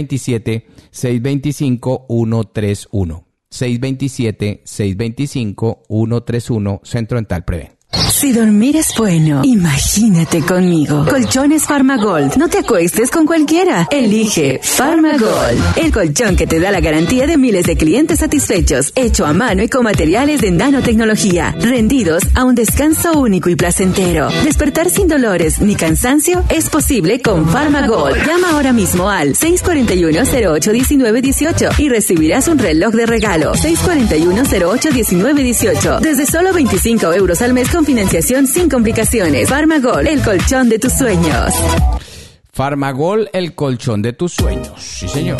S1: 627-625-131. 627-625-131, Centro Dental Preven.
S13: Si dormir es bueno, imagínate conmigo. Colchones Farmagold. No te acuestes con cualquiera. Elige Farmagold. El colchón que te da la garantía de miles de clientes satisfechos. Hecho a mano y con materiales de nanotecnología. Rendidos a un descanso único y placentero. Despertar sin dolores ni cansancio es posible con Farmagold. Llama ahora mismo al 641-08-1918 y recibirás un reloj de regalo. 641-08-1918. Desde solo 25 euros al mes con financiación sin complicaciones. Farmagol, el colchón de tus sueños.
S1: Farmagol, el colchón de tus sueños. Sí, señor.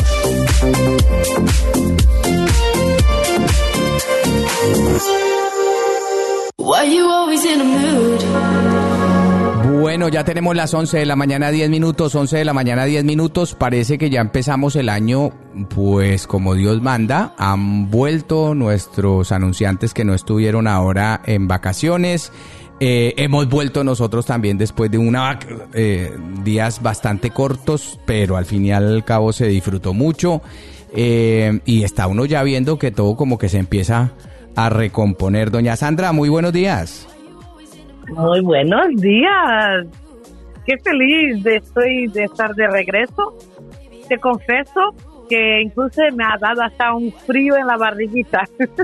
S1: Bueno, ya tenemos las 11 de la mañana, 10 minutos, 11 de la mañana, 10 minutos. Parece que ya empezamos el año, pues como Dios manda. Han vuelto nuestros anunciantes que no estuvieron ahora en vacaciones. Hemos vuelto nosotros también después de días bastante cortos, pero al fin y al cabo se disfrutó mucho. Y está uno ya viendo que todo como que se empieza a recomponer. Doña Sandra, muy buenos días.
S3: Muy buenos días. Qué feliz estoy de estar de regreso. Te confieso que incluso me ha dado hasta un frío en la barriguita.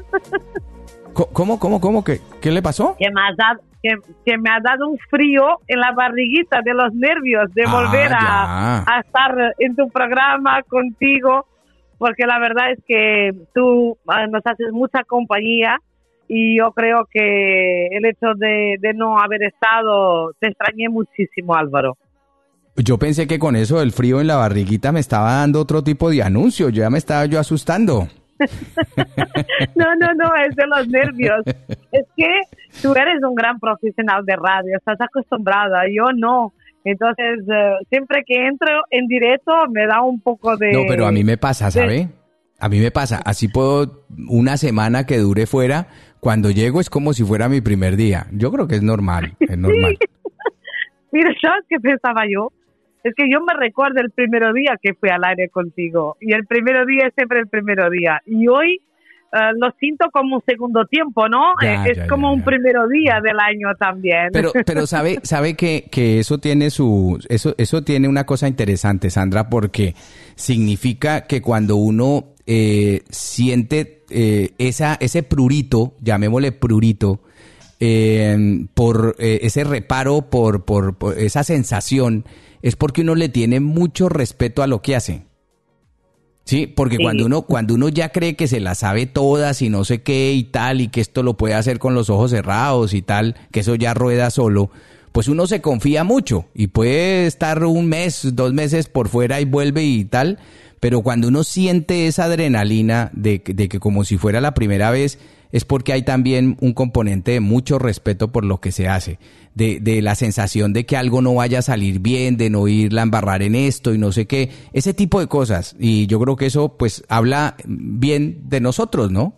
S1: ¿Cómo? ¿Qué le pasó?
S3: Que me ha dado un frío en la barriguita de los nervios de volver a estar en tu programa contigo, porque la verdad es que tú nos haces mucha compañía. Y yo creo que el hecho de no haber estado, te extrañé muchísimo, Álvaro.
S1: Yo pensé que con eso del frío en la barriguita me estaba dando otro tipo de anuncio. Ya me estaba yo asustando.
S3: No, es de los nervios. Es que tú eres un gran profesional de radio, estás acostumbrada, yo no. Entonces, siempre que entro en directo me da un poco de...
S1: No, pero a mí me pasa, ¿sabe? A mí me pasa. Así puedo, una semana que dure fuera... Cuando llego es como si fuera mi primer día. Yo creo que es normal, es normal.
S3: Sí. Mira, ¿sabes qué pensaba yo? Es que yo me recuerdo el primer día que fui al aire contigo. Y el primer día es siempre el primer día. Y hoy lo siento como un segundo tiempo, ¿no? Es como un primer día del año también.
S1: Pero sabe que eso tiene eso tiene una cosa interesante, Sandra, porque significa que cuando uno siente ese prurito, llamémosle prurito, por ese reparo, por esa sensación, es porque uno le tiene mucho respeto a lo que hace. Sí, porque sí. Cuando uno ya cree que se las sabe todas y no sé qué y tal, y que esto lo puede hacer con los ojos cerrados y tal, que eso ya rueda solo, pues uno se confía mucho y puede estar un mes, 2 meses por fuera y vuelve y tal. Pero cuando uno siente esa adrenalina de que como si fuera la primera vez, es porque hay también un componente de mucho respeto por lo que se hace, de la sensación de que algo no vaya a salir bien, de no irla a embarrar en esto y no sé qué, ese tipo de cosas. Y yo creo que eso pues habla bien de nosotros, ¿no?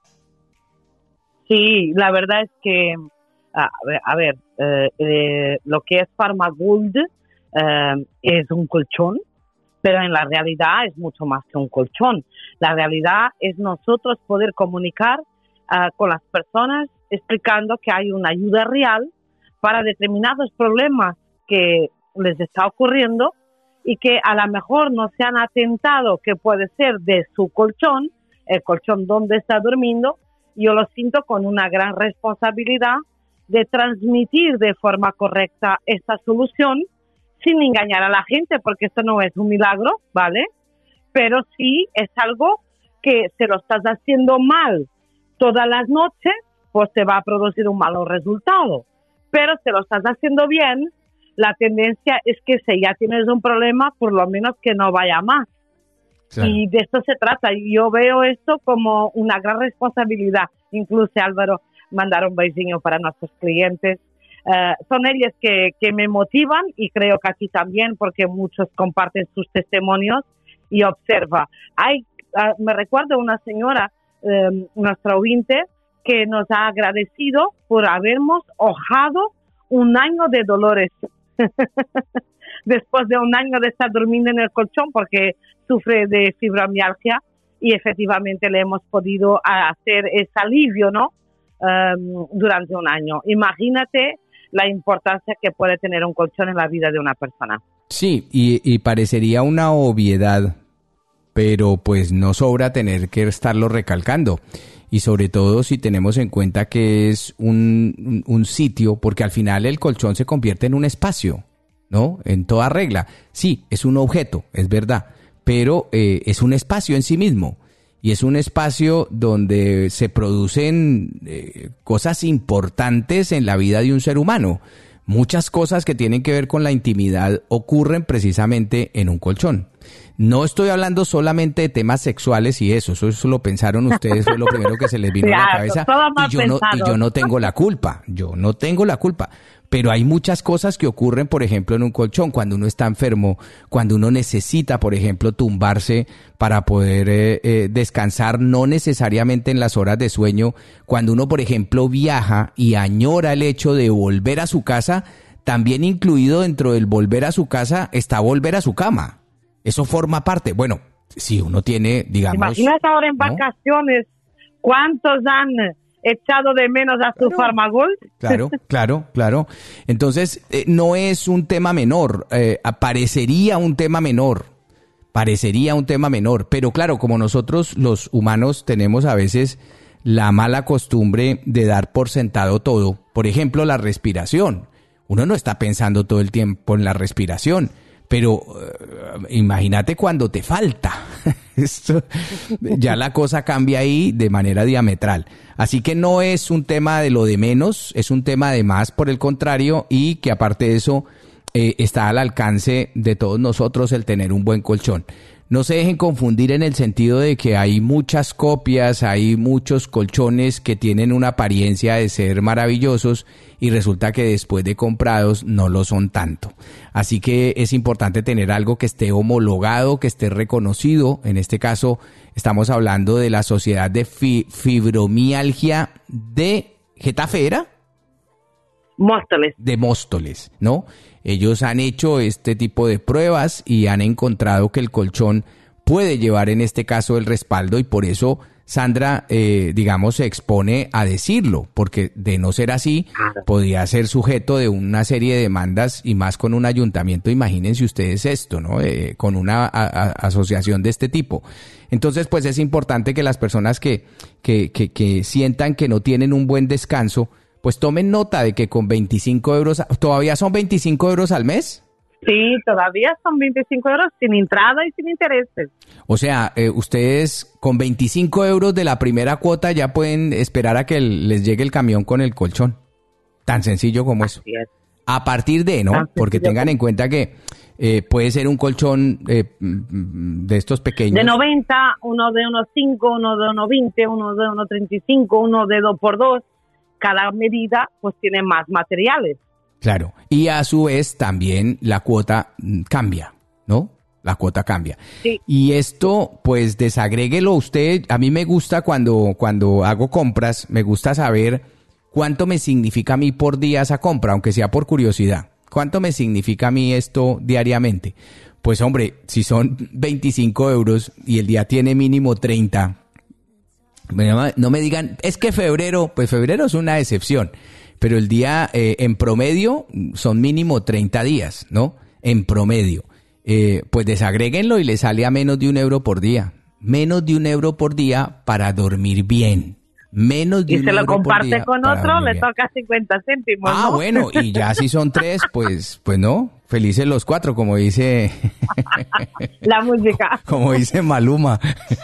S3: Sí, la verdad es que, lo que es Farmagold es un colchón. Pero en la realidad es mucho más que un colchón. La realidad es nosotros poder comunicar con las personas explicando que hay una ayuda real para determinados problemas que les está ocurriendo y que a lo mejor no se han atentado que puede ser de su colchón, el colchón donde está durmiendo. Yo lo siento con una gran responsabilidad de transmitir de forma correcta esta solución sin engañar a la gente, porque esto no es un milagro, ¿vale? Pero sí es algo que si lo estás haciendo mal todas las noches, pues te va a producir un malo resultado. Pero si lo estás haciendo bien, la tendencia es que si ya tienes un problema, por lo menos que no vaya más. Claro. Y de esto se trata. Yo veo esto como una gran responsabilidad. Incluso, Álvaro, mandar un beijinho para nuestros clientes. Son ellos que me motivan, y creo que aquí también, porque muchos comparten sus testimonios y observa. Me recuerdo una señora, nuestra oyente, que nos ha agradecido por habernos ahorrado un año de dolores. Después de un año de estar durmiendo en el colchón, porque sufre de fibromialgia, y efectivamente le hemos podido hacer ese alivio, ¿no? Durante un año. Imagínate la importancia que puede tener un colchón en la vida de una persona.
S1: Sí, y parecería una obviedad, pero pues no sobra tener que estarlo recalcando. Y sobre todo si tenemos en cuenta que es un sitio, porque al final el colchón se convierte en un espacio, ¿no? En toda regla. Sí, es un objeto, es verdad, pero es un espacio en sí mismo. Y es un espacio donde se producen cosas importantes en la vida de un ser humano. Muchas cosas que tienen que ver con la intimidad ocurren precisamente en un colchón. No estoy hablando solamente de temas sexuales y eso lo pensaron ustedes, fue lo primero que se les vino a la cabeza. Y yo no tengo la culpa, pero hay muchas cosas que ocurren, por ejemplo, en un colchón, cuando uno está enfermo, cuando uno necesita, por ejemplo, tumbarse para poder descansar, no necesariamente en las horas de sueño, cuando uno, por ejemplo, viaja y añora el hecho de volver a su casa, también incluido dentro del volver a su casa está volver a su cama. Eso forma parte. Bueno, si uno tiene, digamos...
S3: Imagínate ahora en vacaciones, ¿cuántos han echado de menos a su Farmagold?
S1: Claro. Entonces, no es un tema menor. Parecería un tema menor, pero claro, como nosotros los humanos tenemos a veces la mala costumbre de dar por sentado todo. Por ejemplo, la respiración. Uno no está pensando todo el tiempo en la respiración. Pero imagínate cuando te falta. Esto, ya la cosa cambia ahí de manera diametral. Así que no es un tema de lo de menos, es un tema de más, por el contrario, y que aparte de eso está al alcance de todos nosotros el tener un buen colchón. No se dejen confundir en el sentido de que hay muchas copias, hay muchos colchones que tienen una apariencia de ser maravillosos y resulta que después de comprados no lo son tanto. Así que es importante tener algo que esté homologado, que esté reconocido. En este caso estamos hablando de la Sociedad de Fibromialgia de Getafe, ¿era? De Móstoles, ¿no? Ellos han hecho este tipo de pruebas y han encontrado que el colchón puede llevar en este caso el respaldo, y por eso Sandra, digamos, se expone a decirlo, porque de no ser así, podría ser sujeto de una serie de demandas, y más con un ayuntamiento. Imagínense ustedes esto, ¿no? Con una asociación de este tipo. Entonces, pues es importante que las personas que sientan que no tienen un buen descanso, pues tomen nota de que con 25 euros, ¿todavía son 25 euros al mes?
S3: Sí, todavía son 25 euros sin entrada y sin intereses.
S1: O sea, ustedes con 25 euros de la primera cuota ya pueden esperar a que les llegue el camión con el colchón. Tan sencillo como eso. A partir de, ¿no? Porque tengan en cuenta que puede ser un colchón de estos pequeños.
S3: De 90, uno de 1,5, uno de 1,20, uno de 1,35, uno de 2x2. Cada medida pues tiene más materiales.
S1: Claro, y a su vez también la cuota cambia, ¿no? La cuota cambia.
S3: Sí.
S1: Y esto, pues desagréguelo usted. A mí me gusta cuando hago compras, me gusta saber cuánto me significa a mí por día esa compra, aunque sea por curiosidad. ¿Cuánto me significa a mí esto diariamente? Pues hombre, si son 25 euros y el día tiene mínimo 30... No me digan, es que febrero es una excepción, pero el día en promedio son mínimo 30 días, ¿no? En promedio. pues desagréguenlo y le sale a menos de €1 por día. Menos de €1 por día para dormir bien. Menos de
S3: y se lo comparte con otro, le
S1: bien.
S3: toca 50 céntimos.
S1: Ah,
S3: ¿no?
S1: bueno, y ya si son 3, pues no, felices los 4, como dice
S3: la música.
S1: Como dice Maluma.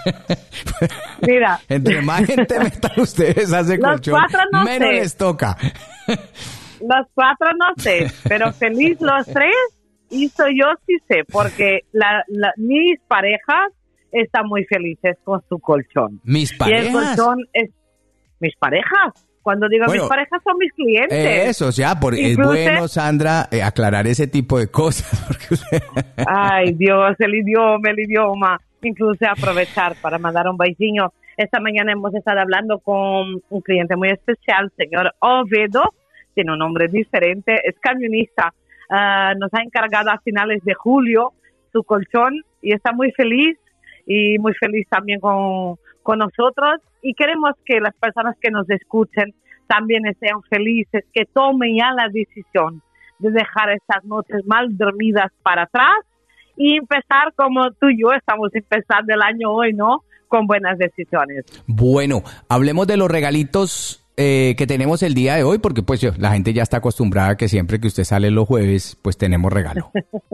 S3: Mira.
S1: Entre más gente metan ustedes a ese colchón,
S3: no
S1: menos
S3: sé.
S1: les toca.
S3: Los 4 no sé, pero feliz los 3, y yo sí sé, porque mis parejas están muy felices con su colchón.
S1: ¿Mis parejas?
S3: Y el colchón es... ¿Mis parejas? Cuando digo mis parejas son mis clientes.
S1: Eso, o sea, es bueno, Sandra, aclarar ese tipo de cosas. Porque
S3: Ay, Dios, el idioma. Incluso aprovechar para mandar un beicinho. Esta mañana hemos estado hablando con un cliente muy especial, señor Ovedo. Tiene un nombre diferente, es camionista. Nos ha encargado a finales de julio su colchón y está muy feliz y muy feliz también con nosotros, y queremos que las personas que nos escuchen también sean felices, que tomen ya la decisión de dejar estas noches mal dormidas para atrás y empezar como tú y yo estamos empezando el año hoy, ¿no? Con buenas decisiones.
S1: Bueno, hablemos de los regalitos que tenemos el día de hoy, porque pues la gente ya está acostumbrada a que siempre que usted sale los jueves, pues tenemos regalo.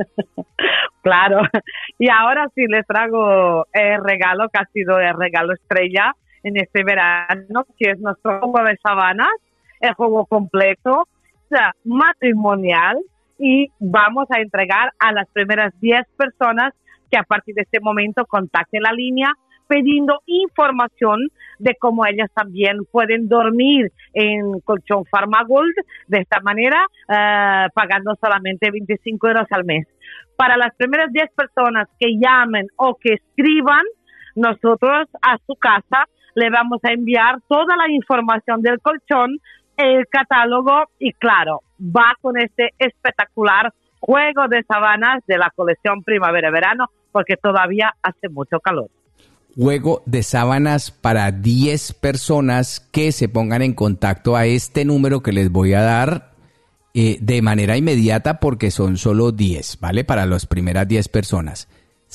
S3: Claro, y ahora sí les traigo el regalo que ha sido el regalo estrella en este verano, que es nuestro juego de sabanas, el juego completo, o sea, matrimonial, y vamos a entregar a las primeras 10 personas que a partir de este momento contacten la línea pidiendo información de cómo ellas también pueden dormir en colchón Farmagold, de esta manera, pagando solamente €25 al mes. Para las primeras 10 personas que llamen o que escriban, nosotros a su casa le vamos a enviar toda la información del colchón, el catálogo, y claro, va con este espectacular juego de sabanas de la colección primavera-verano, porque todavía hace mucho calor.
S1: Juego de sábanas para 10 personas que se pongan en contacto a este número que les voy a dar de manera inmediata, porque son solo 10, ¿vale? Para las primeras 10 personas.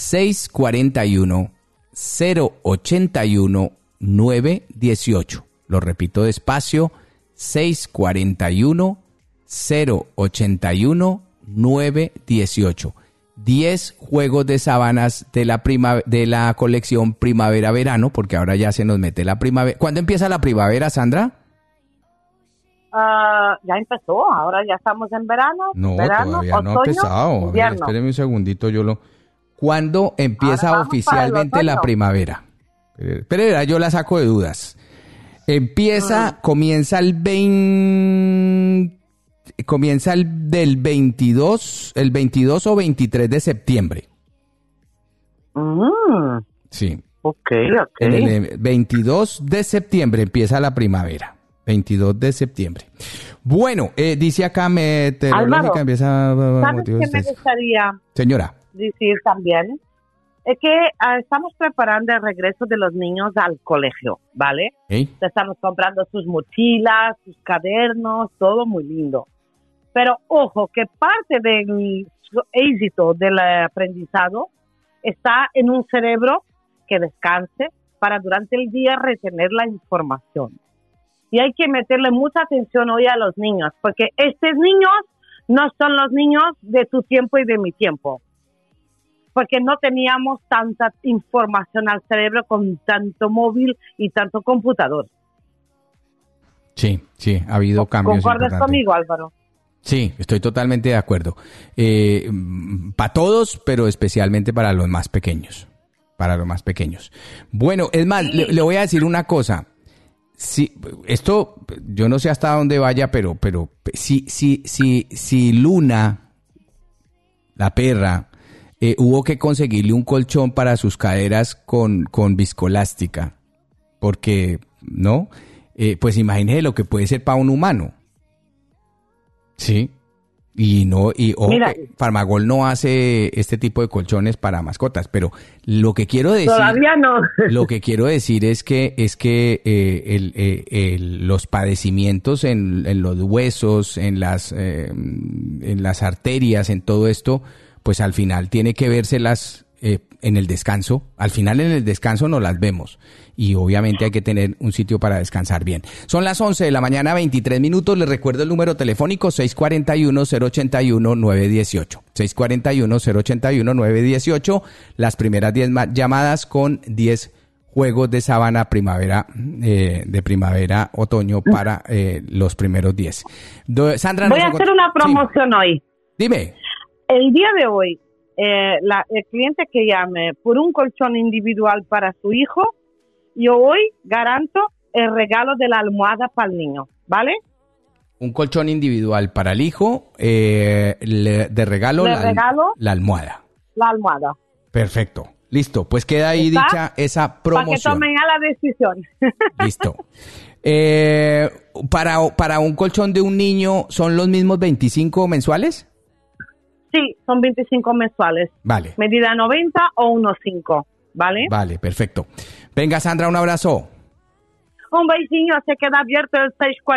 S1: 641-081-918. Lo repito despacio. 641-081-918. 10 juegos de sábanas de la colección primavera-verano, porque ahora ya se nos mete la primavera. ¿Cuándo empieza la primavera, Sandra?
S3: Ya empezó, ahora ya estamos en verano.
S1: No,
S3: verano,
S1: todavía
S3: otoño,
S1: no ha empezado.
S3: invierno.
S1: A ver, espéreme un segundito, ¿Cuándo empieza oficialmente la primavera? Espera, yo la saco de dudas. Comienza el 20... Comienza del 22 o 23 de septiembre. Sí.
S3: Ok.
S1: En el 22 de septiembre empieza la primavera. 22 de septiembre. Bueno, dice acá meteorológica, empieza...
S3: ¿Sabes qué me gustaría
S1: Señora.
S3: decir también? Es que estamos preparando el regreso de los niños al colegio, ¿vale? Estamos comprando sus mochilas, sus cuadernos, todo muy lindo. Pero ojo, que parte del éxito del aprendizado está en un cerebro que descanse para durante el día retener la información. Y hay que meterle mucha atención hoy a los niños, porque estos niños no son los niños de tu tiempo y de mi tiempo. Porque no teníamos tanta información al cerebro con tanto móvil y tanto computador.
S1: Sí, ha habido cambios.
S3: ¿Concuerdas conmigo, Álvaro?
S1: Sí, estoy totalmente de acuerdo. Para todos, pero especialmente para los más pequeños. Bueno, es más, le voy a decir una cosa. Sí, esto, yo no sé hasta dónde vaya, pero si Luna, la perra, hubo que conseguirle un colchón para sus caderas con viscoelástica, porque, ¿no? Pues imagínese lo que puede ser para un humano. Sí. Mira, Farmagol no hace este tipo de colchones para mascotas, pero lo que quiero decir...
S3: Todavía no.
S1: Lo que quiero decir es que los padecimientos en los huesos, en las arterias, en todo esto, pues al final tiene que vérselas en el descanso. Al final en el descanso no las vemos. Y obviamente hay que tener un sitio para descansar bien. Son las 11 de la mañana, 23 minutos. Les recuerdo el número telefónico 641-081-918. 641-081-918. Las primeras 10 llamadas con 10 juegos de sábana de primavera, otoño para los primeros 10. Sandra,
S3: voy a hacer una promoción hoy.
S1: Dime.
S3: El día de hoy, el cliente que llame por un colchón individual para su hijo, yo hoy garanto el regalo de la almohada para el niño, ¿vale?
S1: Un colchón individual para el hijo, de regalo, la almohada. La almohada. Perfecto. Listo, pues queda ahí dicha esa promoción.
S3: Para que tomen ya la decisión.
S1: Listo. Para un colchón de un niño, ¿son los mismos 25 mensuales?
S3: Sí, son 25 mensuales.
S1: Vale.
S3: Medida 90 o 1,5, ¿vale?
S1: Vale, perfecto. Venga, Sandra, un abrazo.
S3: Un besinho, se queda abierto el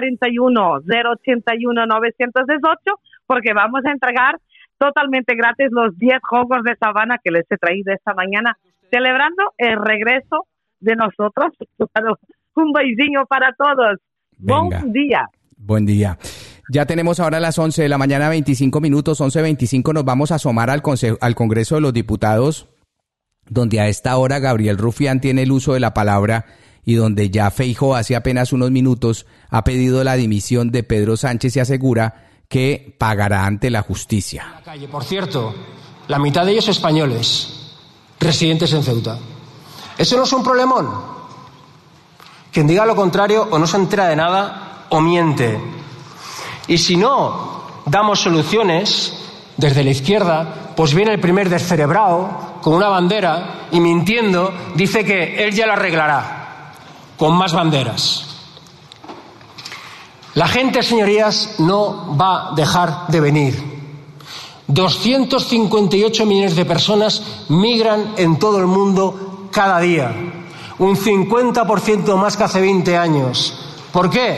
S3: 641-081-918 porque vamos a entregar totalmente gratis los 10 juegos de sabana que les he traído esta mañana, celebrando el regreso de nosotros. Un besinho para todos.
S1: Venga.
S3: Buen día.
S1: Buen día. Ya tenemos ahora las 11 de la mañana, 25 minutos, 11:25. Nos vamos a asomar al Congreso de los Diputados, donde a esta hora Gabriel Rufián tiene el uso de la palabra y donde ya Feijóo hace apenas unos minutos ha pedido la dimisión de Pedro Sánchez y asegura que pagará ante la justicia.
S5: La calle, por cierto, la mitad de ellos españoles, residentes en Ceuta. ¿Eso no es un problemón? Quien diga lo contrario o no se entera de nada o miente. Y si no damos soluciones desde la izquierda, pues viene el primer descerebrado con una bandera y mintiendo dice que él ya la arreglará con más banderas. La gente, señorías, no va a dejar de venir. 258 millones de personas migran en todo el mundo cada día. Un 50% más que hace 20 años. ¿Por qué?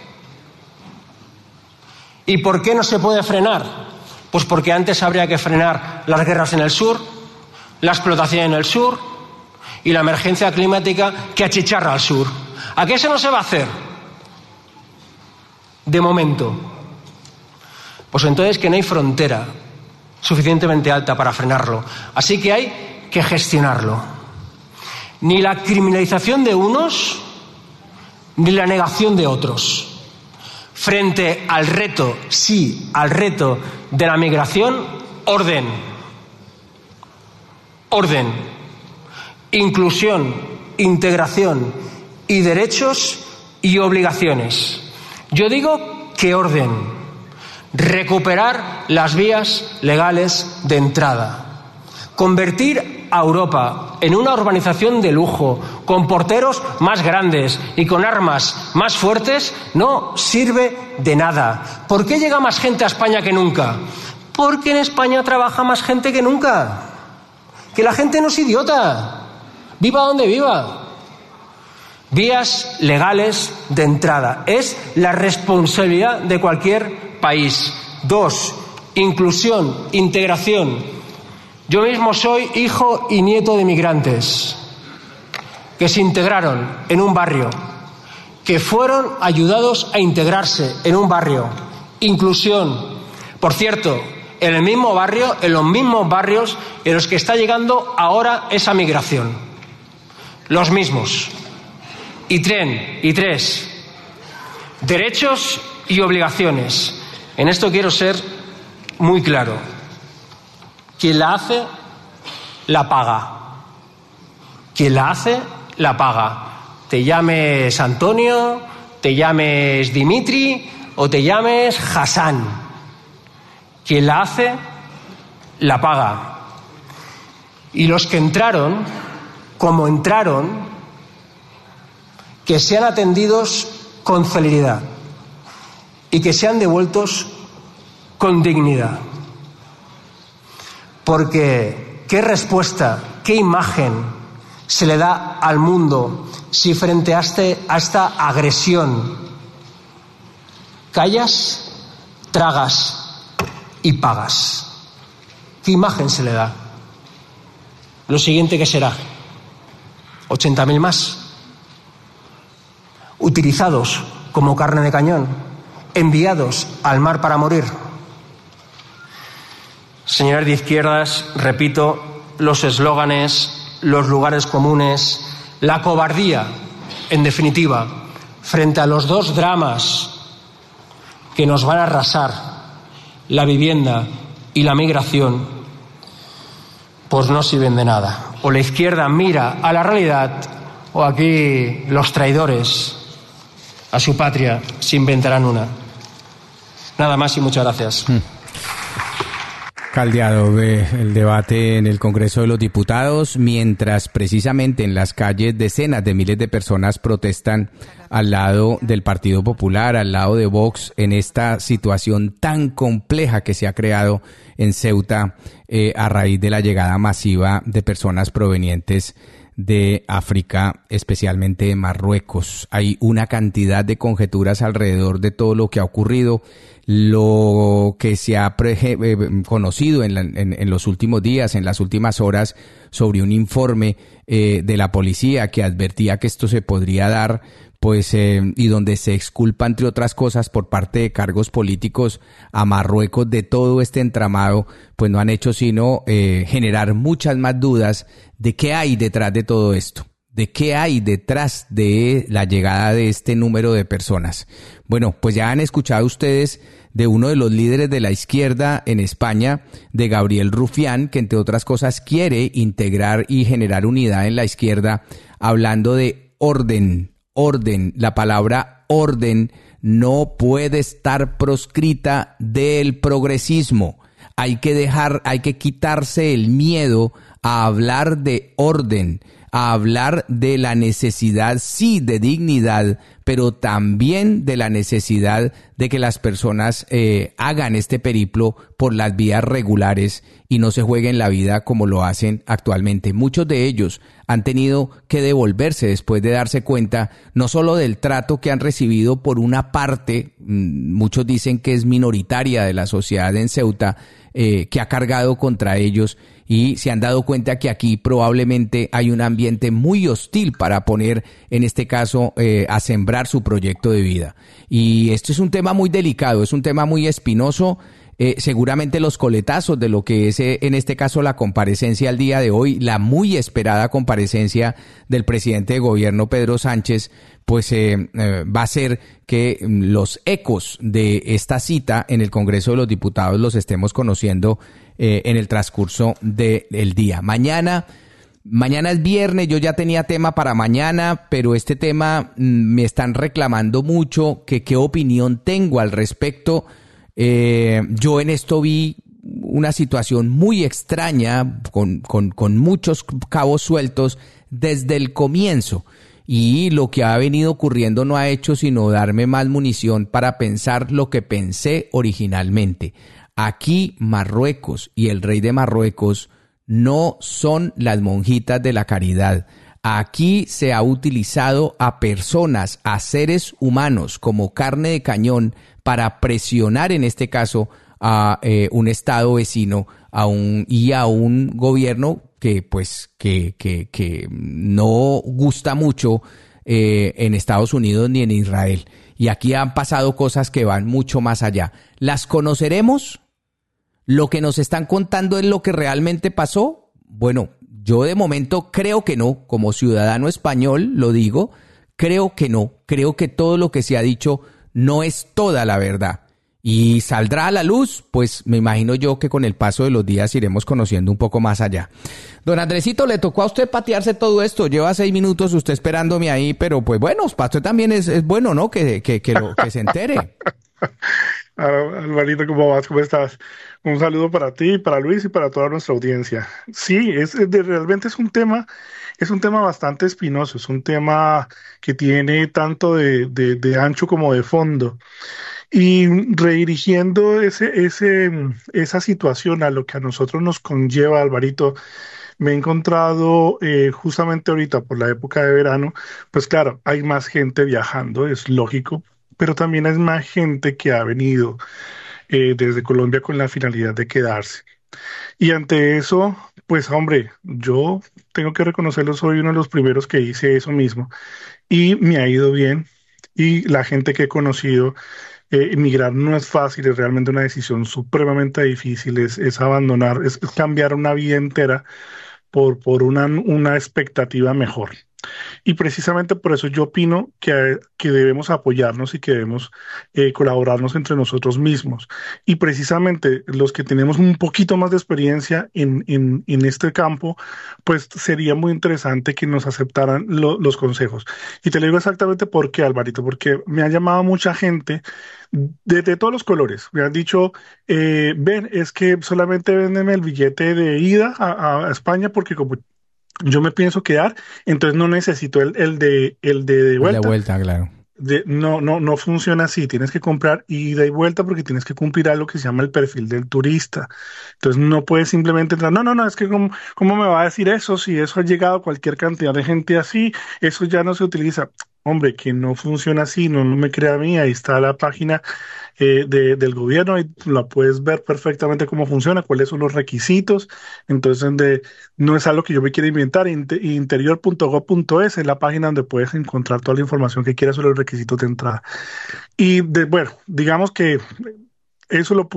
S5: ¿Y por qué no se puede frenar? Pues porque antes habría que frenar las guerras en el sur, la explotación en el sur y la emergencia climática que achicharra al sur. ¿A qué eso no se va a hacer? De momento. Pues entonces que no hay frontera suficientemente alta para frenarlo. Así que hay que gestionarlo. Ni la criminalización de unos, ni la negación de otros. Frente al reto, sí, al reto de la migración, orden. Orden. Inclusión, integración y derechos y obligaciones. Yo digo que orden, recuperar las vías legales de entrada, convertir a Europa en una urbanización de lujo, con porteros más grandes y con armas más fuertes, no sirve de nada. ¿Por qué llega más gente a España que nunca? Porque en España trabaja más gente que nunca. Que la gente no es idiota, viva donde viva. Vías legales de entrada. Es la responsabilidad de cualquier país. 2. Inclusión, integración. Yo mismo soy hijo y nieto de migrantes que se integraron en un barrio, que fueron ayudados a integrarse en un barrio. Inclusión. Por cierto, en el mismo barrio, en los mismos barrios en los que está llegando ahora esa migración. Los mismos. Y 3, derechos y obligaciones. En esto quiero ser muy claro. Quien la hace, la paga. Quien la hace, la paga. Te llames Antonio, te llames Dimitri o te llames Hassan. Quien la hace, la paga. Y los que entraron, como entraron, que sean atendidos con celeridad y que sean devueltos con dignidad. Porque ¿qué respuesta, qué imagen se le da al mundo si frente a esta agresión callas, tragas y pagas? ¿qué imagen se le da? Lo siguiente que será, 80.000 más, utilizados como carne de cañón, enviados al mar para morir. Señores de izquierdas, repito, los eslóganes, los lugares comunes, la cobardía, en definitiva, frente a los dos dramas que nos van a arrasar, la vivienda y la migración, pues no sirven de nada. O la izquierda mira a la realidad, o aquí los traidores a su patria se inventarán una. Nada más y muchas gracias.
S1: Caldeado ve el debate en el Congreso de los Diputados, mientras precisamente en las calles decenas de miles de personas protestan al lado del Partido Popular, al lado de Vox, en esta situación tan compleja que se ha creado en Ceuta a raíz de la llegada masiva de personas provenientes de África, especialmente de Marruecos. Hay una cantidad de conjeturas alrededor de todo lo que ha ocurrido. Lo que se ha conocido en los últimos días, en las últimas horas, sobre un informe de la policía que advertía que esto se podría dar, pues, y donde se exculpa, entre otras cosas, por parte de cargos políticos a Marruecos de todo este entramado, pues no han hecho sino generar muchas más dudas de qué hay detrás de todo esto. ¿De qué hay detrás de la llegada de este número de personas? Bueno, pues ya han escuchado ustedes de uno de los líderes de la izquierda en España, de Gabriel Rufián, que entre otras cosas quiere integrar y generar unidad en la izquierda, hablando de orden. La palabra orden no puede estar proscrita del progresismo. Hay que quitarse el miedo a hablar de orden, a hablar de la necesidad, sí, de dignidad, pero también de la necesidad de que las personas hagan este periplo por las vías regulares y no se jueguen la vida como lo hacen actualmente. Muchos de ellos han tenido que devolverse después de darse cuenta no solo del trato que han recibido por una parte, muchos dicen que es minoritaria de la sociedad en Ceuta, que ha cargado contra ellos, y se han dado cuenta que aquí probablemente hay un ambiente muy hostil para poner, en este caso, a sembrar su proyecto de vida. Y esto es un tema muy delicado, es un tema muy espinoso. Seguramente los coletazos de lo que es, en este caso, la comparecencia al día de hoy, la muy esperada comparecencia del presidente de gobierno, Pedro Sánchez, pues va a hacer que los ecos de esta cita en el Congreso de los Diputados los estemos conociendo en el transcurso del día. Mañana es viernes, yo ya tenía tema para mañana, pero este tema me están reclamando mucho, que qué opinión tengo al respecto. Yo en esto vi una situación muy extraña, con muchos cabos sueltos desde el comienzo, y lo que ha venido ocurriendo no ha hecho sino darme más munición para pensar lo que pensé originalmente. Aquí Marruecos y el rey de Marruecos no son las monjitas de la caridad. Aquí se ha utilizado a personas, a seres humanos como carne de cañón para presionar, en este caso, a un estado vecino y a un gobierno que no gusta mucho en Estados Unidos ni en Israel. Y aquí han pasado cosas que van mucho más allá. ¿Las conoceremos? ¿Lo que nos están contando es lo que realmente pasó? Bueno, yo de momento creo que no. Como ciudadano español lo digo, creo que no. Creo que todo lo que se ha dicho no es toda la verdad. ¿Y saldrá a la luz? Pues me imagino yo que con el paso de los días iremos conociendo un poco más allá. Don Andresito, le tocó a usted patearse todo esto. Lleva 6 minutos usted esperándome ahí, pero pues bueno, para usted también es bueno, ¿no? Que se entere.
S6: Alvarito, ¿cómo vas? ¿Cómo estás? Un saludo para ti, para Luis y para toda nuestra audiencia. Sí, realmente es un tema bastante espinoso, es un tema que tiene tanto de ancho como de fondo. Y redirigiendo esa situación a lo que a nosotros nos conlleva, Alvarito, me he encontrado justamente ahorita por la época de verano, pues claro, hay más gente viajando, es lógico, pero también hay más gente que ha venido desde Colombia con la finalidad de quedarse. Y ante eso, pues hombre, yo tengo que reconocerlo, soy uno de los primeros que hice eso mismo y me ha ido bien. Y la gente que he conocido, emigrar no es fácil, es realmente una decisión supremamente difícil, es abandonar, es cambiar una vida entera por una expectativa mejor. Y precisamente por eso yo opino que debemos apoyarnos y que debemos colaborarnos entre nosotros mismos. Y precisamente los que tenemos un poquito más de experiencia en este campo, pues sería muy interesante que nos aceptaran los consejos. Y te lo digo exactamente por qué, Alvarito, porque me ha llamado mucha gente de todos los colores. Me han dicho, ven, es que solamente véndeme el billete de ida a España porque como yo me pienso quedar, entonces no necesito el de vuelta.
S1: De vuelta, claro.
S6: No funciona así. Tienes que comprar ida y vuelta porque tienes que cumplir algo que se llama el perfil del turista. Entonces no puedes simplemente entrar. No, es que ¿cómo me va a decir eso? Si eso ha llegado a cualquier cantidad de gente así, eso ya no se utiliza. Hombre, que no funciona así, no me crea a mí. Ahí está la página del gobierno y la puedes ver perfectamente cómo funciona, cuáles son los requisitos. Entonces, no es algo que yo me quiera inventar. Interior.gov.es es la página donde puedes encontrar toda la información que quieras sobre los requisitos de entrada. Y bueno, digamos que eso lo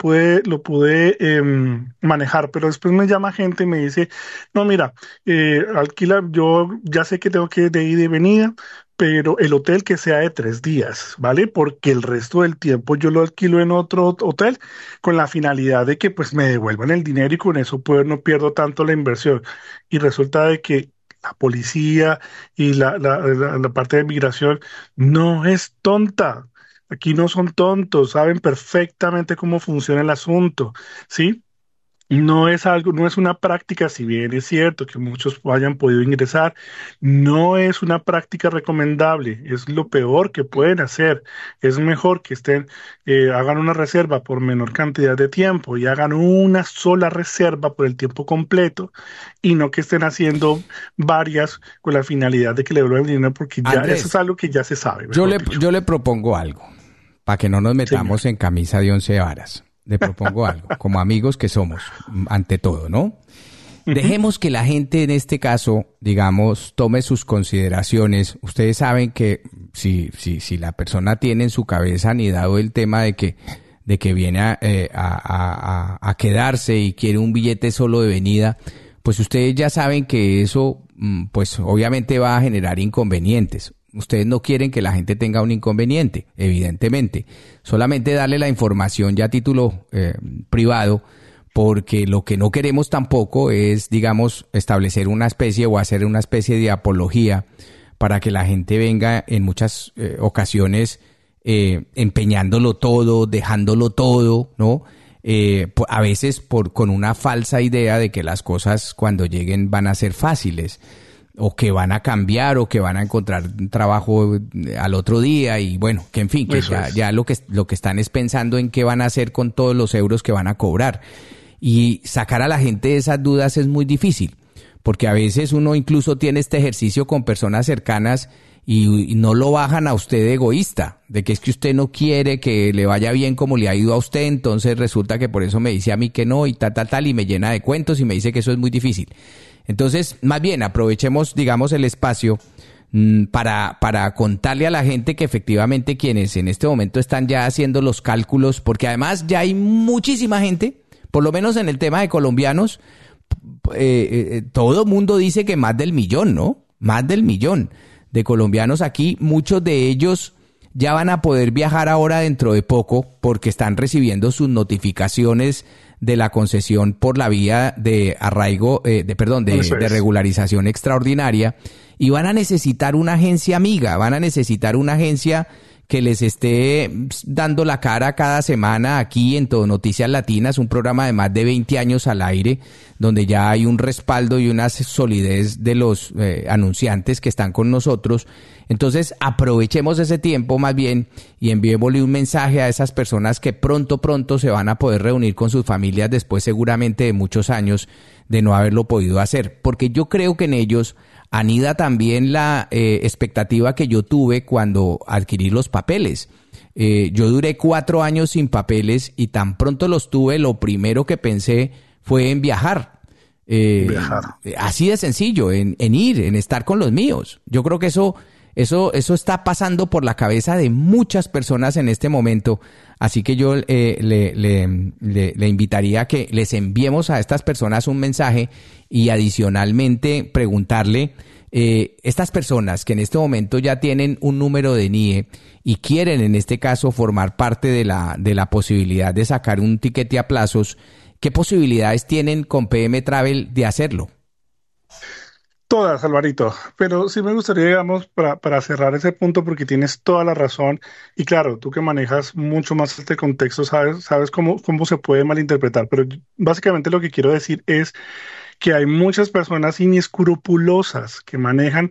S6: pude manejar, pero después me llama gente y me dice, no, mira, alquila, yo ya sé que tengo que ir de ida y venida, pero el hotel que sea de 3 días, ¿vale? Porque el resto del tiempo yo lo alquilo en otro hotel con la finalidad de que pues me devuelvan el dinero y con eso pues no pierdo tanto la inversión. Y resulta de que la policía y la parte de migración no es tonta. Aquí no son tontos, saben perfectamente cómo funciona el asunto, ¿sí? No es una práctica, si bien es cierto que muchos hayan podido ingresar, no es una práctica recomendable, es lo peor que pueden hacer. Es mejor que hagan una reserva por menor cantidad de tiempo y hagan una sola reserva por el tiempo completo y no que estén haciendo varias con la finalidad de que le devuelvan el dinero, porque ya
S1: Andrés,
S6: eso es algo que ya se sabe.
S1: Yo le propongo algo, para que no nos metamos en camisa de 11 varas. Le propongo algo, como amigos que somos, ante todo, ¿no? Dejemos que la gente en este caso, digamos, tome sus consideraciones. Ustedes saben que si la persona tiene en su cabeza anidado el tema de que viene a quedarse y quiere un billete solo de venida, pues ustedes ya saben que eso, pues obviamente va a generar inconvenientes. Ustedes no quieren que la gente tenga un inconveniente, evidentemente. Solamente darle la información ya a título privado, porque lo que no queremos tampoco es, digamos, establecer una especie o hacer una especie de apología para que la gente venga en muchas ocasiones empeñándolo todo, dejándolo todo, ¿no? A veces con una falsa idea de que las cosas cuando lleguen van a ser fáciles, o que van a cambiar, o que van a encontrar un trabajo al otro día, y bueno, que en fin, que ya lo que están es pensando en qué van a hacer con todos los euros que van a cobrar. Y sacar a la gente de esas dudas es muy difícil, porque a veces uno incluso tiene este ejercicio con personas cercanas y no lo bajan a usted de egoísta, de que es que usted no quiere que le vaya bien como le ha ido a usted, entonces resulta que por eso me dice a mí que no y tal, y me llena de cuentos y me dice que eso es muy difícil. Entonces, más bien, aprovechemos, digamos, el espacio para contarle a la gente que efectivamente quienes en este momento están ya haciendo los cálculos, porque además ya hay muchísima gente, por lo menos en el tema de colombianos, todo el mundo dice que más del millón, ¿no? Más del millón de colombianos aquí, muchos de ellos ya van a poder viajar ahora dentro de poco porque están recibiendo sus notificaciones de la concesión por la vía de arraigo, de regularización extraordinaria, y van a necesitar una agencia amiga, van a necesitar una agencia que les esté dando la cara cada semana aquí en Todo Noticias Latinas, un programa de más de 20 años al aire, donde ya hay un respaldo y una solidez de los anunciantes que están con nosotros. Entonces aprovechemos ese tiempo más bien y enviémosle un mensaje a esas personas que pronto se van a poder reunir con sus familias después seguramente de muchos años de no haberlo podido hacer, porque yo creo que en ellos anida también la expectativa que yo tuve cuando adquirí los papeles. Yo duré 4 años sin papeles y tan pronto los tuve, lo primero que pensé fue en viajar. Así de sencillo, en ir, en estar con los míos. Yo creo que eso está pasando por la cabeza de muchas personas en este momento. Así que yo le invitaría a que les enviemos a estas personas un mensaje y adicionalmente preguntarle, estas personas que en este momento ya tienen un número de NIE y quieren en este caso formar parte de la posibilidad de sacar un tiquete a plazos, ¿qué posibilidades tienen con PM Travel de hacerlo?
S6: Todas, Alvarito, pero sí me gustaría, digamos, para cerrar ese punto, porque tienes toda la razón, y claro, tú que manejas mucho más este contexto, sabes cómo se puede malinterpretar, pero básicamente lo que quiero decir es que hay muchas personas inescrupulosas que manejan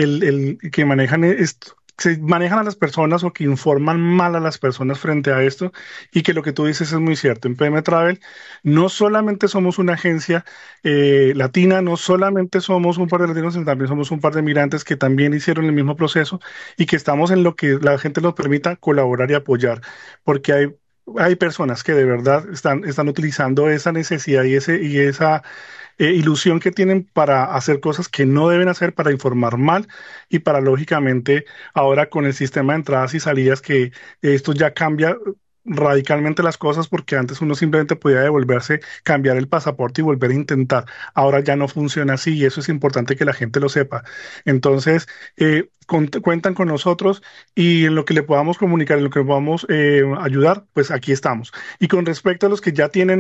S6: se manejan a las personas o que informan mal a las personas frente a esto, y que lo que tú dices es muy cierto. En PM Travel no solamente somos una agencia latina, no solamente somos un par de latinos, sino también somos un par de migrantes que también hicieron el mismo proceso y que estamos en lo que la gente nos permita colaborar y apoyar, porque hay personas que de verdad están utilizando esa necesidad y esa ilusión que tienen para hacer cosas que no deben hacer, para informar mal y para, lógicamente, ahora con el sistema de entradas y salidas, que esto ya cambia radicalmente las cosas, porque antes uno simplemente podía devolverse, cambiar el pasaporte y volver a intentar. Ahora ya no funciona así, y eso es importante que la gente lo sepa. Entonces, cuentan con nosotros, y en lo que le podamos comunicar, en lo que podamos ayudar, pues aquí estamos. Y con respecto a los que ya tienen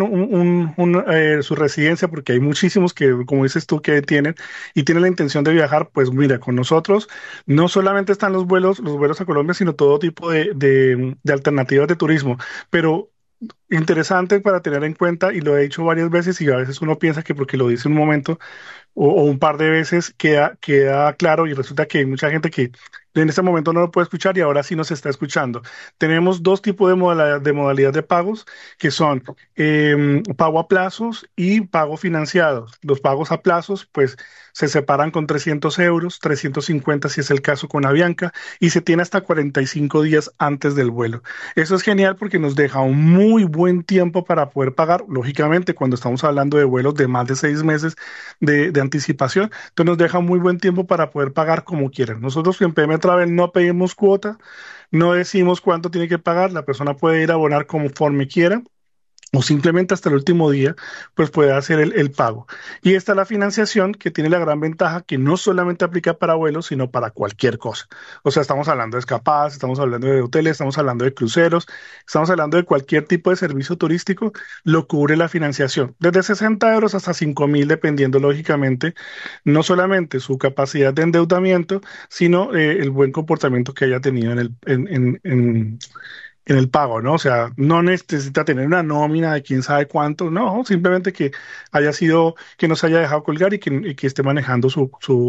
S6: su residencia, porque hay muchísimos que, como dices tú, que tienen la intención de viajar, pues mira, con nosotros no solamente están los vuelos a Colombia, sino todo tipo de alternativas de turismo. Pero interesante para tener en cuenta, y lo he dicho varias veces, y a veces uno piensa que porque lo dice un momento o un par de veces queda claro, y resulta que hay mucha gente que en este momento no lo puede escuchar y ahora sí nos está escuchando. Tenemos 2 tipos de modalidad de pagos, que son pago a plazos y pago financiado. Los pagos a plazos pues se separan con 300 euros, 350 si es el caso con Avianca, y se tiene hasta 45 días antes del vuelo. Eso es genial porque nos deja un muy buen tiempo para poder pagar, lógicamente cuando estamos hablando de vuelos de más de 6 meses de anticipación, entonces nos deja muy buen tiempo para poder pagar como quieran. Nosotros en PM Travel no pedimos cuota, no decimos cuánto tiene que pagar, la persona puede ir a abonar conforme quiera, o simplemente hasta el último día, pues puede hacer el pago. Y esta es la financiación, que tiene la gran ventaja que no solamente aplica para vuelos, sino para cualquier cosa. O sea, estamos hablando de escapadas, estamos hablando de hoteles, estamos hablando de cruceros, estamos hablando de cualquier tipo de servicio turístico, lo cubre la financiación. Desde 60 euros hasta 5.000, dependiendo, lógicamente, no solamente su capacidad de endeudamiento, sino el buen comportamiento que haya tenido en el pago, ¿no? O sea, no necesita tener una nómina de quién sabe cuánto, no, simplemente que nos haya dejado colgar y que esté manejando su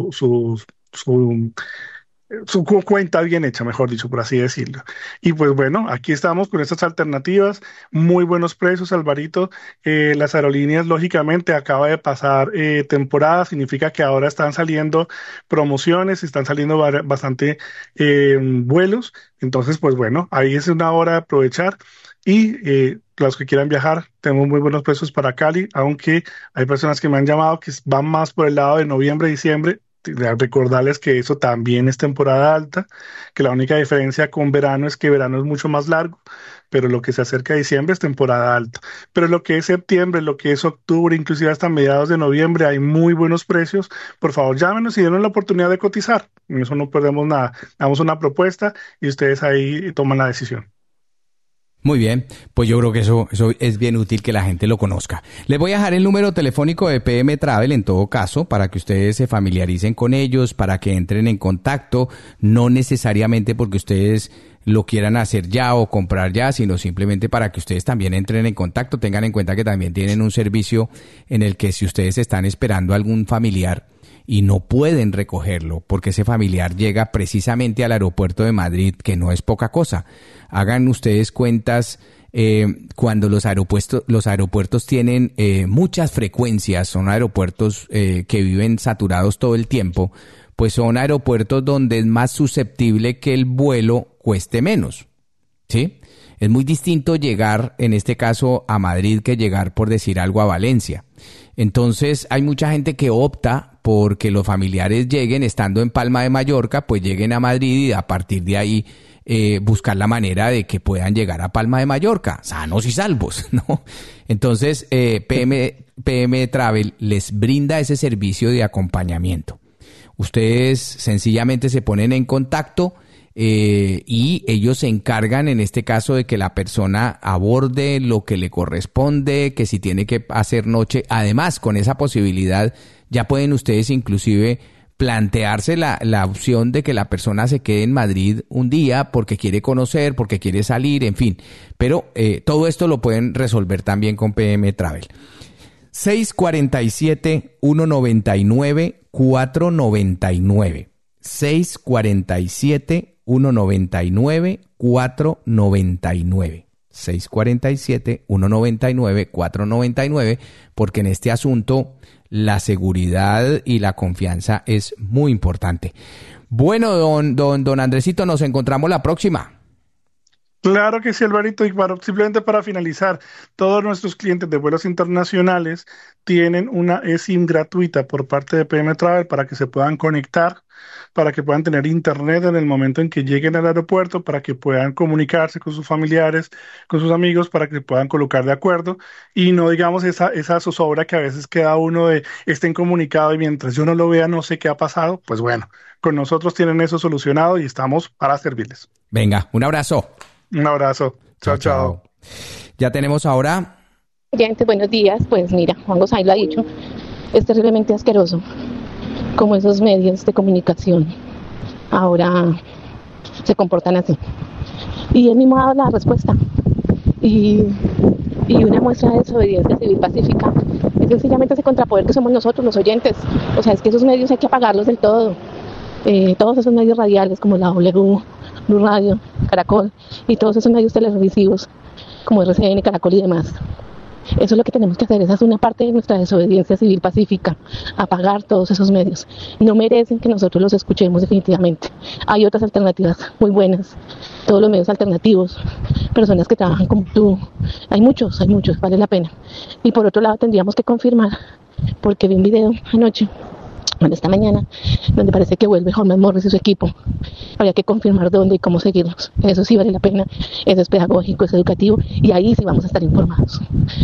S6: cuenta bien hecha, mejor dicho, por así decirlo. Y pues bueno, aquí estamos con estas alternativas, muy buenos precios, Alvarito. Las aerolíneas, lógicamente, acaba de pasar temporada, significa que ahora están saliendo promociones, están saliendo bastante vuelos. Entonces, pues bueno, ahí es una hora de aprovechar, y los que quieran viajar, tenemos muy buenos precios para Cali, aunque hay personas que me han llamado que van más por el lado de noviembre, diciembre. Recordarles que eso también es temporada alta, que la única diferencia con verano es que verano es mucho más largo, pero lo que se acerca a diciembre es temporada alta. Pero lo que es septiembre, lo que es octubre, inclusive hasta mediados de noviembre, hay muy buenos precios. Por favor, llámenos y denos la oportunidad de cotizar. En eso no perdemos nada. Damos una propuesta y ustedes ahí toman la decisión.
S1: Muy bien, pues yo creo que eso es bien útil que la gente lo conozca. Les voy a dejar el número telefónico de PM Travel en todo caso, para que ustedes se familiaricen con ellos, para que entren en contacto, no necesariamente porque ustedes lo quieran hacer ya o comprar ya, sino simplemente para que ustedes también entren en contacto. Tengan en cuenta que también tienen un servicio en el que si ustedes están esperando a algún familiar y no pueden recogerlo porque ese familiar llega precisamente al aeropuerto de Madrid, que no es poca cosa. Hagan ustedes cuentas, cuando los aeropuertos tienen muchas frecuencias, son aeropuertos que viven saturados todo el tiempo, pues son aeropuertos donde es más susceptible que el vuelo cueste menos. ¿sí? Es muy distinto llegar, en este caso, a Madrid que llegar, por decir algo, a Valencia. Entonces, hay mucha gente que opta porque los familiares lleguen, estando en Palma de Mallorca, pues lleguen a Madrid y a partir de ahí buscar la manera de que puedan llegar a Palma de Mallorca, sanos y salvos, ¿no? Entonces, PM Travel les brinda ese servicio de acompañamiento. Ustedes sencillamente se ponen en contacto y ellos se encargan, en este caso, de que la persona aborde lo que le corresponde, que si tiene que hacer noche. Además, con esa posibilidad, ya pueden ustedes inclusive plantearse la opción de que la persona se quede en Madrid un día porque quiere conocer, porque quiere salir, en fin. Pero todo esto lo pueden resolver también con PM Travel. 647-199-499. 647-199-499. 647-199-499, porque en este asunto la seguridad y la confianza es muy importante. Bueno, don Andresito, nos encontramos la próxima.
S6: Claro que sí, Alvarito, y simplemente para finalizar, todos nuestros clientes de vuelos internacionales tienen una eSIM gratuita por parte de PM Travel para que se puedan conectar, para que puedan tener internet en el momento en que lleguen al aeropuerto, para que puedan comunicarse con sus familiares, con sus amigos, para que se puedan colocar de acuerdo y no digamos esa zozobra que a veces queda uno de estén comunicados y mientras yo no lo vea no sé qué ha pasado. Pues bueno, con nosotros tienen eso solucionado y estamos para servirles.
S1: Venga, un abrazo.
S6: Un abrazo. Chao.
S1: Ya tenemos ahora...
S7: Oyentes, buenos días. Pues mira, Juan González lo ha dicho, es terriblemente asqueroso como esos medios de comunicación ahora se comportan así. Y él mismo ha dado la respuesta. Y una muestra de desobediencia civil pacífica es sencillamente ese contrapoder que somos nosotros, los oyentes. O sea, es que esos medios hay que apagarlos del todo. Todos esos medios radiales como la W, Blue Radio, Caracol y todos esos medios televisivos como RCN, Caracol y demás. Eso es lo que tenemos que hacer, esa es una parte de nuestra desobediencia civil pacífica, apagar todos esos medios. No merecen que nosotros los escuchemos definitivamente. Hay otras alternativas muy buenas, todos los medios alternativos, personas que trabajan como tú, hay muchos, vale la pena. Y por otro lado tendríamos que confirmar, porque vi un video anoche, esta mañana, donde parece que vuelve Holman Morris y su equipo. Habría que confirmar dónde y cómo seguirlos. Eso sí vale la pena, eso es pedagógico, es educativo y ahí sí vamos a estar informados.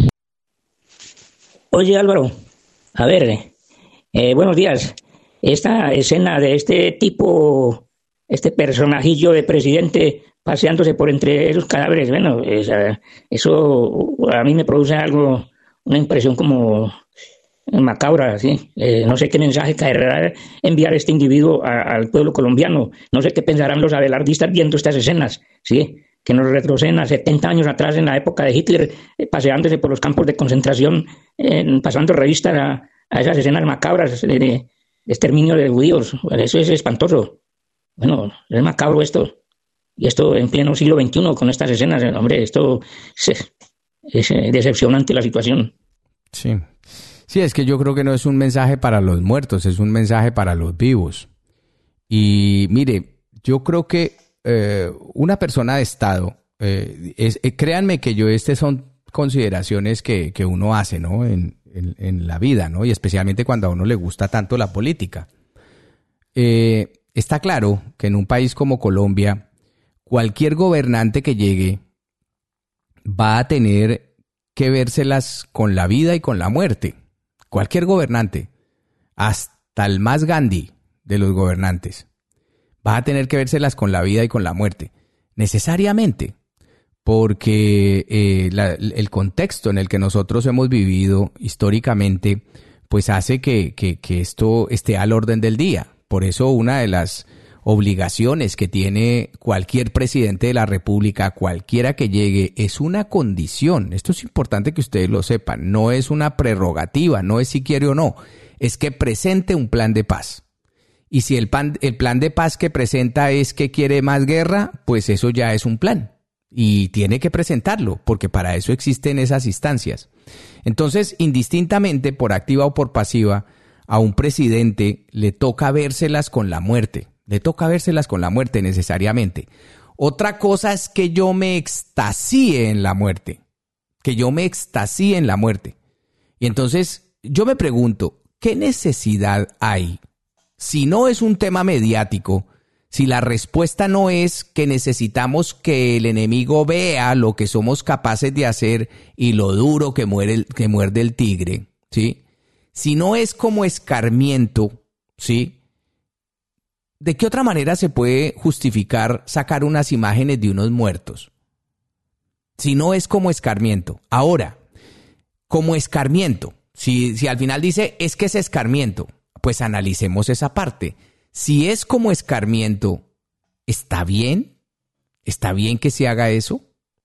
S9: Oye Álvaro, a ver, buenos días. Esta escena de este tipo, este personajillo de presidente paseándose por entre esos cadáveres, bueno, eso a mí me produce una impresión como macabra, ¿sí? No sé qué mensaje querrá enviar este individuo al pueblo colombiano. No sé qué pensarán los abelardistas viendo estas escenas, ¿sí? Que nos retroceden a 70 años atrás en la época de Hitler, paseándose por los campos de concentración, pasando revistas a esas escenas macabras de exterminio de judíos. Bueno, eso es espantoso. Bueno, es macabro esto. Y esto en pleno siglo XXI con estas escenas. Hombre, esto es decepcionante la situación.
S1: Sí. Sí, es que yo creo que no es un mensaje para los muertos, es un mensaje para los vivos. Y mire, yo creo que una persona de Estado, créanme que estas son consideraciones que uno hace, ¿no? En la vida, ¿no? Y especialmente cuando a uno le gusta tanto la política. Está claro que en un país como Colombia, cualquier gobernante que llegue va a tener que vérselas con la vida y con la muerte. Cualquier gobernante, hasta el más Gandhi de los gobernantes, va a tener que vérselas con la vida y con la muerte, necesariamente, porque el contexto en el que nosotros hemos vivido históricamente, pues hace que esto esté al orden del día. Por eso una de las obligaciones que tiene cualquier presidente de la República, cualquiera que llegue, es una condición. Esto es importante que ustedes lo sepan. No es una prerrogativa, no es si quiere o no. Es que presente un plan de paz. Y si el plan de paz que presenta es que quiere más guerra, pues eso ya es un plan. Y tiene que presentarlo, porque para eso existen esas instancias. Entonces, indistintamente, por activa o por pasiva, a un presidente le toca vérselas con la muerte. Le toca vérselas con la muerte necesariamente. Otra cosa es que yo me extasíe en la muerte. Y entonces yo me pregunto, ¿qué necesidad hay? Si no es un tema mediático, si la respuesta no es que necesitamos que el enemigo vea lo que somos capaces de hacer y lo duro que muerde el tigre, ¿sí? Si no es como escarmiento, ¿sí? ¿De qué otra manera se puede justificar sacar unas imágenes de unos muertos? Si no es como escarmiento. Ahora, como escarmiento, si al final dice es que es escarmiento, pues analicemos esa parte. Si es como escarmiento, ¿está bien? ¿Está bien que se haga eso?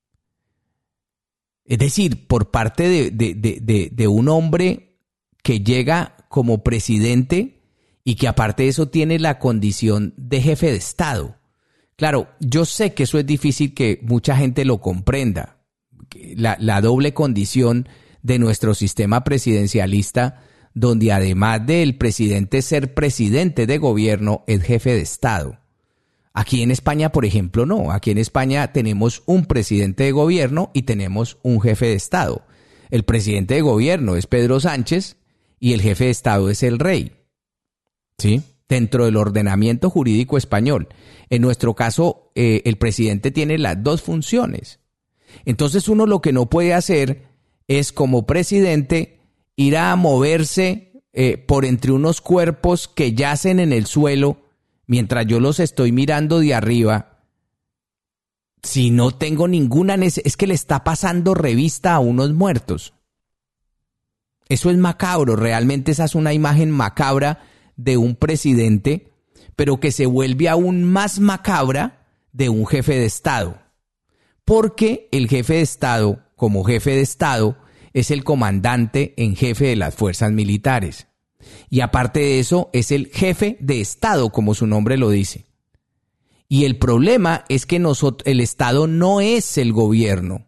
S1: Es decir, por parte de un hombre que llega como presidente y que aparte de eso tiene la condición de jefe de Estado. Claro, yo sé que eso es difícil que mucha gente lo comprenda, la doble condición de nuestro sistema presidencialista, donde además del presidente ser presidente de gobierno, es jefe de Estado. Aquí en España, por ejemplo, no. Aquí en España tenemos un presidente de gobierno y tenemos un jefe de Estado. El presidente de gobierno es Pedro Sánchez y el jefe de Estado es el rey, ¿sí? Dentro del ordenamiento jurídico español. En nuestro caso, el presidente tiene las dos funciones. Entonces uno lo que no puede hacer es, como presidente, ir a moverse por entre unos cuerpos que yacen en el suelo mientras yo los estoy mirando de arriba. Si no tengo ninguna necesidad, es que le está pasando revista a unos muertos. Eso es macabro, realmente esa es una imagen macabra de un presidente, pero que se vuelve aún más macabra de un jefe de Estado. Porque el jefe de Estado, como jefe de Estado, es el comandante en jefe de las fuerzas militares. Y aparte de eso, es el jefe de Estado, como su nombre lo dice. Y el problema es que el Estado no es el gobierno.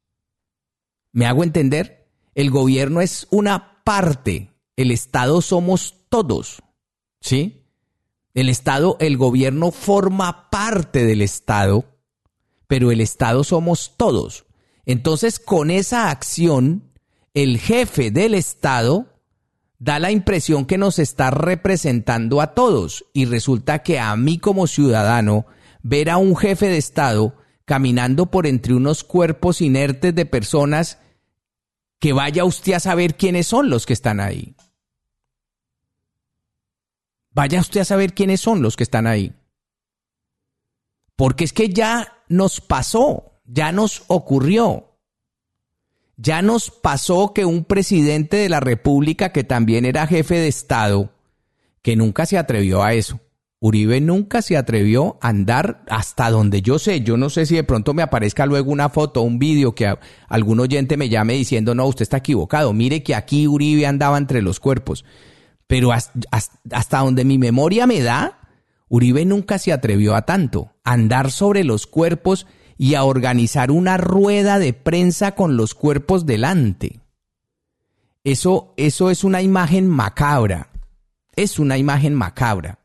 S1: ¿Me hago entender? El gobierno es una parte. El Estado somos todos. ¿Sí? El gobierno forma parte del Estado, pero el Estado somos todos. Entonces, con esa acción, el jefe del Estado da la impresión que nos está representando a todos, y resulta que a mí como ciudadano, ver a un jefe de Estado caminando por entre unos cuerpos inertes de personas, que vaya usted a saber quiénes son los que están ahí. Vaya usted a saber quiénes son los que están ahí. Porque es que ya nos pasó, ya nos ocurrió. Ya nos pasó que un presidente de la República, que también era jefe de Estado, que nunca se atrevió a eso. Uribe nunca se atrevió a andar hasta donde yo sé. Yo no sé si de pronto me aparezca luego una foto, un vídeo, que algún oyente me llame diciendo, no, usted está equivocado. Mire que aquí Uribe andaba entre los cuerpos. Pero hasta donde mi memoria me da, Uribe nunca se atrevió a tanto, a andar sobre los cuerpos y a organizar una rueda de prensa con los cuerpos delante. Eso es una imagen macabra. Es una imagen macabra.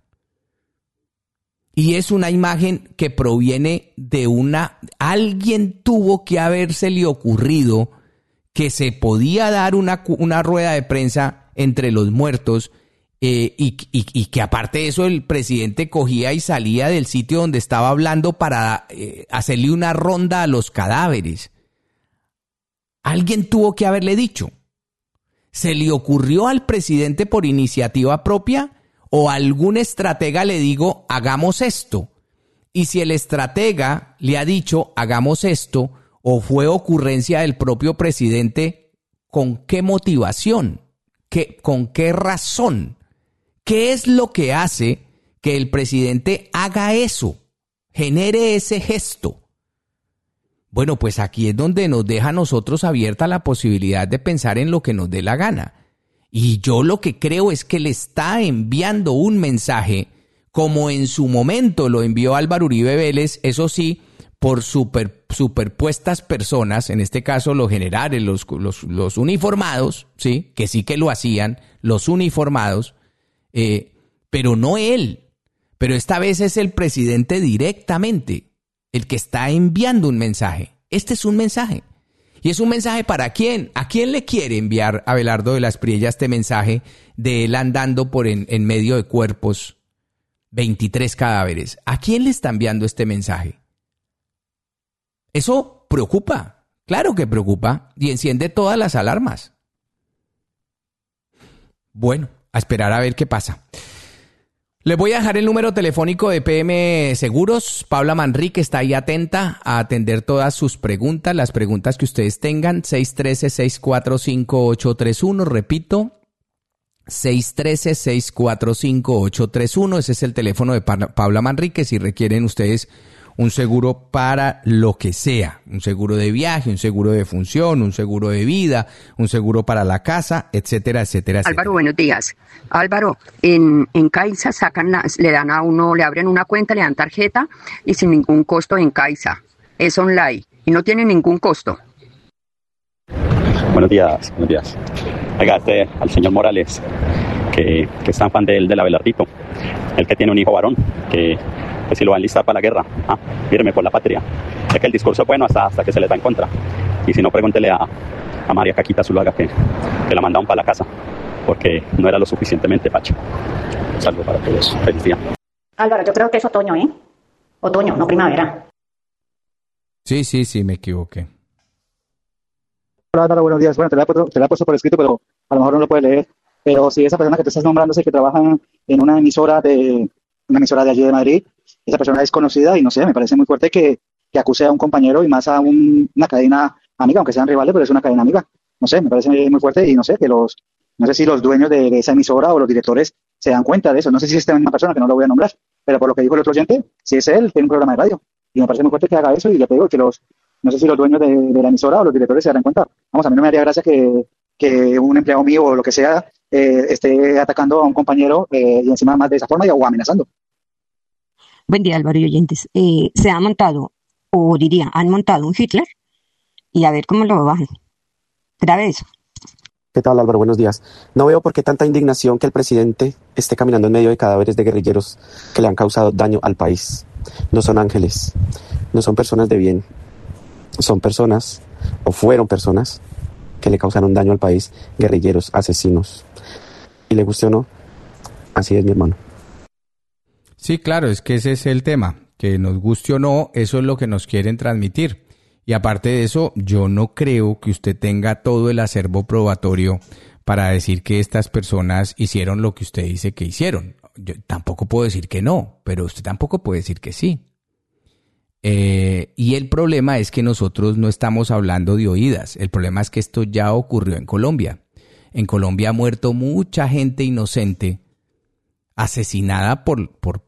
S1: Y es una imagen que proviene de alguien tuvo que habérsele ocurrido que se podía dar una rueda de prensa entre los muertos, y que aparte de eso el presidente cogía y salía del sitio donde estaba hablando para hacerle una ronda a los cadáveres. Alguien tuvo que haberle dicho. ¿Se le ocurrió al presidente por iniciativa propia o algún estratega le digo hagamos esto? Y si el estratega le ha dicho hagamos esto, o fue ocurrencia del propio presidente, ¿con qué motivación? ¿Con qué razón? ¿Qué es lo que hace que el presidente haga eso? Genere ese gesto. Bueno, pues aquí es donde nos deja a nosotros abierta la posibilidad de pensar en lo que nos dé la gana. Y yo lo que creo es que le está enviando un mensaje, como en su momento lo envió Álvaro Uribe Vélez, eso sí, por superpuestas personas, en este caso los generales, los uniformados, ¿sí? Que sí que lo hacían, los uniformados, pero no él. Pero esta vez es el presidente directamente. el que está enviando un mensaje. Este es un mensaje. ¿Y es un mensaje para quién? ¿A quién le quiere enviar Abelardo de la Espriella este mensaje de él andando en medio de cuerpos, 23 cadáveres? ¿A quién le está enviando este mensaje? Eso preocupa, claro que preocupa, y enciende todas las alarmas. Bueno, a esperar a ver qué pasa. Les voy a dejar el número telefónico de PM Seguros. Paula Manrique está ahí atenta a atender todas sus preguntas, las preguntas que ustedes tengan. 613-645-831, repito, 613-645-831. Ese es el teléfono de Paula Manrique si requieren ustedes un seguro para lo que sea, un seguro de viaje, un seguro de función, un seguro de vida, un seguro para la casa, etcétera, etcétera, etcétera.
S8: Álvaro, buenos días. Álvaro, en Caixa le dan a uno, le abren una cuenta, le dan tarjeta y sin ningún costo en Caixa. Es online y no tiene ningún costo.
S10: Buenos días, buenos días. Oiga, al señor Morales, que es tan fan del Abelardito, el que tiene un hijo varón, que si lo van a enlistar para la guerra, firme por la patria. Es que el discurso es bueno hasta que se les va en contra. Y si no, pregúntele a María Caquita Zuluaga que la mandaron para la casa, porque no era lo suficientemente pacho. Un saludo para todos. Feliz día.
S23: Álvaro, yo creo que es otoño, ¿eh? Otoño, no primavera.
S1: Sí, me equivoqué.
S24: Hola Álvaro, buenos días. Bueno, te la he puesto por escrito, pero a lo mejor no lo puedes leer. Pero si esa persona que te estás nombrando es que trabaja en una emisora de allí de Madrid, esa persona es conocida y no sé, me parece muy fuerte que acuse a un compañero y más a una cadena amiga, aunque sean rivales, pero es una cadena amiga. No sé, me parece muy fuerte y no sé, no sé si los dueños de esa emisora o los directores se dan cuenta de eso. No sé si es esta misma persona, que no lo voy a nombrar, pero por lo que dijo el otro oyente, si es él, tiene un programa de radio. Y me parece muy fuerte que haga eso y le digo que no sé si los dueños de la emisora o los directores se darán cuenta. Vamos, a mí no me haría gracia que un empleado mío o lo que sea esté atacando a un compañero y encima más de esa forma o amenazando.
S8: Buen día, Álvaro y oyentes. Se ha montado, han montado un Hitler y a ver cómo lo bajan. Grave eso.
S25: ¿Qué tal, Álvaro? Buenos días. No veo por qué tanta indignación que el presidente esté caminando en medio de cadáveres de guerrilleros que le han causado daño al país. No son ángeles, no son personas de bien. Son personas, o fueron personas, que le causaron daño al país, guerrilleros, asesinos. Y le guste o no, así es, mi hermano.
S1: Sí, claro, es que ese es el tema, que nos guste o no, eso es lo que nos quieren transmitir. Y aparte de eso, yo no creo que usted tenga todo el acervo probatorio para decir que estas personas hicieron lo que usted dice que hicieron. Yo tampoco puedo decir que no, pero usted tampoco puede decir que sí. Y el problema es que nosotros no estamos hablando de oídas. El problema es que esto ya ocurrió en Colombia. En Colombia ha muerto mucha gente inocente asesinada por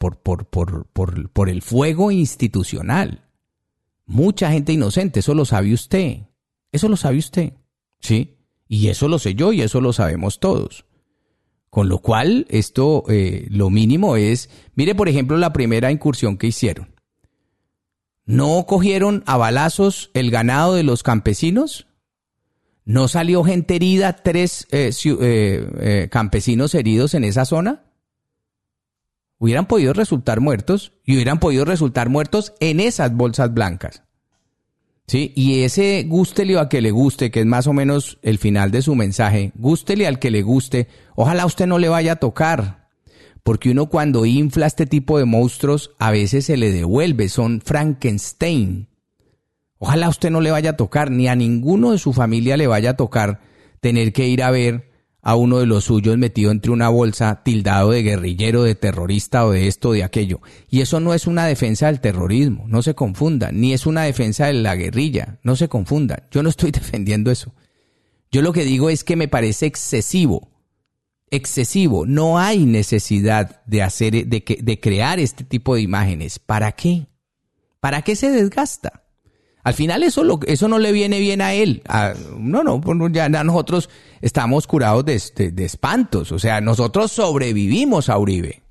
S1: el fuego institucional. Mucha gente inocente, eso lo sabe usted. Eso lo sabe usted, ¿sí? Y eso lo sé yo y eso lo sabemos todos. Con lo cual, esto lo mínimo es... Mire, por ejemplo, la primera incursión que hicieron. ¿No cogieron a balazos el ganado de los campesinos? ¿No salió gente herida, 3 campesinos heridos en esa zona? Hubieran podido resultar muertos y hubieran podido resultar muertos en esas bolsas blancas. ¿Sí? Y ese gústele a que le guste, que es más o menos el final de su mensaje, gústele al que le guste, ojalá a usted no le vaya a tocar. Porque uno cuando infla este tipo de monstruos a veces se le devuelve, son Frankenstein. Ojalá a usted no le vaya a tocar, ni a ninguno de su familia le vaya a tocar tener que ir a ver a uno de los suyos metido entre una bolsa, tildado de guerrillero, de terrorista o de esto o de aquello. Y eso no es una defensa del terrorismo, no se confundan, ni es una defensa de la guerrilla, no se confundan. Yo no estoy defendiendo eso. Yo lo que digo es que me parece excesivo. No hay necesidad de crear este tipo de imágenes. ¿Para qué? ¿Para qué se desgasta? Al final eso no le viene bien a él. Ya nosotros estamos curados de espantos. O sea, nosotros sobrevivimos a Uribe.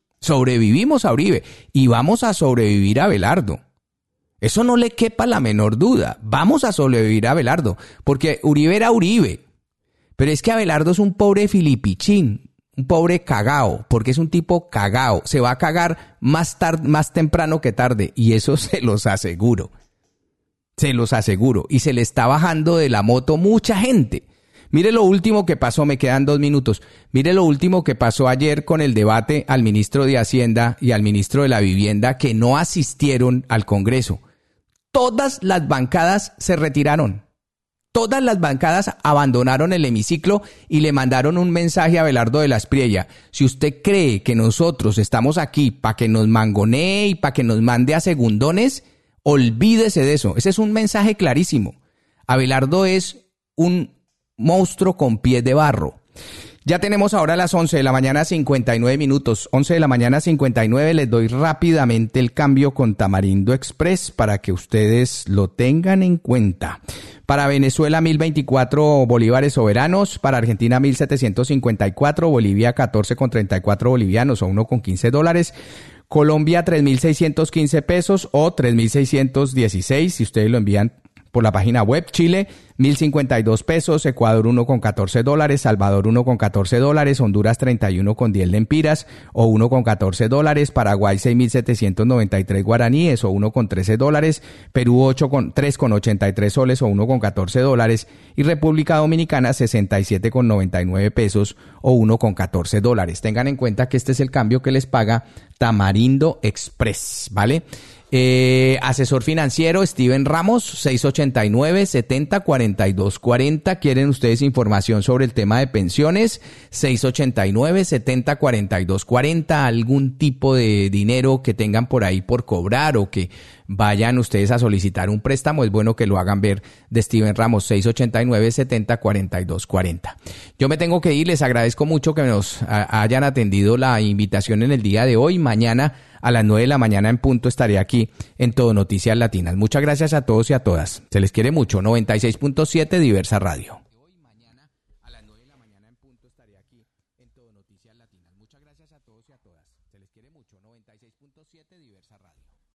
S1: Y vamos a sobrevivir a Abelardo. Eso no le quepa la menor duda. Vamos a sobrevivir a Abelardo. Porque Uribe era Uribe. Pero es que Abelardo es un pobre filipichín, un pobre cagao, porque es un tipo cagao. Se va a cagar más temprano que tarde, y eso se los aseguro. Se los aseguro. Y se le está bajando de la moto mucha gente. Mire lo último que pasó, me quedan 2 minutos. Mire lo último que pasó ayer con el debate al ministro de Hacienda y al ministro de la Vivienda, que no asistieron al Congreso. Todas las bancadas se retiraron. Todas las bancadas abandonaron el hemiciclo y le mandaron un mensaje a Abelardo de la Espriella. Si usted cree que nosotros estamos aquí para que nos mangonee y para que nos mande a segundones, olvídese de eso. Ese es un mensaje clarísimo. Abelardo es un monstruo con pies de barro. Ya tenemos ahora las 11 de la mañana 59 minutos. 11 de la mañana 59. Les doy rápidamente el cambio con Tamarindo Express para que ustedes lo tengan en cuenta. Para Venezuela, 1.024 bolívares soberanos. Para Argentina, 1.754. Bolivia, 14,34 bolivianos o $1,15. Colombia, 3.615 pesos o 3.616 si ustedes lo envían por la página web. Chile, 1.052 pesos, Ecuador, $1,14, Salvador, $1,14, Honduras, 31,10 lempiras o $1,14, Paraguay, 6.793 guaraníes o $1,13, Perú, 3,83 soles o $1,14 y República Dominicana, 67,99 pesos o $1,14. Tengan en cuenta que este es el cambio que les paga Tamarindo Express, ¿vale? Asesor financiero Steven Ramos, 689-70-4240. ¿Quieren ustedes información sobre el tema de pensiones? 689-70-4240. Algún tipo de dinero que tengan por ahí por cobrar o que vayan ustedes a solicitar un préstamo, es bueno que lo hagan ver de Steven Ramos, 689-70-4240. Yo me tengo que ir, les agradezco mucho que nos hayan atendido la invitación en el día de hoy. Mañana a las 9 de la mañana en punto estaré aquí en Todo Noticias Latinas. Muchas gracias a todos y a todas. Se les quiere mucho. 96.7 Diversa Radio.